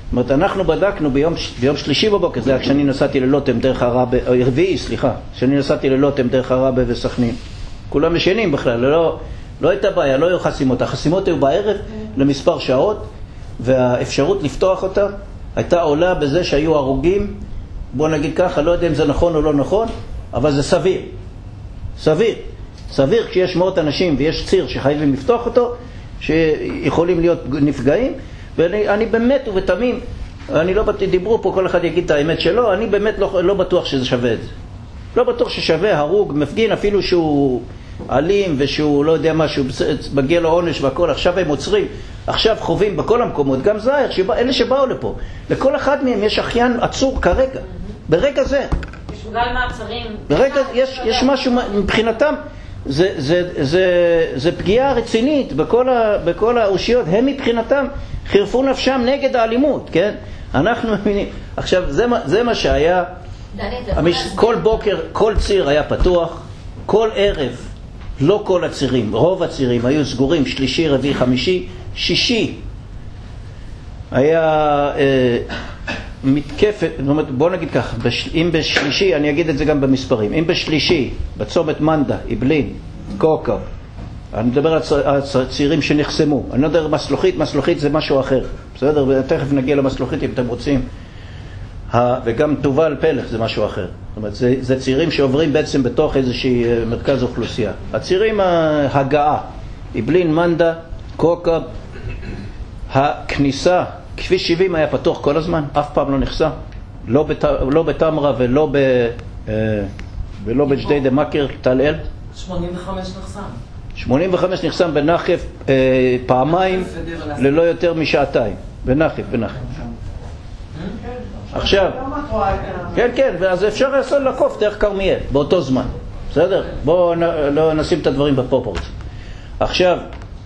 אומרת, אנחנו בדקנו ביום, ביום שלישי בבוקר, זה היה כשאני נסעתי ללוטם דרך הרבה, או רביעי, סליחה, כשאני נסעתי ללוטם דרך הרבה וסכנין. כולם ישנים בכלל, לא, לא הייתה בעיה, לא היו חסימות. החסימות היו בערב למספר שעות, והאפשרות לפתוח אותה הייתה עולה בזה שהיו הרוגים, בוא נגיד ככה, לא יודע אם זה נכון או לא נכון, אבל זה סביר. סביר. סביר כשיש מאות אנשים ויש ציר שחייבים לפתוח אותו, שיכולים להיות נפגעים, ואני אני באמת ובתמים, אני לא בטוח, דיברו פה, כל אחד יגיד את האמת שלו, אני באמת לא, לא בטוח שזה שווה את זה. לא בטוח ששווה הרוג, מפגין, אפילו שהוא אלים ושהוא לא יודע מה, שהוא מגיע לו עונש והכל, עכשיו הם עוצרים, עכשיו חווים בכל המקומות, גם זהר, שבא, אלה שבאו לפה, לכל אחד מהם יש אחיין עצור כרגע, ברגע זה. יש גל מעצרים. ברגע, יש, יש משהו מבחינתם, זה, זה, זה, זה פגיעה רצינית בכל, ה, בכל האושיות, הם מבחינתם חירפו נפשם נגד האלימות, כן? אנחנו מבינים. עכשיו, זה, זה מה שהיה, המש... כל בוקר, כל ציר היה פתוח, כל ערב, לא כל הצירים, רוב הצירים היו סגורים, שלישי, רביעי, חמישי, שישי. היה אה, מתקפת, בוא נגיד כך, בש... אם בשלישי, אני אגיד את זה גם במספרים, אם בשלישי, בצומת מנדה, איבלין, קוקו, אני מדבר על הצעירים שנחסמו, אני לא מדבר מסלוחית, מסלוחית זה משהו אחר, בסדר? ותכף נגיע למסלוחית אם אתם רוצים. וגם תובל פלח זה משהו אחר. זאת אומרת, זה, זה צעירים שעוברים בעצם בתוך איזושהי מרכז אוכלוסייה. הצעירים ההגעה, איבלין, מנדה, קוקה, הכניסה, כביש שבעים היה פתוח כל הזמן, אף פעם לא נחסם. לא, בת, לא בתמרה ולא, ב, ולא בג'דיידה מכר, תל אל. שמונים וחמש נחסם. שמונים וחמש נחסם בנחף אה, פעמיים ללא יותר משעתיים. בנחף, בנחף. עכשיו, כן, כן, ואז אפשר לעשות לקוף דרך קרמיאל, באותו זמן, בסדר? בואו לא נשים את הדברים בפרופורציה. עכשיו,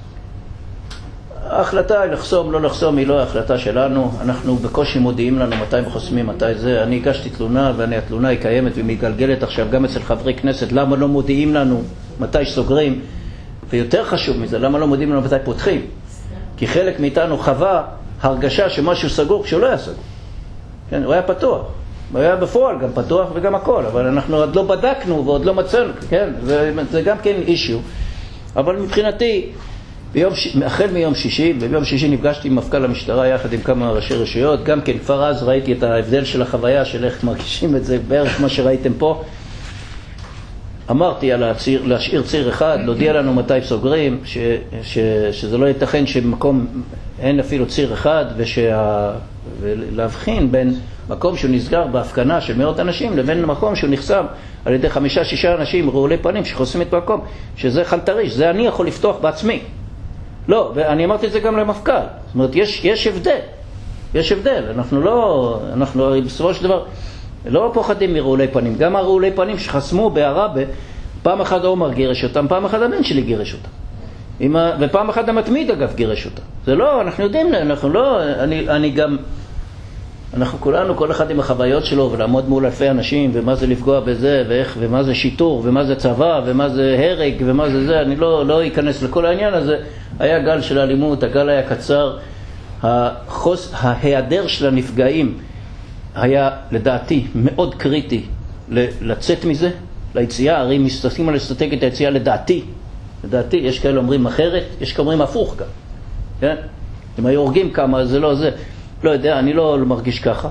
ההחלטה היא לחסום, לא לחסום, היא לא ההחלטה שלנו, אנחנו בקושי מודיעים לנו מתי חוסמים, מתי זה. אני הגשתי תלונה, והתלונה היא קיימת ומתגלגלת עכשיו גם אצל חברי כנסת, למה לא מודיעים לנו מתי סוגרים, ויותר חשוב מזה, למה לא מודיעים לנו מתי פותחים? כי חלק מאיתנו חווה הרגשה שמשהו סגור כשהוא לא היה סגור. כן, הוא היה פתוח, הוא היה בפועל גם פתוח וגם הכל, אבל אנחנו עוד לא בדקנו ועוד לא מצאנו, כן, זה, זה גם כן אישיו. אבל מבחינתי, ביום, החל מיום שישי, וביום שישי נפגשתי עם מפכ"ל המשטרה יחד עם כמה ראשי רשויות, גם כן כבר אז ראיתי את ההבדל של החוויה של איך מרגישים את זה, בערך מה שראיתם פה. אמרתי על הציר, להשאיר ציר אחד, להודיע לנו מתי סוגרים, ש, ש, שזה לא ייתכן שבמקום אין אפילו ציר אחד, ושה, ולהבחין בין מקום שהוא נסגר בהפקנה של מאות אנשים, לבין מקום שהוא נחסם על ידי חמישה, שישה אנשים רעולי פנים שחוסמים את מקום, שזה חלטריש, זה אני יכול לפתוח בעצמי. לא, ואני אמרתי את זה גם למפכ"ל. זאת אומרת, יש, יש הבדל. יש הבדל. אנחנו לא, אנחנו בסופו של דבר לא פוחדים מרעולי פנים. גם הרעולי פנים שחסמו בערבה, פעם אחת עומר גירש אותם, פעם אחת הבן שלי גירש אותם. ה... ופעם אחת המתמיד אגב גירש אותם. זה לא, אנחנו יודעים, אנחנו לא, אני, אני גם, אנחנו כולנו, כל אחד עם החוויות שלו, ולעמוד מול אלפי אנשים, ומה זה לפגוע בזה, ואיך, ומה זה שיטור, ומה זה צבא, ומה זה הרג, ומה זה זה, אני לא, לא אכנס לכל העניין הזה. היה גל של אלימות, הגל היה קצר, החוס, ההיעדר של הנפגעים היה לדעתי מאוד קריטי לצאת מזה, ליציאה, הרי מסתכלים על אסטרטגיית היציאה לדעתי, לדעתי, יש כאלה אומרים אחרת, יש כאלה אומרים הפוך גם, כן? אם היו הורגים כמה, זה לא זה, לא יודע, אני לא מרגיש ככה.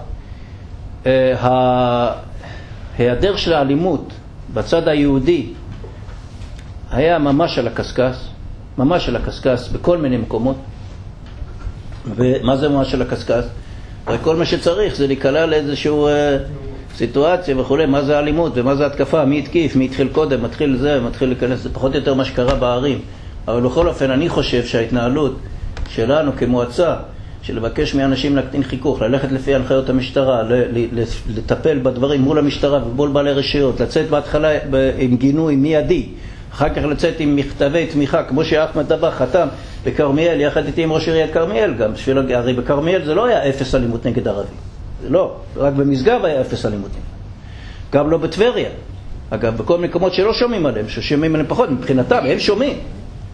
ההיעדר של האלימות בצד היהודי היה ממש על הקסקס, ממש על הקסקס בכל מיני מקומות. ומה זה ממש על הקסקס? כל מה שצריך זה להיקלע לאיזשהו אה, סיטואציה וכו', מה זה אלימות ומה זה התקפה, מי התקיף, מי התחיל קודם, מתחיל זה, מתחיל להיכנס, זה פחות או יותר מה שקרה בערים. אבל בכל אופן אני חושב שההתנהלות שלנו כמועצה, שלבקש מאנשים להקטין חיכוך, ללכת לפי הנחיות המשטרה, לטפל בדברים מול המשטרה ובול בעלי רשויות, לצאת בהתחלה עם גינוי מיידי, אחר כך לצאת עם מכתבי תמיכה, כמו שאחמד דבח חתם בקרמיאל, יחד איתי עם ראש עיריית קרמיאל גם, בשביל, הרי בקרמיאל זה לא היה אפס אלימות נגד ערבים, זה לא, רק במשגב היה אפס אלימות נגד. גם לא בטבריה, אגב, בכל מקומות שלא שומעים עליהם, ששומעים עליהם פחות, מבחינתם, הם שומעים.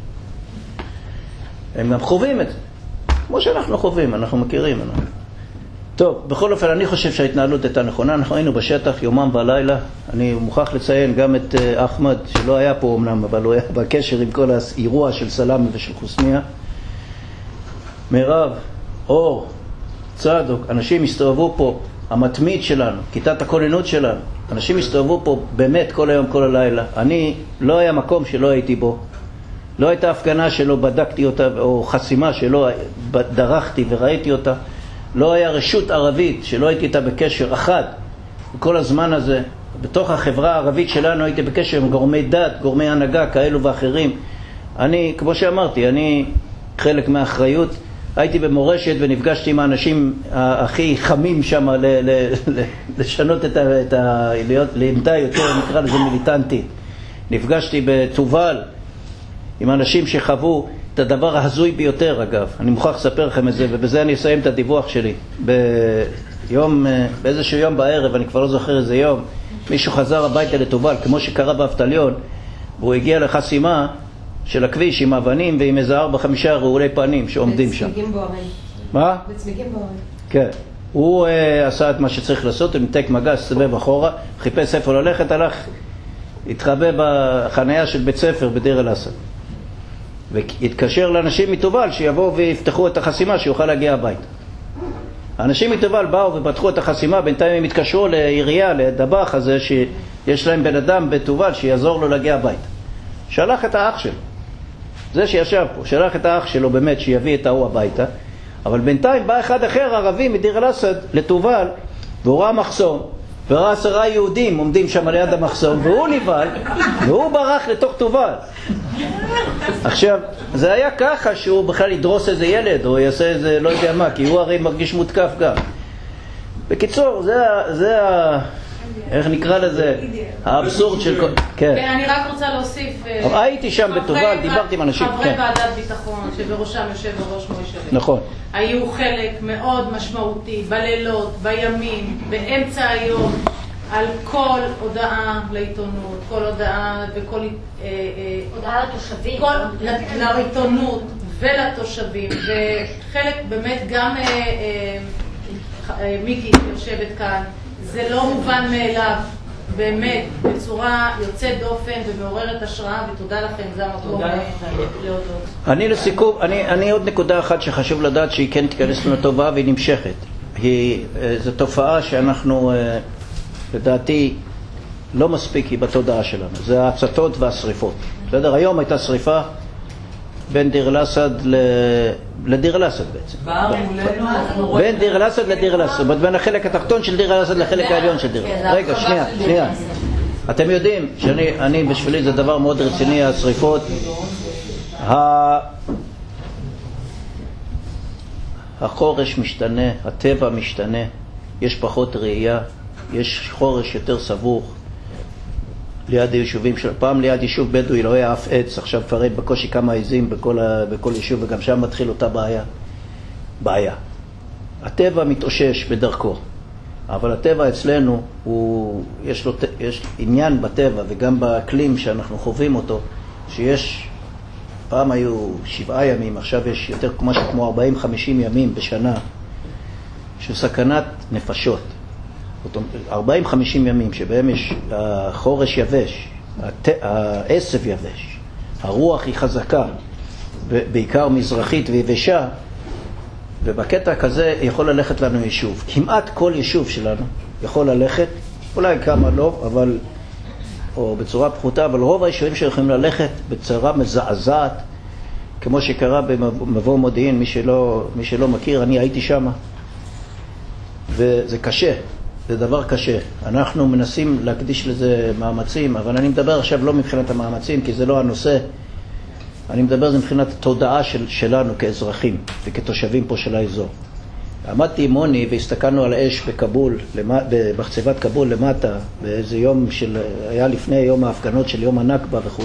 הם גם חווים את זה. כמו שאנחנו חווים, אנחנו מכירים. אנחנו. טוב, בכל אופן אני חושב שההתנהלות הייתה נכונה, אנחנו היינו בשטח יומם ולילה, אני מוכרח לציין גם את אחמד שלא היה פה אמנם, אבל הוא היה בקשר עם כל האירוע של סלאמי ושל חוסניה, מירב, אור, צדוק, אנשים הסתובבו פה, המתמיד שלנו, כיתת הכוננות שלנו, אנשים הסתובבו פה באמת כל היום, כל הלילה. אני, לא היה מקום שלא הייתי בו, לא הייתה הפגנה שלא בדקתי אותה, או חסימה שלא דרכתי וראיתי אותה, לא היה רשות ערבית שלא הייתי איתה בקשר אחד בכל הזמן הזה. בתוך החברה הערבית שלנו הייתי בקשר עם גורמי דת, גורמי הנהגה כאלו ואחרים. אני, כמו שאמרתי, אני חלק מהאחריות, הייתי במורשת ונפגשתי עם האנשים הכי חמים שם ל- ל- ל- לשנות את ה... את ה- להיות לעמדה יותר, נקרא לזה מיליטנטית. נפגשתי בתובל עם אנשים שחוו את הדבר ההזוי ביותר, אגב. אני מוכרח לספר לכם את זה, ובזה אני אסיים את הדיווח שלי. ביום, באיזשהו יום בערב, אני כבר לא זוכר איזה יום, מישהו חזר הביתה לתובל, כמו שקרה באבטליון, והוא הגיע לחסימה של הכביש עם אבנים ועם איזה ארבע חמישה רעולי פנים שעומדים שם. וצמיגים בוערים. מה? וצמיגים בוערים. כן. הוא uh, עשה את מה שצריך לעשות, הוא נתק מגע, סבב אחורה, חיפש איפה ללכת, הלך, התחבא בחניה של בית ספר בדיר אל-אסד. והתקשר לאנשים מתובל שיבואו ויפתחו את החסימה שיוכל להגיע הביתה. האנשים מתובל באו ופתחו את החסימה, בינתיים הם התקשרו לעירייה, לדבח הזה שיש להם בן אדם בתובל שיעזור לו להגיע הביתה. שלח את האח שלו, זה שישב פה, שלח את האח שלו באמת שיביא את ההוא הביתה, אבל בינתיים בא אחד אחר ערבי מדיר אל-אסד לתובל, והוא ראה מחסום, וראה עשרה יהודים עומדים שם ליד המחסום, והוא נבהל, והוא ברח לתוך תובל. עכשיו, זה היה ככה שהוא בכלל ידרוס איזה ילד, או יעשה איזה לא יודע מה, כי הוא הרי מרגיש מותקף גם. בקיצור, זה, זה ה... איך נקרא לזה? האבסורד של... כן, אני רק רוצה להוסיף... הייתי שם בתובל, דיברתי עם אנשים. חברי ועדת ביטחון, שבראשם יושב הראש מוישה. נכון. היו חלק מאוד משמעותי, בלילות, בימים, באמצע היום, על כל הודעה לעיתונות, כל הודעה וכל... הודעה לתושבים. לעיתונות ולתושבים, וחלק באמת גם מיקי יושבת כאן, זה לא מובן מאליו, באמת, בצורה יוצאת דופן ומעוררת השראה, ותודה לכם, זה המקום להודות. אני לסיכום, אני, אני עוד נקודה אחת שחשוב לדעת שהיא כן תיכנס לנו טובה והיא נמשכת. היא, זו תופעה שאנחנו, לדעתי, לא מספיק היא בתודעה שלנו. זה ההצתות והשריפות. בסדר? היום הייתה שריפה בין דיר אל-אסד לדיר אל-אסד בעצם. בין דיר אל-אסד לדיר אל-אסד, בין החלק התחתון של דיר אל-אסד לחלק העליון של דיר אל-אסד. רגע, שנייה, שנייה. אתם יודעים שאני, אני בשבילי זה דבר מאוד רציני, השריפות. החורש משתנה, הטבע משתנה, יש פחות ראייה, יש חורש יותר סבוך. ליד היישובים של פעם, ליד יישוב בדואי לא היה אף עץ, עכשיו כבר אין בקושי כמה עזים בכל, ה... בכל יישוב, וגם שם מתחיל אותה בעיה. בעיה. הטבע מתאושש בדרכו, אבל הטבע אצלנו, הוא... יש לו יש עניין בטבע וגם באקלים שאנחנו חווים אותו, שיש, פעם היו שבעה ימים, עכשיו יש יותר משהו כמו ארבעים חמישים ימים בשנה, שהוא סכנת נפשות. ארבעים חמישים ימים שבהם יש החורש יבש, העשב יבש, הרוח היא חזקה, בעיקר מזרחית ויבשה, ובקטע כזה יכול ללכת לנו יישוב. כמעט כל יישוב שלנו יכול ללכת, אולי כמה לא, אבל, או בצורה פחותה, אבל רוב היישובים שיכולים ללכת בצורה מזעזעת, כמו שקרה במבוא מודיעין, מי שלא, מי שלא מכיר, אני הייתי שם, וזה קשה. זה דבר קשה. אנחנו מנסים להקדיש לזה מאמצים, אבל אני מדבר עכשיו לא מבחינת המאמצים, כי זה לא הנושא. אני מדבר זה מבחינת התודעה של, שלנו כאזרחים וכתושבים פה של האזור. עמדתי עם מוני והסתכלנו על האש בקבול, בחצבת קבול למטה, באיזה יום של, היה לפני יום ההפגנות של יום הנכבה וכו'.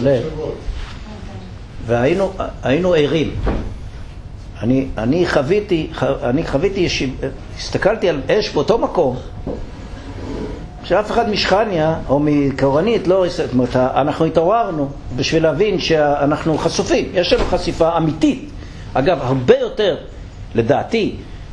והיינו היינו ערים. אני, אני חוויתי, אני חוויתי, הסתכלתי על אש באותו מקום, שאף אחד משכניה או מקורנית לא, זאת אומרת, אנחנו התעוררנו בשביל להבין שאנחנו חשופים, יש לנו חשיפה אמיתית. אגב, הרבה יותר, לדעתי,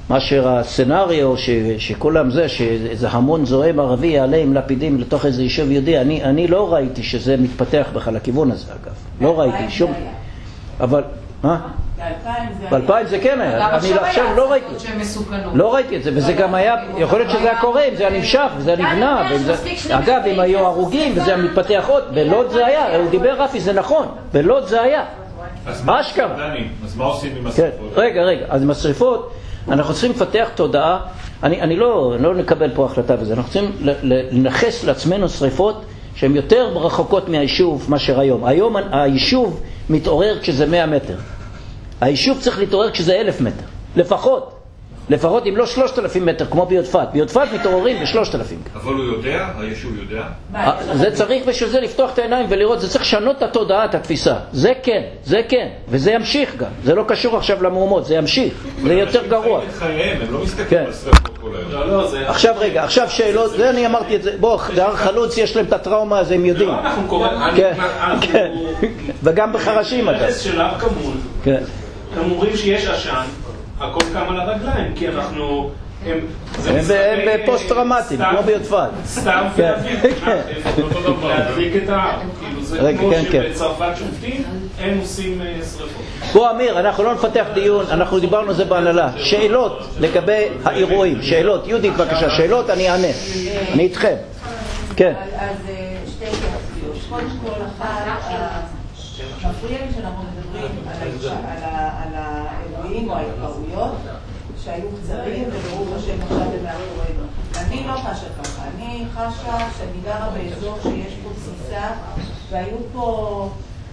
מאשר הסצנריו ש, שכולם זה, שאיזה המון זועם ערבי יעלה עם לפידים לתוך איזה יישוב יהודי. אני, אני לא ראיתי שזה מתפתח בכלל לכיוון הזה, אגב. לא ראיתי שום... אבל... מה? ב-אלפיים זה כן היה. אני עכשיו לא ראיתי את זה. לא ראיתי את זה, וזה גם היה... יכול להיות שזה היה קורה, אם זה היה נמשך, וזה היה נבנה. אגב, אם היו הרוגים, וזה היה מתפתח עוד. בלוד זה היה, הוא דיבר רפי, זה נכון. בלוד זה היה. אז מה עושים עם השריפות? רגע, רגע. אז עם השריפות... אנחנו צריכים לפתח תודעה, אני, אני לא, לא נקבל פה החלטה בזה, אנחנו צריכים לנחס לעצמנו שריפות שהן יותר רחוקות מהיישוב מאשר היום. היום היישוב מתעורר כשזה מאה מטר. היישוב צריך להתעורר כשזה אלף מטר. לפחות. לפחות אם לא שלושת אלפים מטר, כמו ביודפת. ביודפת מתעוררים בשלושת אלפים. אבל הוא יודע? היישוב יודע? זה צריך בשביל זה לפתוח את העיניים ולראות, זה צריך לשנות את התודעה, את התפיסה. זה כן, זה כן. וזה ימשיך גם. זה לא קשור עכשיו למהומות, זה ימשיך. זה יותר גרוע. הם חייהם, הם לא מסתכלים על שריפות כל היום. לא, לא, זה... עכשיו רגע, עכשיו שאלות, זה אני אמרתי את זה. בוא, בהר חלוץ יש להם את הטראומה הזה, הם יודעים. לא, אנחנו קוראים... כן, וגם בחרשים אגב. נכס של הר כמול. כן. הם אומרים שיש עשן, הכל קם על הרגליים, כי אנחנו... הם פוסט-טראומטיים, כמו ביודפת. סתם להדליק את ההר. זה כמו שבצרפת שופטים, הם עושים שריפות. בוא אמיר, אנחנו לא נפתח דיון, אנחנו דיברנו על זה בהנהלה. שאלות לגבי האירועים, שאלות. יהודית בבקשה, שאלות, אני אענה. אני איתכם. כן. אז שתי התייחסויות. קודם כל, מפריע לי שאנחנו מדברים על האירועים או ההתפרעויות שהיו קצרים וברוך השם עכשיו במאחורינו. אני לא חשה ככה, אני חשה שאני גרה באזור שיש פה תסיסה והיו פה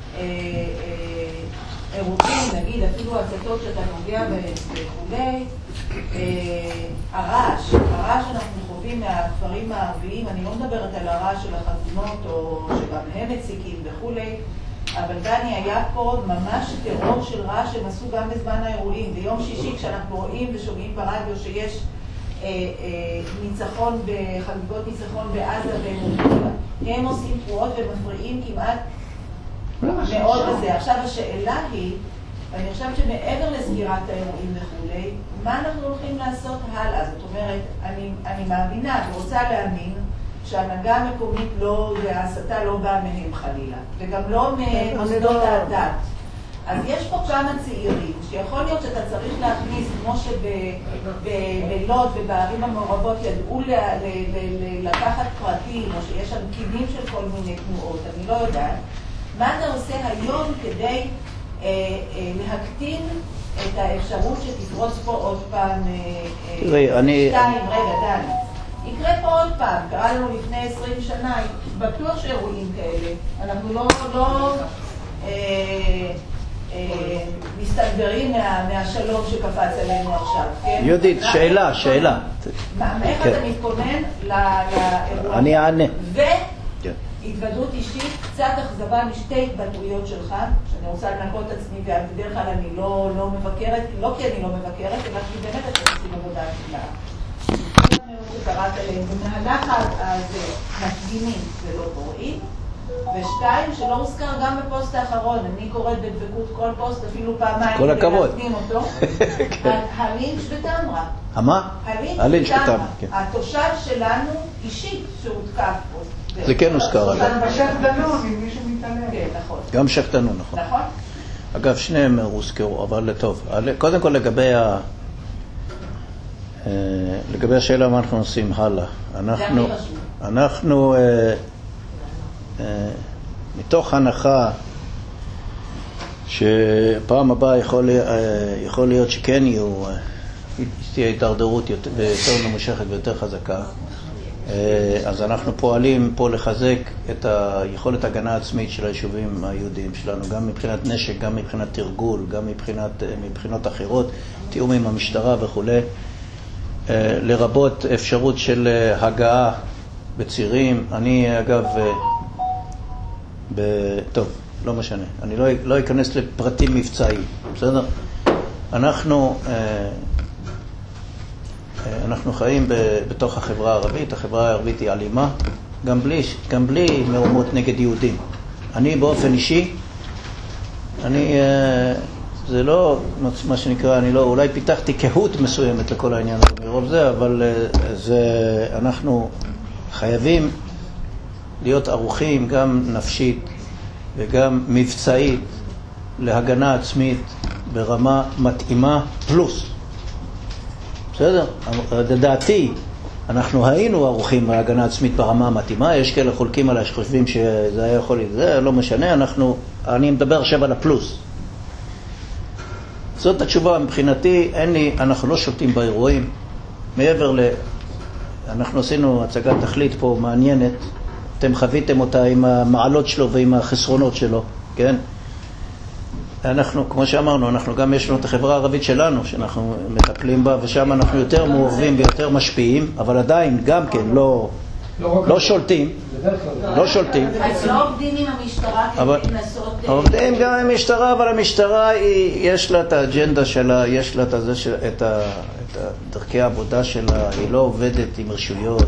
אירועים, נגיד אפילו הצתות שאתה נוגע וכולי. הרעש, הרעש שאנחנו חווים מהכפרים הערביים, אני לא מדברת על הרעש של החתונות או שגם הם מציקים וכולי, אבל דני, היה פה ממש טרור של רעש שהם עשו גם בזמן האירועים. ביום שישי כשאנחנו רואים ושומעים ברדיו שיש אה, אה, ניצחון, בחגיגות ניצחון בעזה ובמורדות, הם עושים פרועות ומפריעים כמעט מאוד בזה. עכשיו השאלה היא, ואני חושבת שמעבר לסגירת האירועים וכולי, מה אנחנו הולכים לעשות הלאה? זאת אומרת, אני, אני מאמינה ורוצה להאמין שההנהגה המקומית לא, וההסתה לא באה מהם חלילה, וגם לא ממוסדות הדת. אז יש פה כמה צעירים, שיכול להיות שאתה צריך להכניס, כמו שבלוד ובערים המעורבות ידעו ל- ל- ל- לקחת פרטים, או שיש שם קינים של כל מיני תנועות, אני לא יודעת. מה אתה עושה היום כדי אה, אה, להקטין את האפשרות שתפרוץ פה עוד פעם תראי, אה, אני... שתיים, רגע, דני. יקרה פה עוד פעם, קרה לנו לפני עשרים שנה, בטוח שאירועים כאלה. אנחנו לא, לא אה, אה, מסתגברים מה, מהשלום שקפץ עלינו עכשיו, כן? יהודית, שאלה, שאלה. מה, איך כן. אתה מתכונן לאירוע? אני אענה. והתוודות אישית, קצת אכזבה משתי התבטאויות שלך, שאני רוצה לנקות את עצמי, ובדרך כלל אני לא, לא מבקרת, לא כי אני לא מבקרת, אלא כי באמת אתם עושים עבודה נפלאה. שקראת עליהם במהלך הזה מפגינים ולא קוראים, ושתיים שלא הוזכר גם בפוסט האחרון, אני קוראת בדבקות כל פוסט אפילו פעמיים כל הכבוד. להפנים אותו, הלינץ' בטמרה. מה? הלינץ' בטמרה. התושב שלנו אישית שהותקף פה. זה כן הוזכר עליו. בשייח דנון, אם מישהו מתעלם. כן, נכון. גם שייח דנון, נכון. נכון. אגב, שניהם הוזכרו, אבל טוב. קודם כל לגבי ה... לגבי השאלה מה אנחנו עושים הלאה. אנחנו, אנחנו אה, אה, מתוך הנחה שפעם הבאה יכול, אה, יכול להיות שכן יהיו, אה, תהיה התדרדרות יותר, יותר ממושכת ויותר חזקה. אה, אז אנחנו פועלים פה לחזק את היכולת הגנה העצמית של היישובים היהודיים שלנו, גם מבחינת נשק, גם מבחינת תרגול, גם מבחינת, מבחינות אחרות, תיאום עם המשטרה וכולי. לרבות אפשרות של הגעה בצירים. אני אגב ב... טוב, לא משנה, אני לא, לא אכנס לפרטים מבצעיים, בסדר? אנחנו אנחנו חיים בתוך החברה הערבית. החברה הערבית היא אלימה, גם בלי, גם בלי מהומות נגד יהודים. אני באופן אישי, אני זה לא מה שנקרא, אני לא, אולי פיתחתי קהות מסוימת לכל העניין הזה מרוב זה, אבל זה, אנחנו חייבים להיות ערוכים גם נפשית וגם מבצעית להגנה עצמית ברמה מתאימה פלוס. בסדר? לדעתי, אנחנו היינו ערוכים בהגנה עצמית ברמה המתאימה, יש כאלה חולקים עליי שחושבים שזה היה יכול להיות, זה לא משנה, אנחנו, אני מדבר עכשיו על הפלוס. זאת התשובה מבחינתי, אין לי, אנחנו לא שולטים באירועים, מעבר ל... אנחנו עשינו הצגת תכלית פה מעניינת, אתם חוויתם אותה עם המעלות שלו ועם החסרונות שלו, כן? אנחנו, כמו שאמרנו, אנחנו גם יש לנו את החברה הערבית שלנו, שאנחנו מטפלים בה, ושם אנחנו יותר מעורבים ויותר משפיעים, אבל עדיין גם כן לא, לא שולטים, לא שולטים. אז לא עובדים עם המשטרה כדי לנסות... עובדים גם עם המשטרה, אבל המשטרה היא, יש לה את האג'נדה שלה, יש לה את, הזה, את, ה, את דרכי העבודה שלה, היא לא עובדת עם רשויות,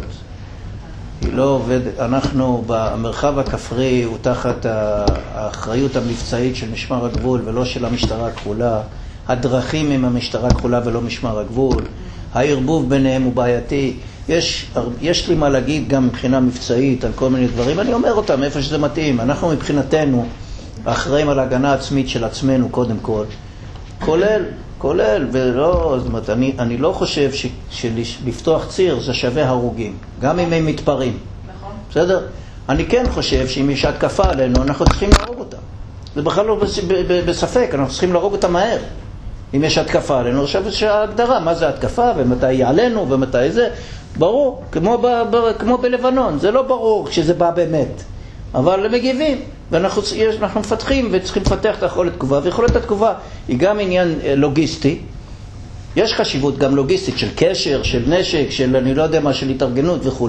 היא לא עובדת, אנחנו במרחב הכפרי הוא תחת האחריות המבצעית של משמר הגבול ולא של המשטרה הכחולה, הדרכים עם המשטרה הכחולה ולא משמר הגבול, הערבוב ביניהם הוא בעייתי, יש, יש לי מה להגיד גם מבחינה מבצעית על כל מיני דברים, אני אומר אותם איפה שזה מתאים, אנחנו מבחינתנו אחראים על ההגנה העצמית של עצמנו קודם כל, כולל, כולל, ולא, זאת אומרת, אני, אני לא חושב ש, שלפתוח ציר זה שווה הרוגים, גם אם הם מתפרעים. נכון. בסדר? אני כן חושב שאם יש התקפה עלינו, אנחנו צריכים להרוג אותה. זה בכלל לא בספק, אנחנו צריכים להרוג אותה מהר. אם יש התקפה עלינו, עכשיו יש ההגדרה, מה זה התקפה, ומתי היא עלינו, ומתי זה, ברור, כמו, ב, ב, כמו בלבנון, זה לא ברור כשזה בא באמת, אבל הם מגיבים. ואנחנו יש, אנחנו מפתחים וצריכים לפתח את יכולת תגובה, ויכולת התגובה היא גם עניין לוגיסטי, יש חשיבות גם לוגיסטית של קשר, של נשק, של אני לא יודע מה, של התארגנות וכו',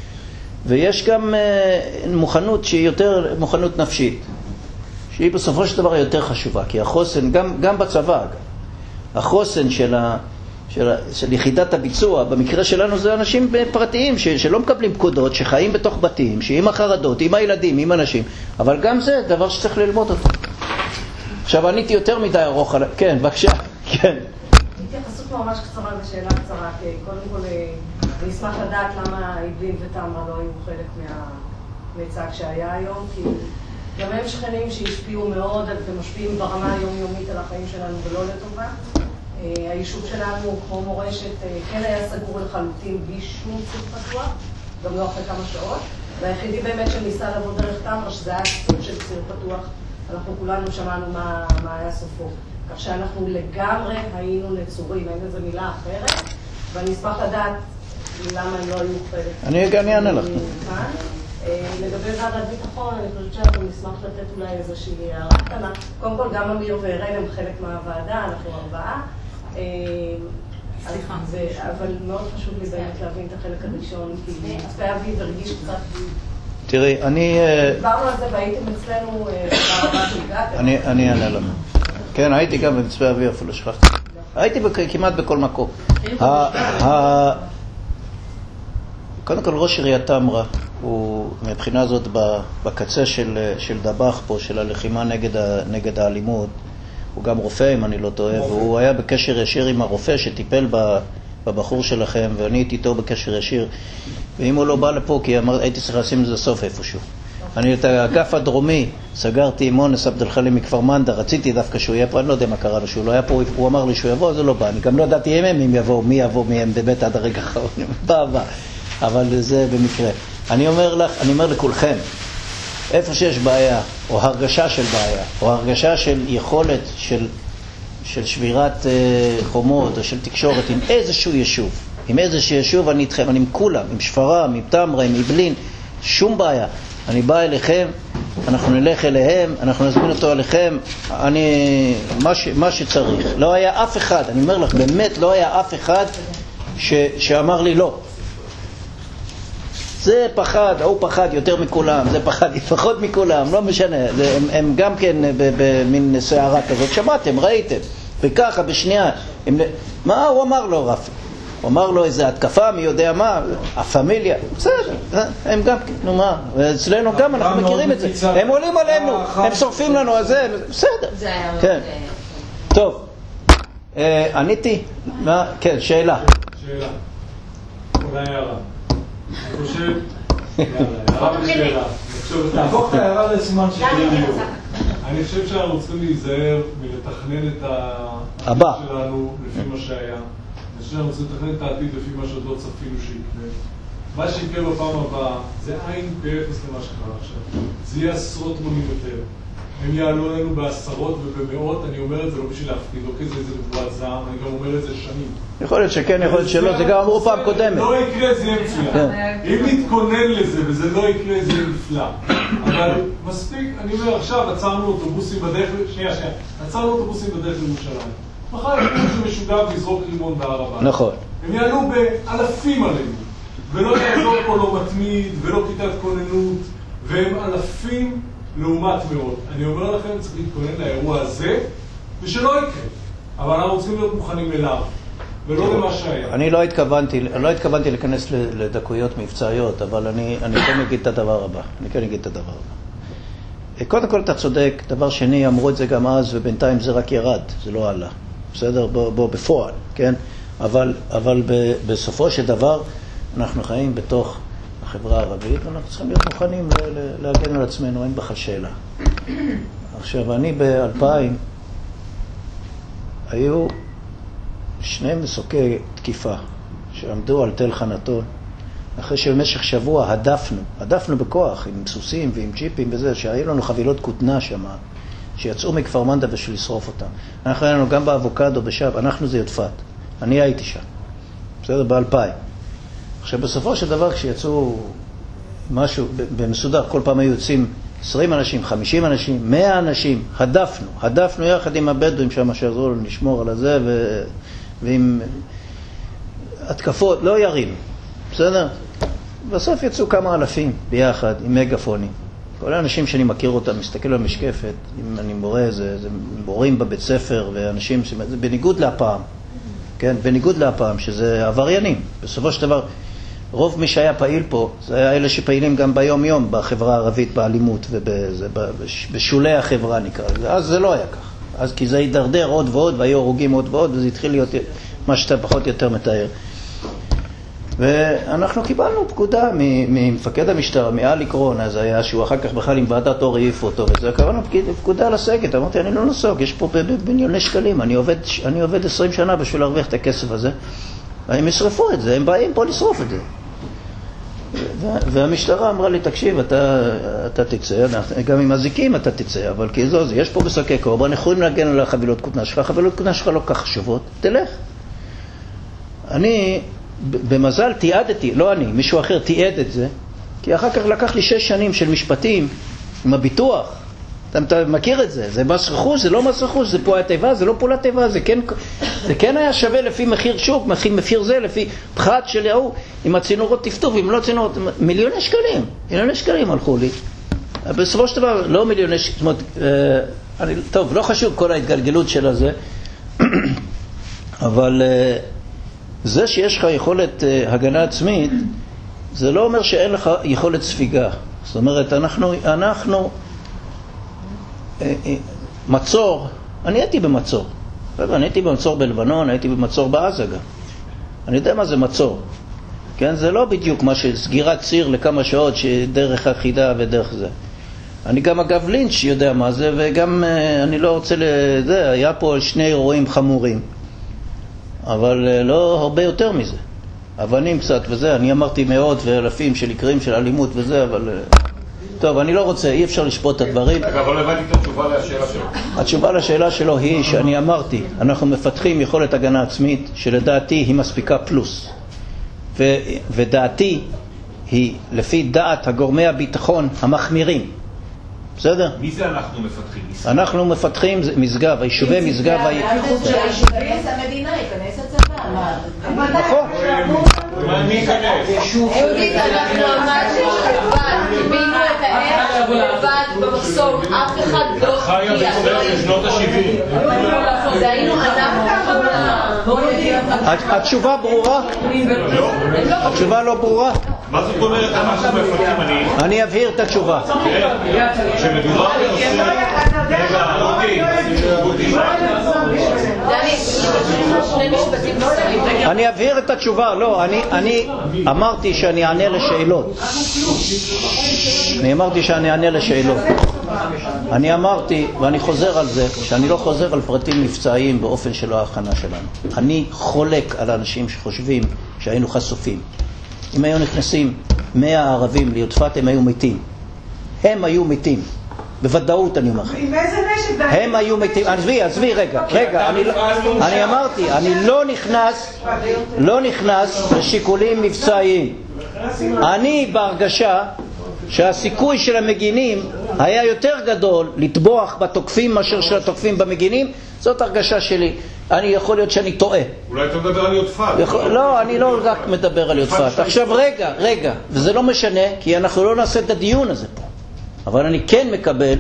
ויש גם מוכנות שהיא יותר מוכנות נפשית, שהיא בסופו של דבר יותר חשובה, כי החוסן, גם, גם בצבא, החוסן של, ה, של, ה, של יחידת הביצוע, במקרה שלנו זה אנשים פרטיים ש, שלא מקבלים פקודות, שחיים בתוך בתים, שעם החרדות, עם הילדים, עם אנשים, אבל גם זה דבר שצריך ללמוד אותו. עכשיו עניתי יותר מדי ארוך על... כן, בבקשה. כן. התייחסות ממש קצרה ושאלה קצרה, כי קודם כל אני אשמח לדעת למה איבים ותמרה לא היו חלק מהמיצג שהיה היום, כי גם הם שכנים שהשפיעו מאוד ומשפיעים ברמה היומיומית על החיים שלנו ולא לטובה. היישוב שלנו, כמו מורשת, כן היה סגור לחלוטין בלי שום ציר פתוח, גם לא אחרי כמה שעות. והיחידי באמת שניסה לעבוד דרך תמרה, שזה היה סוג של ציר פתוח, אנחנו כולנו שמענו מה, מה היה סופו. כך שאנחנו לגמרי היינו נצורים, אין איזו מילה אחרת, ואני אשמח לדעת למה הם לא היו חלק. אני, אני אענה לך. לגבי ועדת ביטחון, אני חושבת שאנחנו נשמח לתת אולי איזושהי הערה קטנה. קודם כל, גם אמיר ואראל הם חלק מהוועדה, אנחנו ארבעה. סליחה. אבל מאוד חשוב לי באמת להבין את החלק הראשון, כי צפה אביב הרגיש קצת... תראי, אני... דיברנו על זה והייתם אצלנו ברמה שהגעתם. אני אענה לנו. כן, הייתי גם במצפה אביב, אפילו שכחתי. הייתי כמעט בכל מקום. קודם כל ראש עיריית תמרה הוא מבחינה זאת בקצה של, של דבח פה, של הלחימה נגד, ה, נגד האלימות. הוא גם רופא אם אני לא טועה, והוא היה בקשר ישיר עם הרופא שטיפל בבחור שלכם, ואני הייתי איתו בקשר ישיר, ואם הוא לא בא לפה, כי אמר, הייתי צריך לשים את זה סוף איפשהו. אני את האגף הדרומי סגרתי עם מונס עבד אל-חלים מכפר מנדה, רציתי דווקא שהוא יהיה פה, אני לא יודע מה קרה לו, שהוא לא היה פה, הוא אמר לי שהוא יבוא, זה לא בא, אני גם לא ידעתי אם הם אם יבואו, מי יבוא, מי הם באמת עד הרגע האחרון, בא, בא, אבל זה במקרה. אני אומר לך, אני אומר לכולכם, איפה שיש בעיה, או הרגשה של בעיה, או הרגשה של יכולת של, של שבירת uh, חומות, או של תקשורת עם איזשהו יישוב, עם איזשהו יישוב, אני איתכם, אני עם כולם, עם שפרעם, עם תמרה, עם אעבלין, שום בעיה. אני בא אליכם, אנחנו נלך אליהם, אנחנו נזמין אותו אליכם, אני, מה, ש, מה שצריך. לא היה אף אחד, אני אומר לך, באמת לא היה אף אחד ש, שאמר לי לא. זה פחד, הוא פחד יותר מכולם, זה פחד פחות מכולם, לא משנה. זה, הם, הם גם כן במין שערה כזאת, שמעתם, ראיתם, וככה בשנייה. הם, מה הוא אמר לו, רפי? הוא אמר לו איזה התקפה, מי יודע מה, הפמיליה, בסדר, הם גם, נו מה, אצלנו גם אנחנו מכירים את זה, הם עולים עלינו, הם שורפים לנו, אז זה, בסדר. כן. טוב. טוב, עניתי? כן, שאלה. שאלה. אולי הערה. אני חושב... הערה ושאלה. תהפוך את הערה לסימן של דיוק. אני חושב שאנחנו צריכים להיזהר מלתכנן את העתיד שלנו לפי מה שהיה. אני חושב שאנחנו צריכים לתכנן את העתיד לפי מה שעוד לא צפינו שיקרה. מה שיקרה בפעם הבאה זה עין באפס למה שקרה עכשיו. זה יהיה עשרות מונים יותר. הם יעלו לנו בעשרות ובמאות, אני אומר את זה לא בשביל להפתיע, לא כזה איזה נבואת זעם, אני גם אומר את זה שנים. יכול להיות שכן, יכול להיות שלא, זה גם אמרו פעם קודמת. לא יקרה, זה יהיה מצוין. אם נתכונן לזה וזה לא יקרה, זה יהיה נפלא. אבל מספיק, אני אומר עכשיו, עצרנו אוטובוסים בדרך, שנייה, שנייה, עצרנו אוטובוסים בדרך לירושלים. מחר יש מישהו משוגע ויזרוק רימון בהר הבית. נכון. הם יעלו באלפים עלינו, ולא יעזור פה לא מתמיד ולא כיתת כוננות, והם אלפים לעומת מאוד. אני אומר לכם, צריך להתכונן לאירוע הזה, ושלא יקרה. אבל אנחנו צריכים להיות מוכנים אליו, ולא למה שהיה. אני לא התכוונתי, לא התכוונתי להיכנס לדקויות מבצעיות, אבל אני, אני כן אגיד את הדבר הבא. אני כן אגיד את הדבר הבא. קודם כל אתה צודק, דבר שני, אמרו את זה גם אז, ובינתיים זה רק ירד, זה לא עלה. בסדר? בוא, בוא בפועל, כן? אבל, אבל ב, בסופו של דבר, אנחנו חיים בתוך החברה הערבית, ואנחנו צריכים להיות מוכנים להגן על עצמנו, אין בכלל שאלה. עכשיו, אני ב-אלפיים, היו שני מסוקי תקיפה שעמדו על תל חנתון, אחרי שבמשך שבוע הדפנו, הדפנו בכוח עם סוסים ועם ג'יפים וזה, שהיו לנו חבילות כותנה שם, שיצאו מכפר מנדא בשביל לשרוף אותם. אנחנו היינו גם באבוקדו, בשב, אנחנו זה יודפת. אני הייתי שם, בסדר? באלפיים. עכשיו, בסופו של דבר, כשיצאו משהו במסודר, כל פעם היו יוצאים עשרים אנשים, חמישים אנשים, מאה אנשים, הדפנו, הדפנו יחד עם הבדואים שם שעזרו לנו לשמור על הזה, ו... ועם התקפות, לא ירים, בסדר? בסוף יצאו כמה אלפים ביחד עם מגפונים. כל האנשים שאני מכיר אותם, מסתכל על משקפת, אם אני מורה, זה, זה מורים בבית ספר, ואנשים, זה בניגוד להפעם, כן? בניגוד להפעם, שזה עבריינים. בסופו של דבר, רוב מי שהיה פעיל פה, זה היה אלה שפעילים גם ביום יום בחברה הערבית, באלימות ובשולי החברה נקרא לזה. אז זה לא היה כך. אז כי זה יידרדר עוד ועוד, והיו הרוגים עוד ועוד, וזה התחיל להיות מה שאתה פחות יותר מתאר. ואנחנו קיבלנו פקודה ממפקד המשטרה, מאלי קרון, אז היה שהוא אחר כך בכלל עם ועדת אור העיף אותו, וזה קבלנו פקודה לסגת. אמרתי, אני לא נסוג, יש פה במיליוני שקלים, אני עובד, אני עובד עשרים שנה בשביל להרוויח את הכסף הזה, הם ישרפו את זה, הם באים פה לשרוף את זה. והמשטרה אמרה לי, תקשיב, אתה, אתה תצא, גם עם הזיקים אתה תצא, אבל כי זו, יש פה בסקי קורבן, אנחנו יכולים להגן על החבילות כותנה שלך, החבילות כותנה שלך לא כך חשובות, תלך. אני, במזל, תיעדתי, לא אני, מישהו אחר תיעד את זה, כי אחר כך לקח לי שש שנים של משפטים עם הביטוח. אתה, אתה מכיר את זה, זה מס רכוש, זה לא מס רכוש, זה פעולת טבע, זה לא פעולת טבע, זה כן, זה כן היה שווה לפי מחיר שוק, מחיר, מחיר זה, לפי פחת של יאו, עם הצינורות טפטוף, עם לא צינורות, מיליוני שקלים, מיליוני שקלים הלכו לי. בסופו של דבר, לא מיליוני שקלים, זאת אומרת, אה, אני, טוב, לא חשוב כל ההתגלגלות של הזה, אבל אה, זה שיש לך יכולת אה, הגנה עצמית, זה לא אומר שאין לך יכולת ספיגה. זאת אומרת, אנחנו, אנחנו, מצור, אני הייתי במצור, אני הייתי במצור בלבנון, הייתי במצור בעזה גם, אני יודע מה זה מצור, כן? זה לא בדיוק מה שסגירת ציר לכמה שעות שדרך אחידה ודרך זה. אני גם אגב לינץ' יודע מה זה, וגם אני לא רוצה לזה, היה פה שני אירועים חמורים, אבל לא הרבה יותר מזה, אבנים קצת וזה, אני אמרתי מאות ואלפים של יקרים של אלימות וזה, אבל טוב, אני לא רוצה, אי אפשר לשפוט את הדברים. אגב, אבל הבנתי את התשובה לשאלה שלו. התשובה לשאלה שלו היא שאני אמרתי, אנחנו מפתחים יכולת הגנה עצמית שלדעתי היא מספיקה פלוס. ו, ודעתי היא לפי דעת הגורמי הביטחון המחמירים. בסדר? מי זה אנחנו מפתחים? אנחנו מפתחים משגב, היישובי משגב. הייחוד של היישובים זה המדינה, ייכנס הצבא. נכון. מי ייכנס? יהודית, אנחנו ממש לבד, קיבינו את האש לבד במחסום, אף אחד לא חיה בצורך בשנות ה-שבעים. זה היינו אנחנו. התשובה ברורה? התשובה לא ברורה? מה זאת אומרת אנחנו מפתחים? אני... אני אבהיר את התשובה. כשמדובר בנושא... רגע, רותי, רותי. אני אבהיר את התשובה. לא, אני אמרתי שאני אענה לשאלות. אני אמרתי שאני אענה לשאלות. אני אמרתי, ואני חוזר על זה, שאני לא חוזר על פרטים מבצעיים באופן שלא ההכנה שלנו. אני חולק על אנשים שחושבים שהיינו חשופים. אם היו נכנסים מאה ערבים ליודפת, הם היו מתים. הם היו מתים. בוודאות אני אומר. עם איזה נשק? הם היו מתים. עזבי, עזבי, רגע, רגע. אני אמרתי, אני לא נכנס, לא נכנס לשיקולים מבצעיים. אני בהרגשה שהסיכוי של המגינים היה יותר גדול לטבוח בתוקפים מאשר של התוקפים במגינים. זאת הרגשה שלי. אני יכול להיות שאני טועה. אולי אתה מדבר על יודפת. לא, אני לא רק מדבר על יודפת. עכשיו רגע, רגע, וזה לא משנה, כי אנחנו לא נעשה את הדיון הזה פה. אבל אני כן מקבל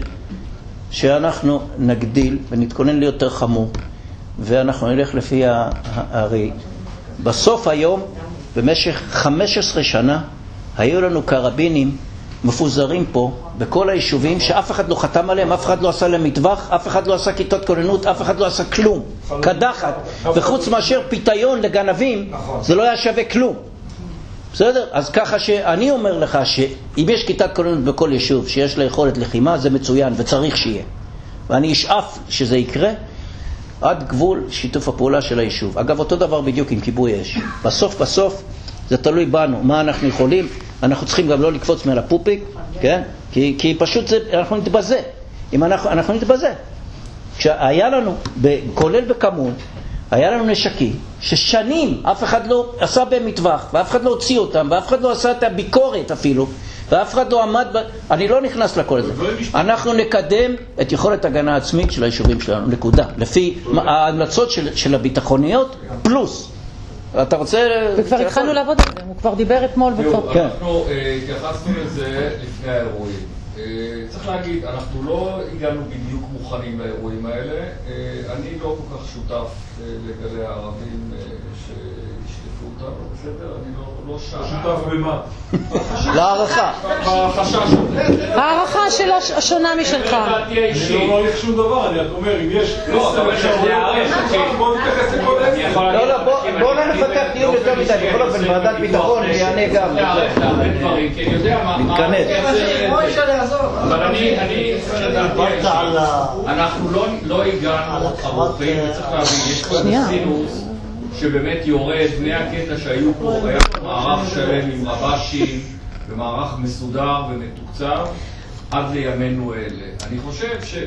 שאנחנו נגדיל ונתכונן להיות יותר חמור, ואנחנו נלך לפי הרי בסוף היום, במשך חמש עשרה שנה, היו לנו קרבינים מפוזרים פה בכל היישובים שאף אחד לא חתם עליהם, אף אחד לא עשה להם מטווח, אף אחד לא עשה כיתות כוננות, אף אחד לא עשה כלום, קדחת, וחוץ מאשר פיתיון לגנבים זה לא היה שווה כלום. בסדר? אז ככה שאני אומר לך שאם יש כיתת כוננות בכל יישוב שיש לה יכולת לחימה, זה מצוין וצריך שיהיה, ואני אשאף שזה יקרה עד גבול שיתוף הפעולה של היישוב. אגב, אותו דבר בדיוק עם כיבוי אש. בסוף בסוף זה תלוי בנו, מה אנחנו יכולים. אנחנו צריכים גם לא לקפוץ מעל הפופיק, כן? כי, כי פשוט זה, אנחנו נתבזה. אם אנחנו, אנחנו נתבזה. כשהיה לנו, כולל בכמון, היה לנו נשקים ששנים אף אחד לא עשה בהם מטווח, ואף אחד לא הוציא אותם, ואף אחד לא עשה את הביקורת אפילו, ואף אחד לא עמד ב... אני לא נכנס לכל זה. אנחנו נקדם את יכולת הגנה עצמית של היישובים שלנו, נקודה. לפי ההמלצות של, של הביטחוניות, פלוס. אתה רוצה... וכבר התחלנו לעבוד על זה, הוא כבר דיבר אתמול וכבר... תראו, אנחנו התייחסנו לזה לפני האירועים. צריך להגיד, אנחנו לא הגענו בדיוק מוכנים לאירועים האלה. אני לא כל כך שותף לגלי הערבים שישלפו אותנו, בסדר? אני לא שם. שותף במה? להערכה. בחשש. הערכה שלו שונה משלך. אני לא הולך שום דבר, אני אומר, אם יש... לא, אתה אומר שזה הערך. בוא נתייחס לכל איזה. לא, לא, בוא לא נפתח דיון יותר מדי, בכל אופן ועדת ביטחון יענה גם. כי אני יודע מה... מתכנס. אבל אני, אני, אנחנו לא הגענו ערוכים, וצריך להבין, יש פה סינוס שבאמת יורד, בני הקטע שהיו פה, היה מערך שלם עם רבשים ומערך מסודר ומתוקצב עד לימינו אלה. אני חושב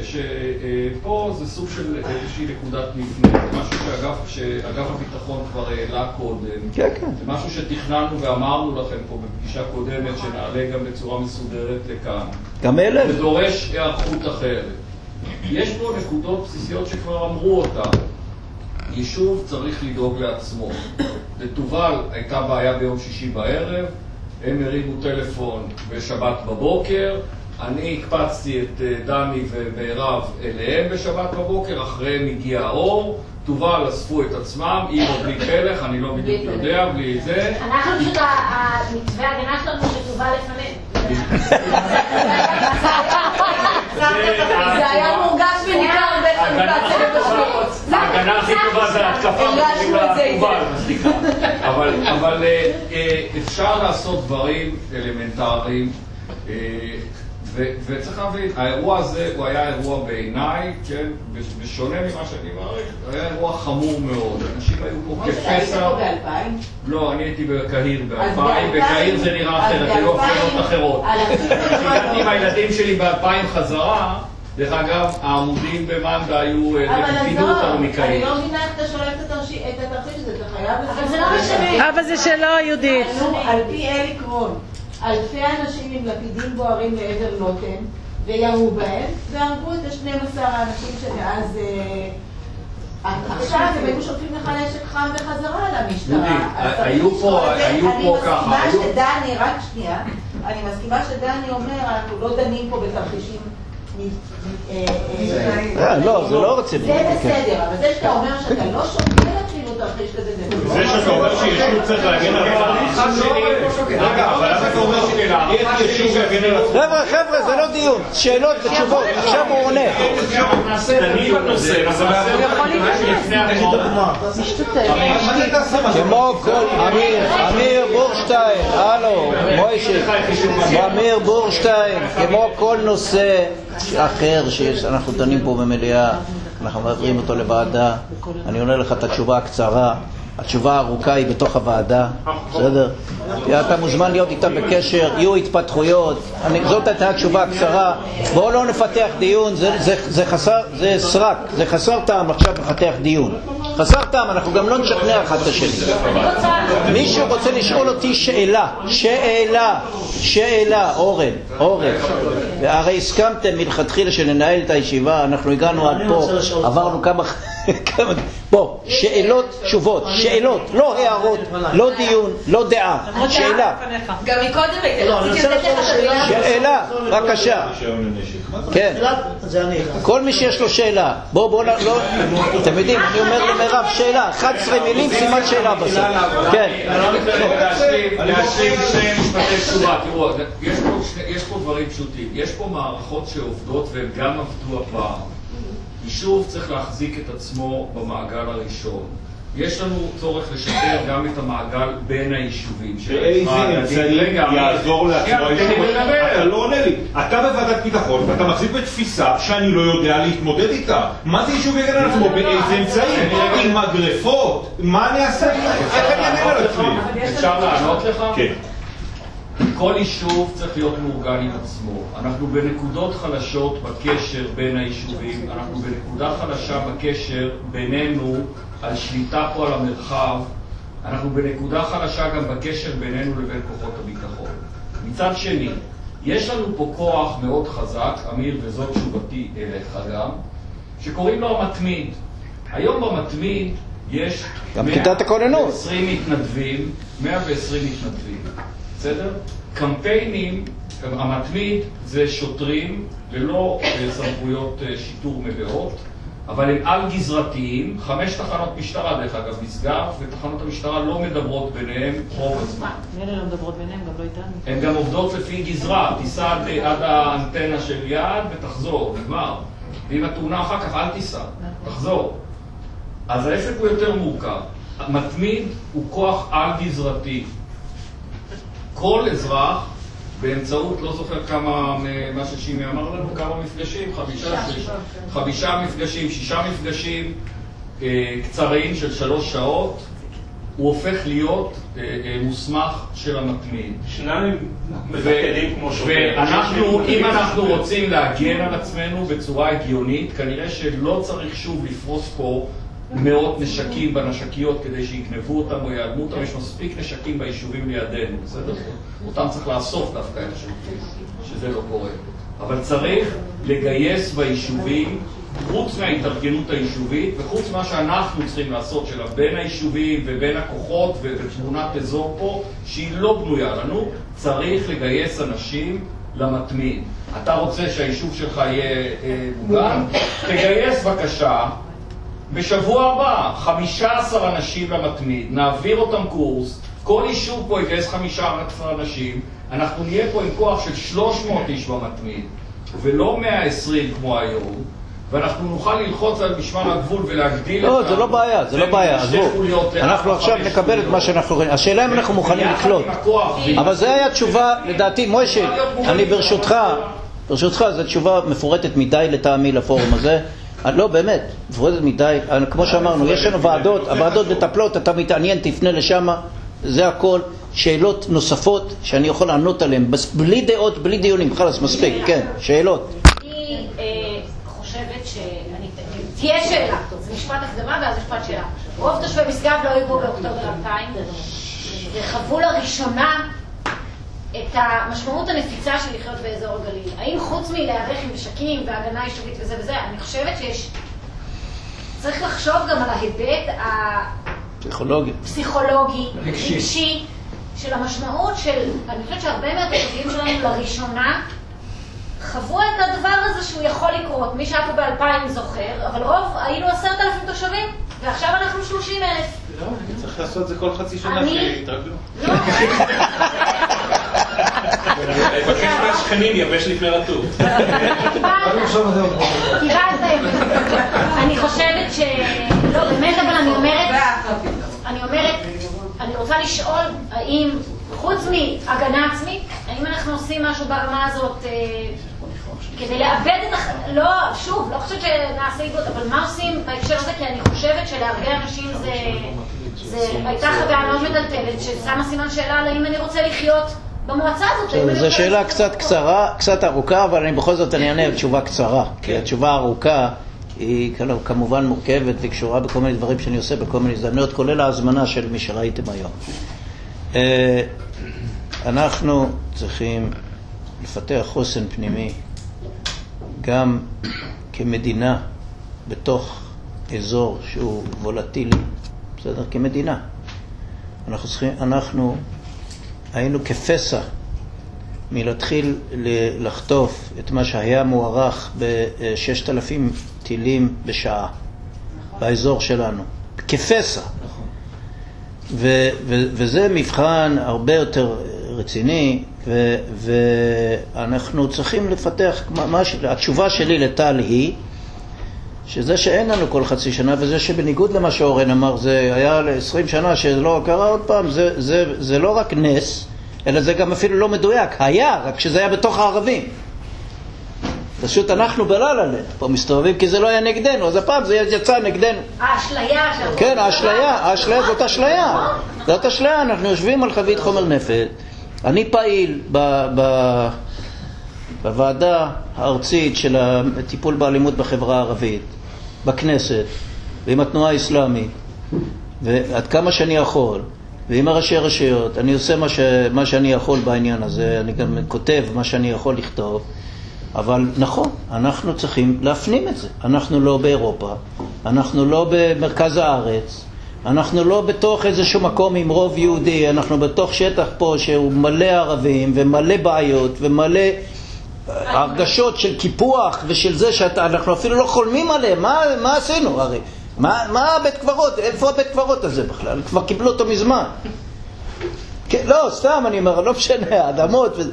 שפה זה סוג של איזושהי נקודת מפנה, זה משהו שאגף הביטחון כבר העלה קודם, זה משהו שתכננו ואמרנו לכם פה בפגישה קודמת שנעלה גם בצורה מסודרת לכאן. גם אלה? זה דורש היערכות אחרת. יש פה נקודות בסיסיות שכבר אמרו אותה. יישוב צריך לדאוג לעצמו. לתובל הייתה בעיה ביום שישי בערב, הם הרימו טלפון בשבת בבוקר, אני הקפצתי את דני ומירב אליהם בשבת בבוקר, אחריהם הגיע האור, תובל אספו את עצמם, עם או בלי פלח, אני לא בדיוק יודע, בלי זה. אנחנו פשוט המתווה הגנה שלנו שתובל לפנינו. זה היה מורגש וניכר בחלוקת צוות השמירות. ההגנה הכי טובה זה התקפה בתובל, מסליקה. אבל אפשר לעשות דברים אלמנטריים, וצריך להבין, האירוע הזה הוא היה אירוע בעיניי, כן, בשונה ממה שאני מעריך, היה אירוע חמור מאוד. אנשים היו פה כפסע. היית פה ב-אלפיים? לא, אני הייתי בקהיר ב-אלפיים, בקהיר זה נראה אחרת, היו הפגנות אחרות. כשהגעתי עם הילדים שלי ב-אלפיים חזרה, דרך אגב, העמודים במנדה היו, פינו אותנו מקהיר. אני לא מבינה איך אתה שולף את התרחיש הזה, אתה חייב... אבל זה לא משנה. אבל זה שלא, יהודית. על פי אלי קרון. אלפי אנשים עם לפידים בוערים לעבר לוטם וירו בהם והרגו את ה-שנים עשר האנשים שמאז עכשיו הם היו שולפים לך נשק חם בחזרה למשטרה. היו פה, היו פה ככה. אני מסכימה שדני, רק שנייה, אני מסכימה שדני אומר אנחנו לא דנים פה בתרחישים. לא, זה לא רציני. זה בסדר, אבל זה שאתה אומר שאתה לא שוקל אפילו תרחיש כזה, זה שאתה אומר שישוב צריך להגן על... רגע, אבל איך יישוב יגן על עצמו? חבר'ה, חבר'ה, זה לא דיון, שאלות ותשובות, עכשיו הוא עונה. כמו כל, אמיר, אמיר בורשטיין, הלו, מוישה, אמיר בורשטיין, כמו כל נושא אחר שאנחנו דנים פה במליאה, אנחנו מעבירים אותו לוועדה, אני עונה לך את התשובה הקצרה, התשובה הארוכה היא בתוך הוועדה, בסדר? אתה מוזמן להיות איתה בקשר, יהיו התפתחויות, אני, זאת הייתה התשובה הקצרה, בואו לא נפתח דיון, זה, זה, זה חסר, זה סרק, זה חסר טעם עכשיו לפתח דיון, חסר טעם, אנחנו גם לא נשכנע אחד את השני. מישהו רוצה לשאול אותי שאלה, שאלה, שאלה, אורן, אורן, הרי הסכמתם מלכתחילה שננהל את הישיבה, אנחנו הגענו עד פה, עברנו כמה... בוא, שאלות, תשובות, שאלות, לא הערות, לא דיון, לא דעה, שאלה. גם מקודם הייתי, שאלה, בבקשה. כן, כל מי שיש לו שאלה, בוא, בוא, לא, אתם יודעים, אני אומר למירב שאלה, אחת עשרה מילים, סימן שאלה בסוף. כן. להשלים שני משפטי תשובה, תראו, יש פה דברים פשוטים, יש פה מערכות שעובדות והן גם עבדו הפעם. יישוב צריך להחזיק את עצמו במעגל הראשון. יש לנו צורך לשפר גם את המעגל בין היישובים. באיזה אמצעי יעזור לעצמו היישוב? אתה לא עונה לי. אתה בוועדת ביטחון ואתה מחזיק בתפיסה שאני לא יודע להתמודד איתה. מה זה יישוב יגן על עצמו? באיזה אמצעים? עם מגרפות? מה אני אעשה? איך אני אענה על עצמי? אפשר לענות לך? כן. כל יישוב צריך להיות מאורגן עם עצמו. אנחנו בנקודות חלשות בקשר בין היישובים, אנחנו בנקודה חלשה בקשר בינינו על שליטה פה על המרחב, אנחנו בנקודה חלשה גם בקשר בינינו לבין כוחות הביטחון. מצד שני, יש לנו פה כוח מאוד חזק, אמיר, וזאת תשובתי אליך גם, שקוראים לו המתמיד. היום במתמיד יש מאה ועשרים מתנדבים, מאה ועשרים מתנדבים. בסדר? קמפיינים, המתמיד זה שוטרים ללא סמכויות שיטור מלאות, אבל הם על גזרתיים, חמש תחנות משטרה דרך אגב נסגר, ותחנות המשטרה לא מדברות ביניהם רוב הזמן. אלה לא מדברות ביניהם, גם לא איתנו. הן גם עובדות לפי גזרה, תיסע עד האנטנה של יעד ותחזור, נגמר. ואם התאונה אחר כך אל תיסע, תחזור. אז העסק הוא יותר מורכב. מתמיד הוא כוח על גזרתי. כל אזרח, באמצעות, לא זוכר כמה, מה ששימי אמר לנו, כמה מפגשים, חמישה, שישה, חמישה מפגשים, שישה מפגשים אה, קצרים של שלוש שעות, הוא הופך להיות אה, אה, מוסמך של המתמיד. שניים מבקדים כמו שוטר. ואנחנו, אם אנחנו רוצים להגן על עצמנו בצורה הגיונית, כנראה שלא צריך שוב לפרוס פה מאות נשקים בנשקיות כדי שיגנבו אותם או יעלמו אותם. יש מספיק נשקים ביישובים לידינו, בסדר? אותם צריך לאסוף דווקא את השופטים, שזה לא קורה. אבל צריך לגייס ביישובים, חוץ מההתארגנות היישובית וחוץ מה שאנחנו צריכים לעשות שלה בין היישובים ובין הכוחות ותמונת אזור פה שהיא לא בנויה לנו, צריך לגייס אנשים למתמיד. אתה רוצה שהיישוב שלך יהיה מוגן? תגייס בבקשה בשבוע הבא חמישה עשר אנשים למתמיד, נעביר אותם קורס, כל יישוב פה יגייס חמישה עשר אנשים, אנחנו נהיה פה עם כוח של שלוש מאות איש במתמיד ולא מאה ועשרים כמו היום, ואנחנו נוכל ללחוץ על משמר הגבול ולהגדיל לא, זה לא בעיה, זה לא בעיה, עזבו. אנחנו עכשיו נקבל את מה שאנחנו רואים. השאלה אם אנחנו מוכנים לקלוט. אבל זה היה תשובה, לדעתי, מוישה, אני ברשותך, ברשותך, זו תשובה מפורטת מדי לטעמי לפורום הזה. לא, באמת, מפורטת מדי. כמו שאמרנו, יש לנו ועדות, הוועדות מטפלות, אתה מתעניין, תפנה לשם, זה הכל. שאלות נוספות שאני יכול לענות עליהן, בלי דעות, בלי דיונים, חלס, מספיק, כן, שאלות. אני חושבת שאני... תהיה שאלה, זה משפט הקדמה ואז משפט שאלה. רוב תושבי משגב לא היו פה באוקטובר אלפיים, וחוו לראשונה את המשמעות הנפיצה של לחיות באזור הגליל. האם חוץ מלהיערך עם נשקים והגנה יישובית וזה וזה, אני חושבת שיש... צריך לחשוב גם על ההיבט ה... פסיכולוגי. פסיכולוגי, רגשי, של המשמעות של... אני חושבת שהרבה מהתושבים שלנו לראשונה חוו את הדבר הזה שהוא יכול לקרות. מי שהיה פה באלפיים זוכר, אבל רוב היינו עשרת אלפים תושבים, ועכשיו אנחנו שלושים אלף. לא, אני צריך לעשות את זה כל חצי שנה שיתרגלו. לא, אני מבקש מהשכנים יבש לפני רטוב. אני חושבת ש... לא, באמת, אבל אני אומרת... אני אומרת, אני רוצה לשאול האם, חוץ מהגנה עצמית, האם אנחנו עושים משהו ברמה הזאת כדי לאבד את הח... לא, שוב, לא חושבת שנעשה איגוד, אבל מה עושים בהקשר הזה? כי אני חושבת שלהרבה אנשים זה... זה הייתה חוויה מאוד מטלטלת, ששמה סימן שאלה על האם אני רוצה לחיות במועצה הזאת. זו שאלה קצת קצרה, קצת ארוכה, אבל אני בכל זאת אני אענה תשובה קצרה. כי התשובה הארוכה היא כמובן מורכבת וקשורה בכל מיני דברים שאני עושה בכל מיני הזדמנויות, כולל ההזמנה של מי שראיתם היום. אנחנו צריכים לפתח חוסן פנימי גם כמדינה בתוך אזור שהוא וולטילי, בסדר? כמדינה. אנחנו צריכים, אנחנו היינו כפסע מלהתחיל לחטוף את מה שהיה מוערך ב-ששת אלפים טילים בשעה באזור שלנו. כפסע. ו- ו- וזה מבחן הרבה יותר רציני, ו- ואנחנו צריכים לפתח, ממש, התשובה שלי לטל היא, שזה שאין לנו כל חצי שנה, וזה שבניגוד למה שאורן אמר, זה היה ל-עשרים שנה שלא קרה עוד פעם, זה, זה, זה לא רק נס, אלא זה גם אפילו לא מדויק. היה, רק שזה היה בתוך הערבים. פשוט אנחנו בללה פה מסתובבים, כי זה לא היה נגדנו, אז הפעם זה יצא נגדנו. האשליה. כן, האשליה, האשליה זאת אשליה. זאת אשליה, אנחנו יושבים על חבית חומר נפץ. אני פעיל ב... ב... בוועדה הארצית של הטיפול באלימות בחברה הערבית, בכנסת, ועם התנועה האסלאמית, ועד כמה שאני יכול, ועם הראשי הרשויות, אני עושה מה, ש... מה שאני יכול בעניין הזה, אני גם כותב מה שאני יכול לכתוב, אבל נכון, אנחנו צריכים להפנים את זה. אנחנו לא באירופה, אנחנו לא במרכז הארץ, אנחנו לא בתוך איזשהו מקום עם רוב יהודי, אנחנו בתוך שטח פה שהוא מלא ערבים ומלא בעיות ומלא הרגשות של קיפוח ושל זה שאנחנו אפילו לא חולמים עליהם. מה, מה עשינו הרי? מה, מה הבית קברות? איפה הבית קברות הזה בכלל? כבר קיבלו אותו מזמן. כן, לא, סתם אני אומר, לא משנה, האדמות ו...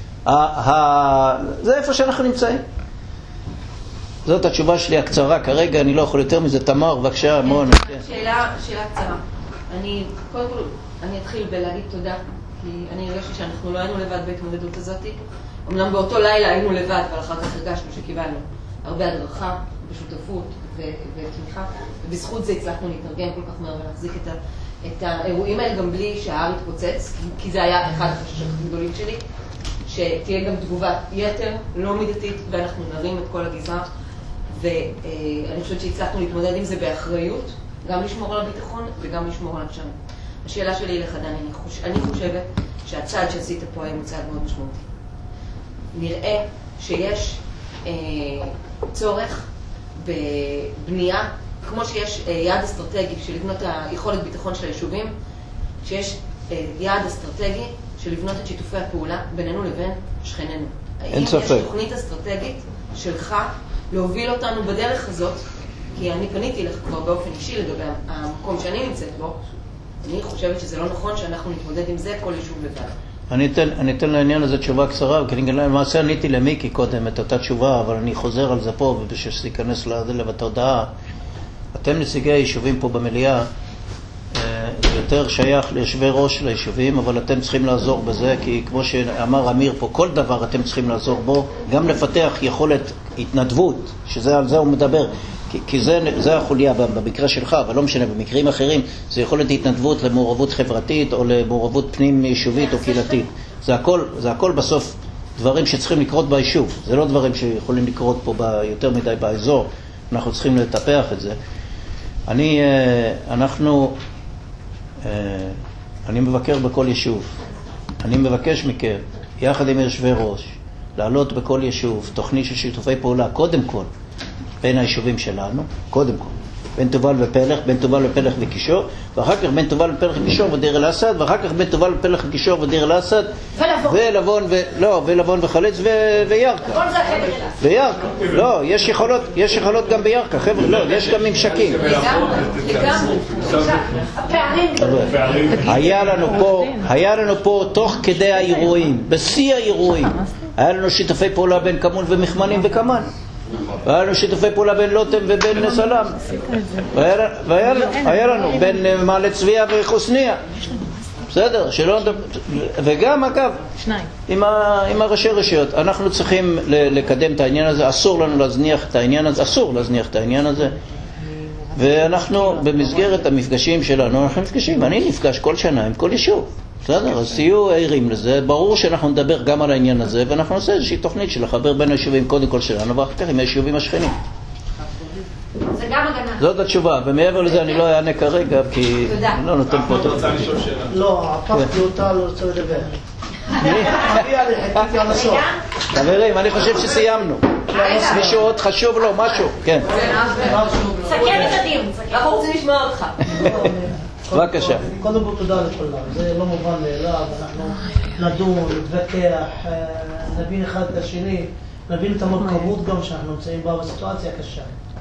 זה איפה שאנחנו נמצאים. זאת התשובה שלי הקצרה כרגע, אני לא יכול יותר מזה. תמר, בבקשה, המון. שאלה, שאלה קצרה. אני, קודם כל, אני אתחיל בלהגיד תודה, כי אני הרגשתי שאנחנו לא היינו לבד בהתמודדות הזאת. אמנם באותו לילה היינו לבד, אבל אחר כך הרגשנו שקיבלנו הרבה הדרכה ושותפות ותמיכה, ובזכות זה הצלחנו להתארגן כל כך מהר ולהחזיק את, את האירועים האלה גם בלי שההר התפוצץ, כי זה היה אחד החששות הגדולים שלי, שתהיה גם תגובת יתר, לא מידתית, ואנחנו נרים את כל הגזרה, ואני חושבת שהצלחנו להתמודד עם זה באחריות, גם לשמור על הביטחון וגם לשמור על נפשנו. השאלה שלי היא לך, דני, אני, חוש... אני חושבת שהצעד שעשית פה היום הוא צעד מאוד משמעותי. נראה שיש אה, צורך בבנייה, כמו שיש אה, יעד אסטרטגי של לבנות היכולת ביטחון של היישובים, שיש אה, יעד אסטרטגי של לבנות את שיתופי הפעולה בינינו לבין שכנינו. אין ספק. האם יש תוכנית אסטרטגית שלך להוביל אותנו בדרך הזאת? כי אני פניתי לך כבר באופן אישי לגבי המקום שאני נמצאת בו. אני חושבת שזה לא נכון שאנחנו נתמודד עם זה כל יישוב לבד. אני אתן, אני אתן לעניין הזה תשובה קצרה, כי אני למעשה עניתי למיקי קודם את אותה תשובה, אבל אני חוזר על זה פה, ובשביל שזה ייכנס לתודעה. אתם נציגי היישובים פה במליאה, יותר שייך ליושבי ראש ליישובים, אבל אתם צריכים לעזור בזה, כי כמו שאמר אמיר פה, כל דבר אתם צריכים לעזור בו, גם לפתח יכולת התנדבות, שזה על זה הוא מדבר, כי, כי זה, זה החוליה במקרה שלך, אבל לא משנה, במקרים אחרים, זה יכולת התנדבות למעורבות חברתית, או למעורבות פנים יישובית או קהילתית. זה הכל, זה הכל בסוף דברים שצריכים לקרות ביישוב, זה לא דברים שיכולים לקרות פה ב, יותר מדי באזור, אנחנו צריכים לטפח את זה. אני, אנחנו, אני מבקר בכל יישוב. אני מבקש מכם, יחד עם יושבי ראש, לעלות בכל יישוב תוכנית של שיתופי פעולה, קודם כל, בין היישובים שלנו, קודם כל. בין תובל ופלח, בין תובל ופלח וקישור, ואחר כך בין תובל ופלח וקישור ודיר אל אסד, ואחר כך בין תובל ופלח וקישור ודיר אל אסד, ולבון, לא, ולבון וחלץ וירכא. לבון זה החבל אל אסד. וירכא, לא, יש יכולות, יש יכולות גם בירכא, חבר'ה, לא, יש גם ממשקים. לגמרי, לגמרי. הפערים. היה לנו פה, היה לנו פה תוך כדי האירועים, בשיא האירועים, היה לנו שיתופי פעולה בין כמון ומחמנים וכמן. והיה לנו שיתופי פעולה בין לוטם ובין סלם, והיה לנו בין מעלה צביה וחוסניה, בסדר, שלא נדבר, וגם אגב עם הראשי רשויות אנחנו צריכים לקדם את העניין הזה, אסור לנו להזניח את העניין הזה, אסור להזניח את העניין הזה, ואנחנו במסגרת המפגשים שלנו אנחנו נפגשים, אני נפגש כל שנה עם כל יישוב, בסדר, אז תהיו עירים לזה, ברור שאנחנו נדבר גם על העניין הזה, ואנחנו נעשה איזושהי תוכנית של לחבר בין היישובים קודם כל שלנו, ואחר כך עם היישובים השכנים. זה גם הגנה. זאת התשובה, ומעבר לזה אני לא אענה כרגע, כי אני לא נותן פה... לא, הפכתי אותה, לא רוצה לדבר. מגיע לי, חיכיתי על הסוף. חברים, אני חושב שסיימנו. מישהו עוד חשוב לו, משהו? כן. סכם את הדיון. אנחנו רוצים לשמוע אותך. בבקשה. קודם כל תודה לכולם, זה לא מובן מאליו, אנחנו נדון, נתווכח, נבין אחד את השני, נבין את המורכבות גם שאנחנו נמצאים בה בסיטואציה קשה.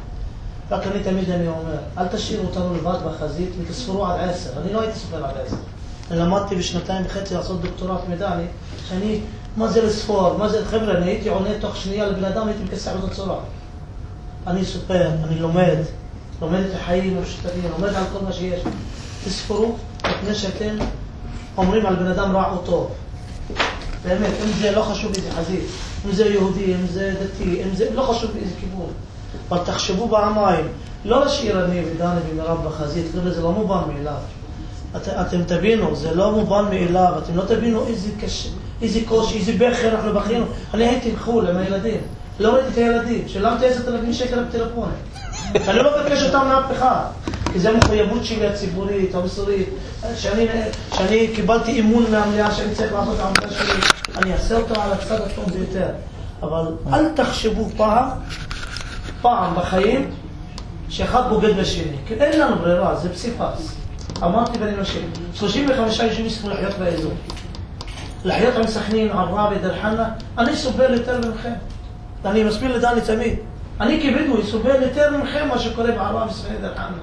רק אני תמיד אני אומר, אל תשאירו אותנו לבד בחזית ותספרו על עשר, אני לא הייתי סופר על עשר. אני למדתי בשנתיים וחצי לעשות דוקטורט מדעני, שאני, מה זה לספור, מה זה, חבר'ה, אני הייתי עונה תוך שנייה לבן אדם, הייתי מכסח באותה צורה. אני סופר, אני לומד, לומד את החיים המשותפים, לומד על כל מה שיש. תספרו לפני שאתם אומרים על בן אדם רע או טוב. באמת, אם זה לא חשוב איזה חזית, אם זה יהודי, אם זה דתי, אם זה לא חשוב באיזה כיוון. אבל תחשבו בעמיים, לא לשאיר אני ודני ומרב בחזית, זה לא מובן מאליו. את, אתם תבינו, זה לא מובן מאליו, אתם לא תבינו איזה קשה, איזה קושי, איזה בכי אנחנו בכינו. אני הייתי בחול עם הילדים, לא ראיתי את הילדים, שלמתי עשרת אלפים שקל בטלפונים. אני לא מבקש אותם מאף אחד. כי זו המחויבות שלי הציבורית, המסורית, שאני, שאני קיבלתי אימון מהמליאה שאני צריך לעשות את העמדה שלי, אני אעשה אותה על הצד הטוב ביותר. אבל אל תחשבו פעם, פעם בחיים, שאחד בוגד בשני. כי אין לנו ברירה, זה פסיפס. אמרתי ואני נושב, שלושים וחמישה יישובים צריכים לחיות באזור. לחיות עם סכנין, עראבה ודיר חנא, אני סובל יותר ממכם. אני מסביר לדני תמיד. אני כבדואי סובל יותר ממכם מה שקורה בעראבה וסכנין ודיר חנא.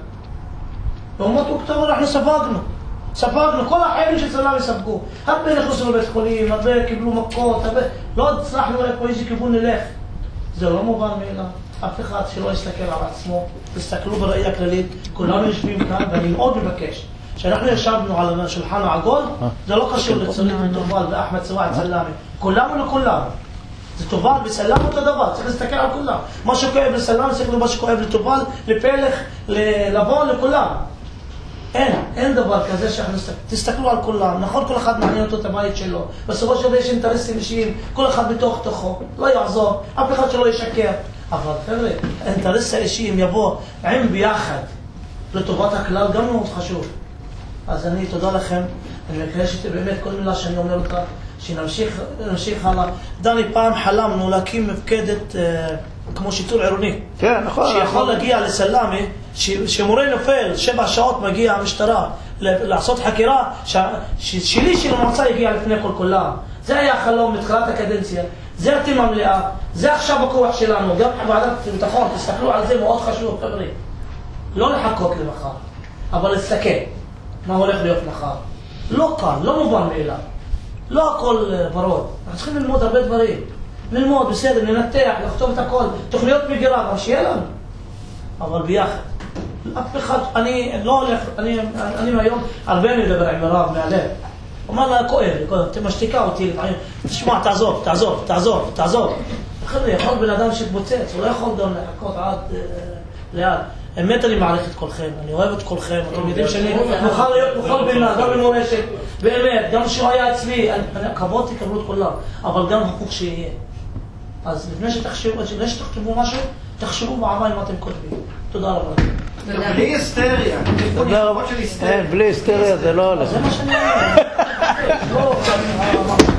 ואומות אוקטובר אנחנו ספגנו, ספגנו, כל החיילים של סלאמי ספגו. הרבה נכנסו לבית חולים, הרבה קיבלו מכות, הרבה... לא הצלחנו איפה איזה כיוון נלך. זה לא מובן מאליו. אף אחד שלא יסתכל על עצמו, תסתכלו בראייה כללית, כולנו יושבים כאן, ואני מאוד מבקש, שאנחנו ישבנו על השולחן העגול, זה לא קשור לצורך תובל ואחמד סואעד סלאמי, כולנו לכולנו. זה תובל וסלאם אותו דבר, צריך להסתכל על כולם. מה שכואב לסלאם, צריך למה שכואב לתובל, לפלח, לבון, לכולם. אין, אין דבר כזה שאנחנו תסתכלו על כולם, נכון כל אחד מעניין אותו את הבית שלו, בסופו של דבר יש אינטרסים אישיים, כל אחד בתוך תוכו, לא יעזור, אף אחד שלא ישקר. אבל חבר'ה, האינטרס האישי אם יבוא עם ביחד לטובת הכלל גם מאוד חשוב. אז אני תודה לכם, אני מקווה שבאמת כל מילה שאני אומר אותה, שנמשיך נמשיך הלאה. דני, פעם חלמנו להקים מפקדת אה, כמו שיטור עירוני. כן, נכון. שיכול להגיע לסלאמי, שמורה נופל, שבע שעות מגיע המשטרה לעשות חקירה, ש, ש, שלי של המועצה הגיע לפני כל כולם. זה היה חלום מתחילת הקדנציה. זה אתם המלאה, זה עכשיו הכוח שלנו, גם ועדת ביטחון, תסתכלו על זה מאוד חשוב, חבר'ה. לא לחכות למחר, אבל להסתכל מה הולך להיות מחר. לא קל, לא מובן מאליו. לא הכל ורוד. אנחנו צריכים ללמוד הרבה דברים. ללמוד, בסדר, לנתח, לכתוב את הכל, תוכניות מגירה, אבל שיהיה לנו. אבל ביחד. אף אחד, אני לא הולך, אני, אני היום הרבה מדבר עם הרב מהלב. אומר לה, כואב לי, כואב, אתם משתיקה אותי לפעמים, תשמע, תעזוב, תעזוב, תעזוב, תעזוב. אחרי זה יכול בן אדם שתבוצץ, הוא לא יכול גם לחכות עד ליד. אמת אני מעריך את כולכם, אני אוהב את כולכם, אתם יודעים שאני מוכר להיות מוכר בינה, גם במורשת, באמת, גם שהוא היה אצלי, הכבוד תקבלו את כולם, אבל גם הפוך שיהיה. אז לפני שתחשבו, לפני שתכתבו משהו, תחשבו בעמיים מה אתם כותבים. תודה רבה. בלי היסטריה. בלי היסטריה זה לא הולך. זה מה שאני אומר.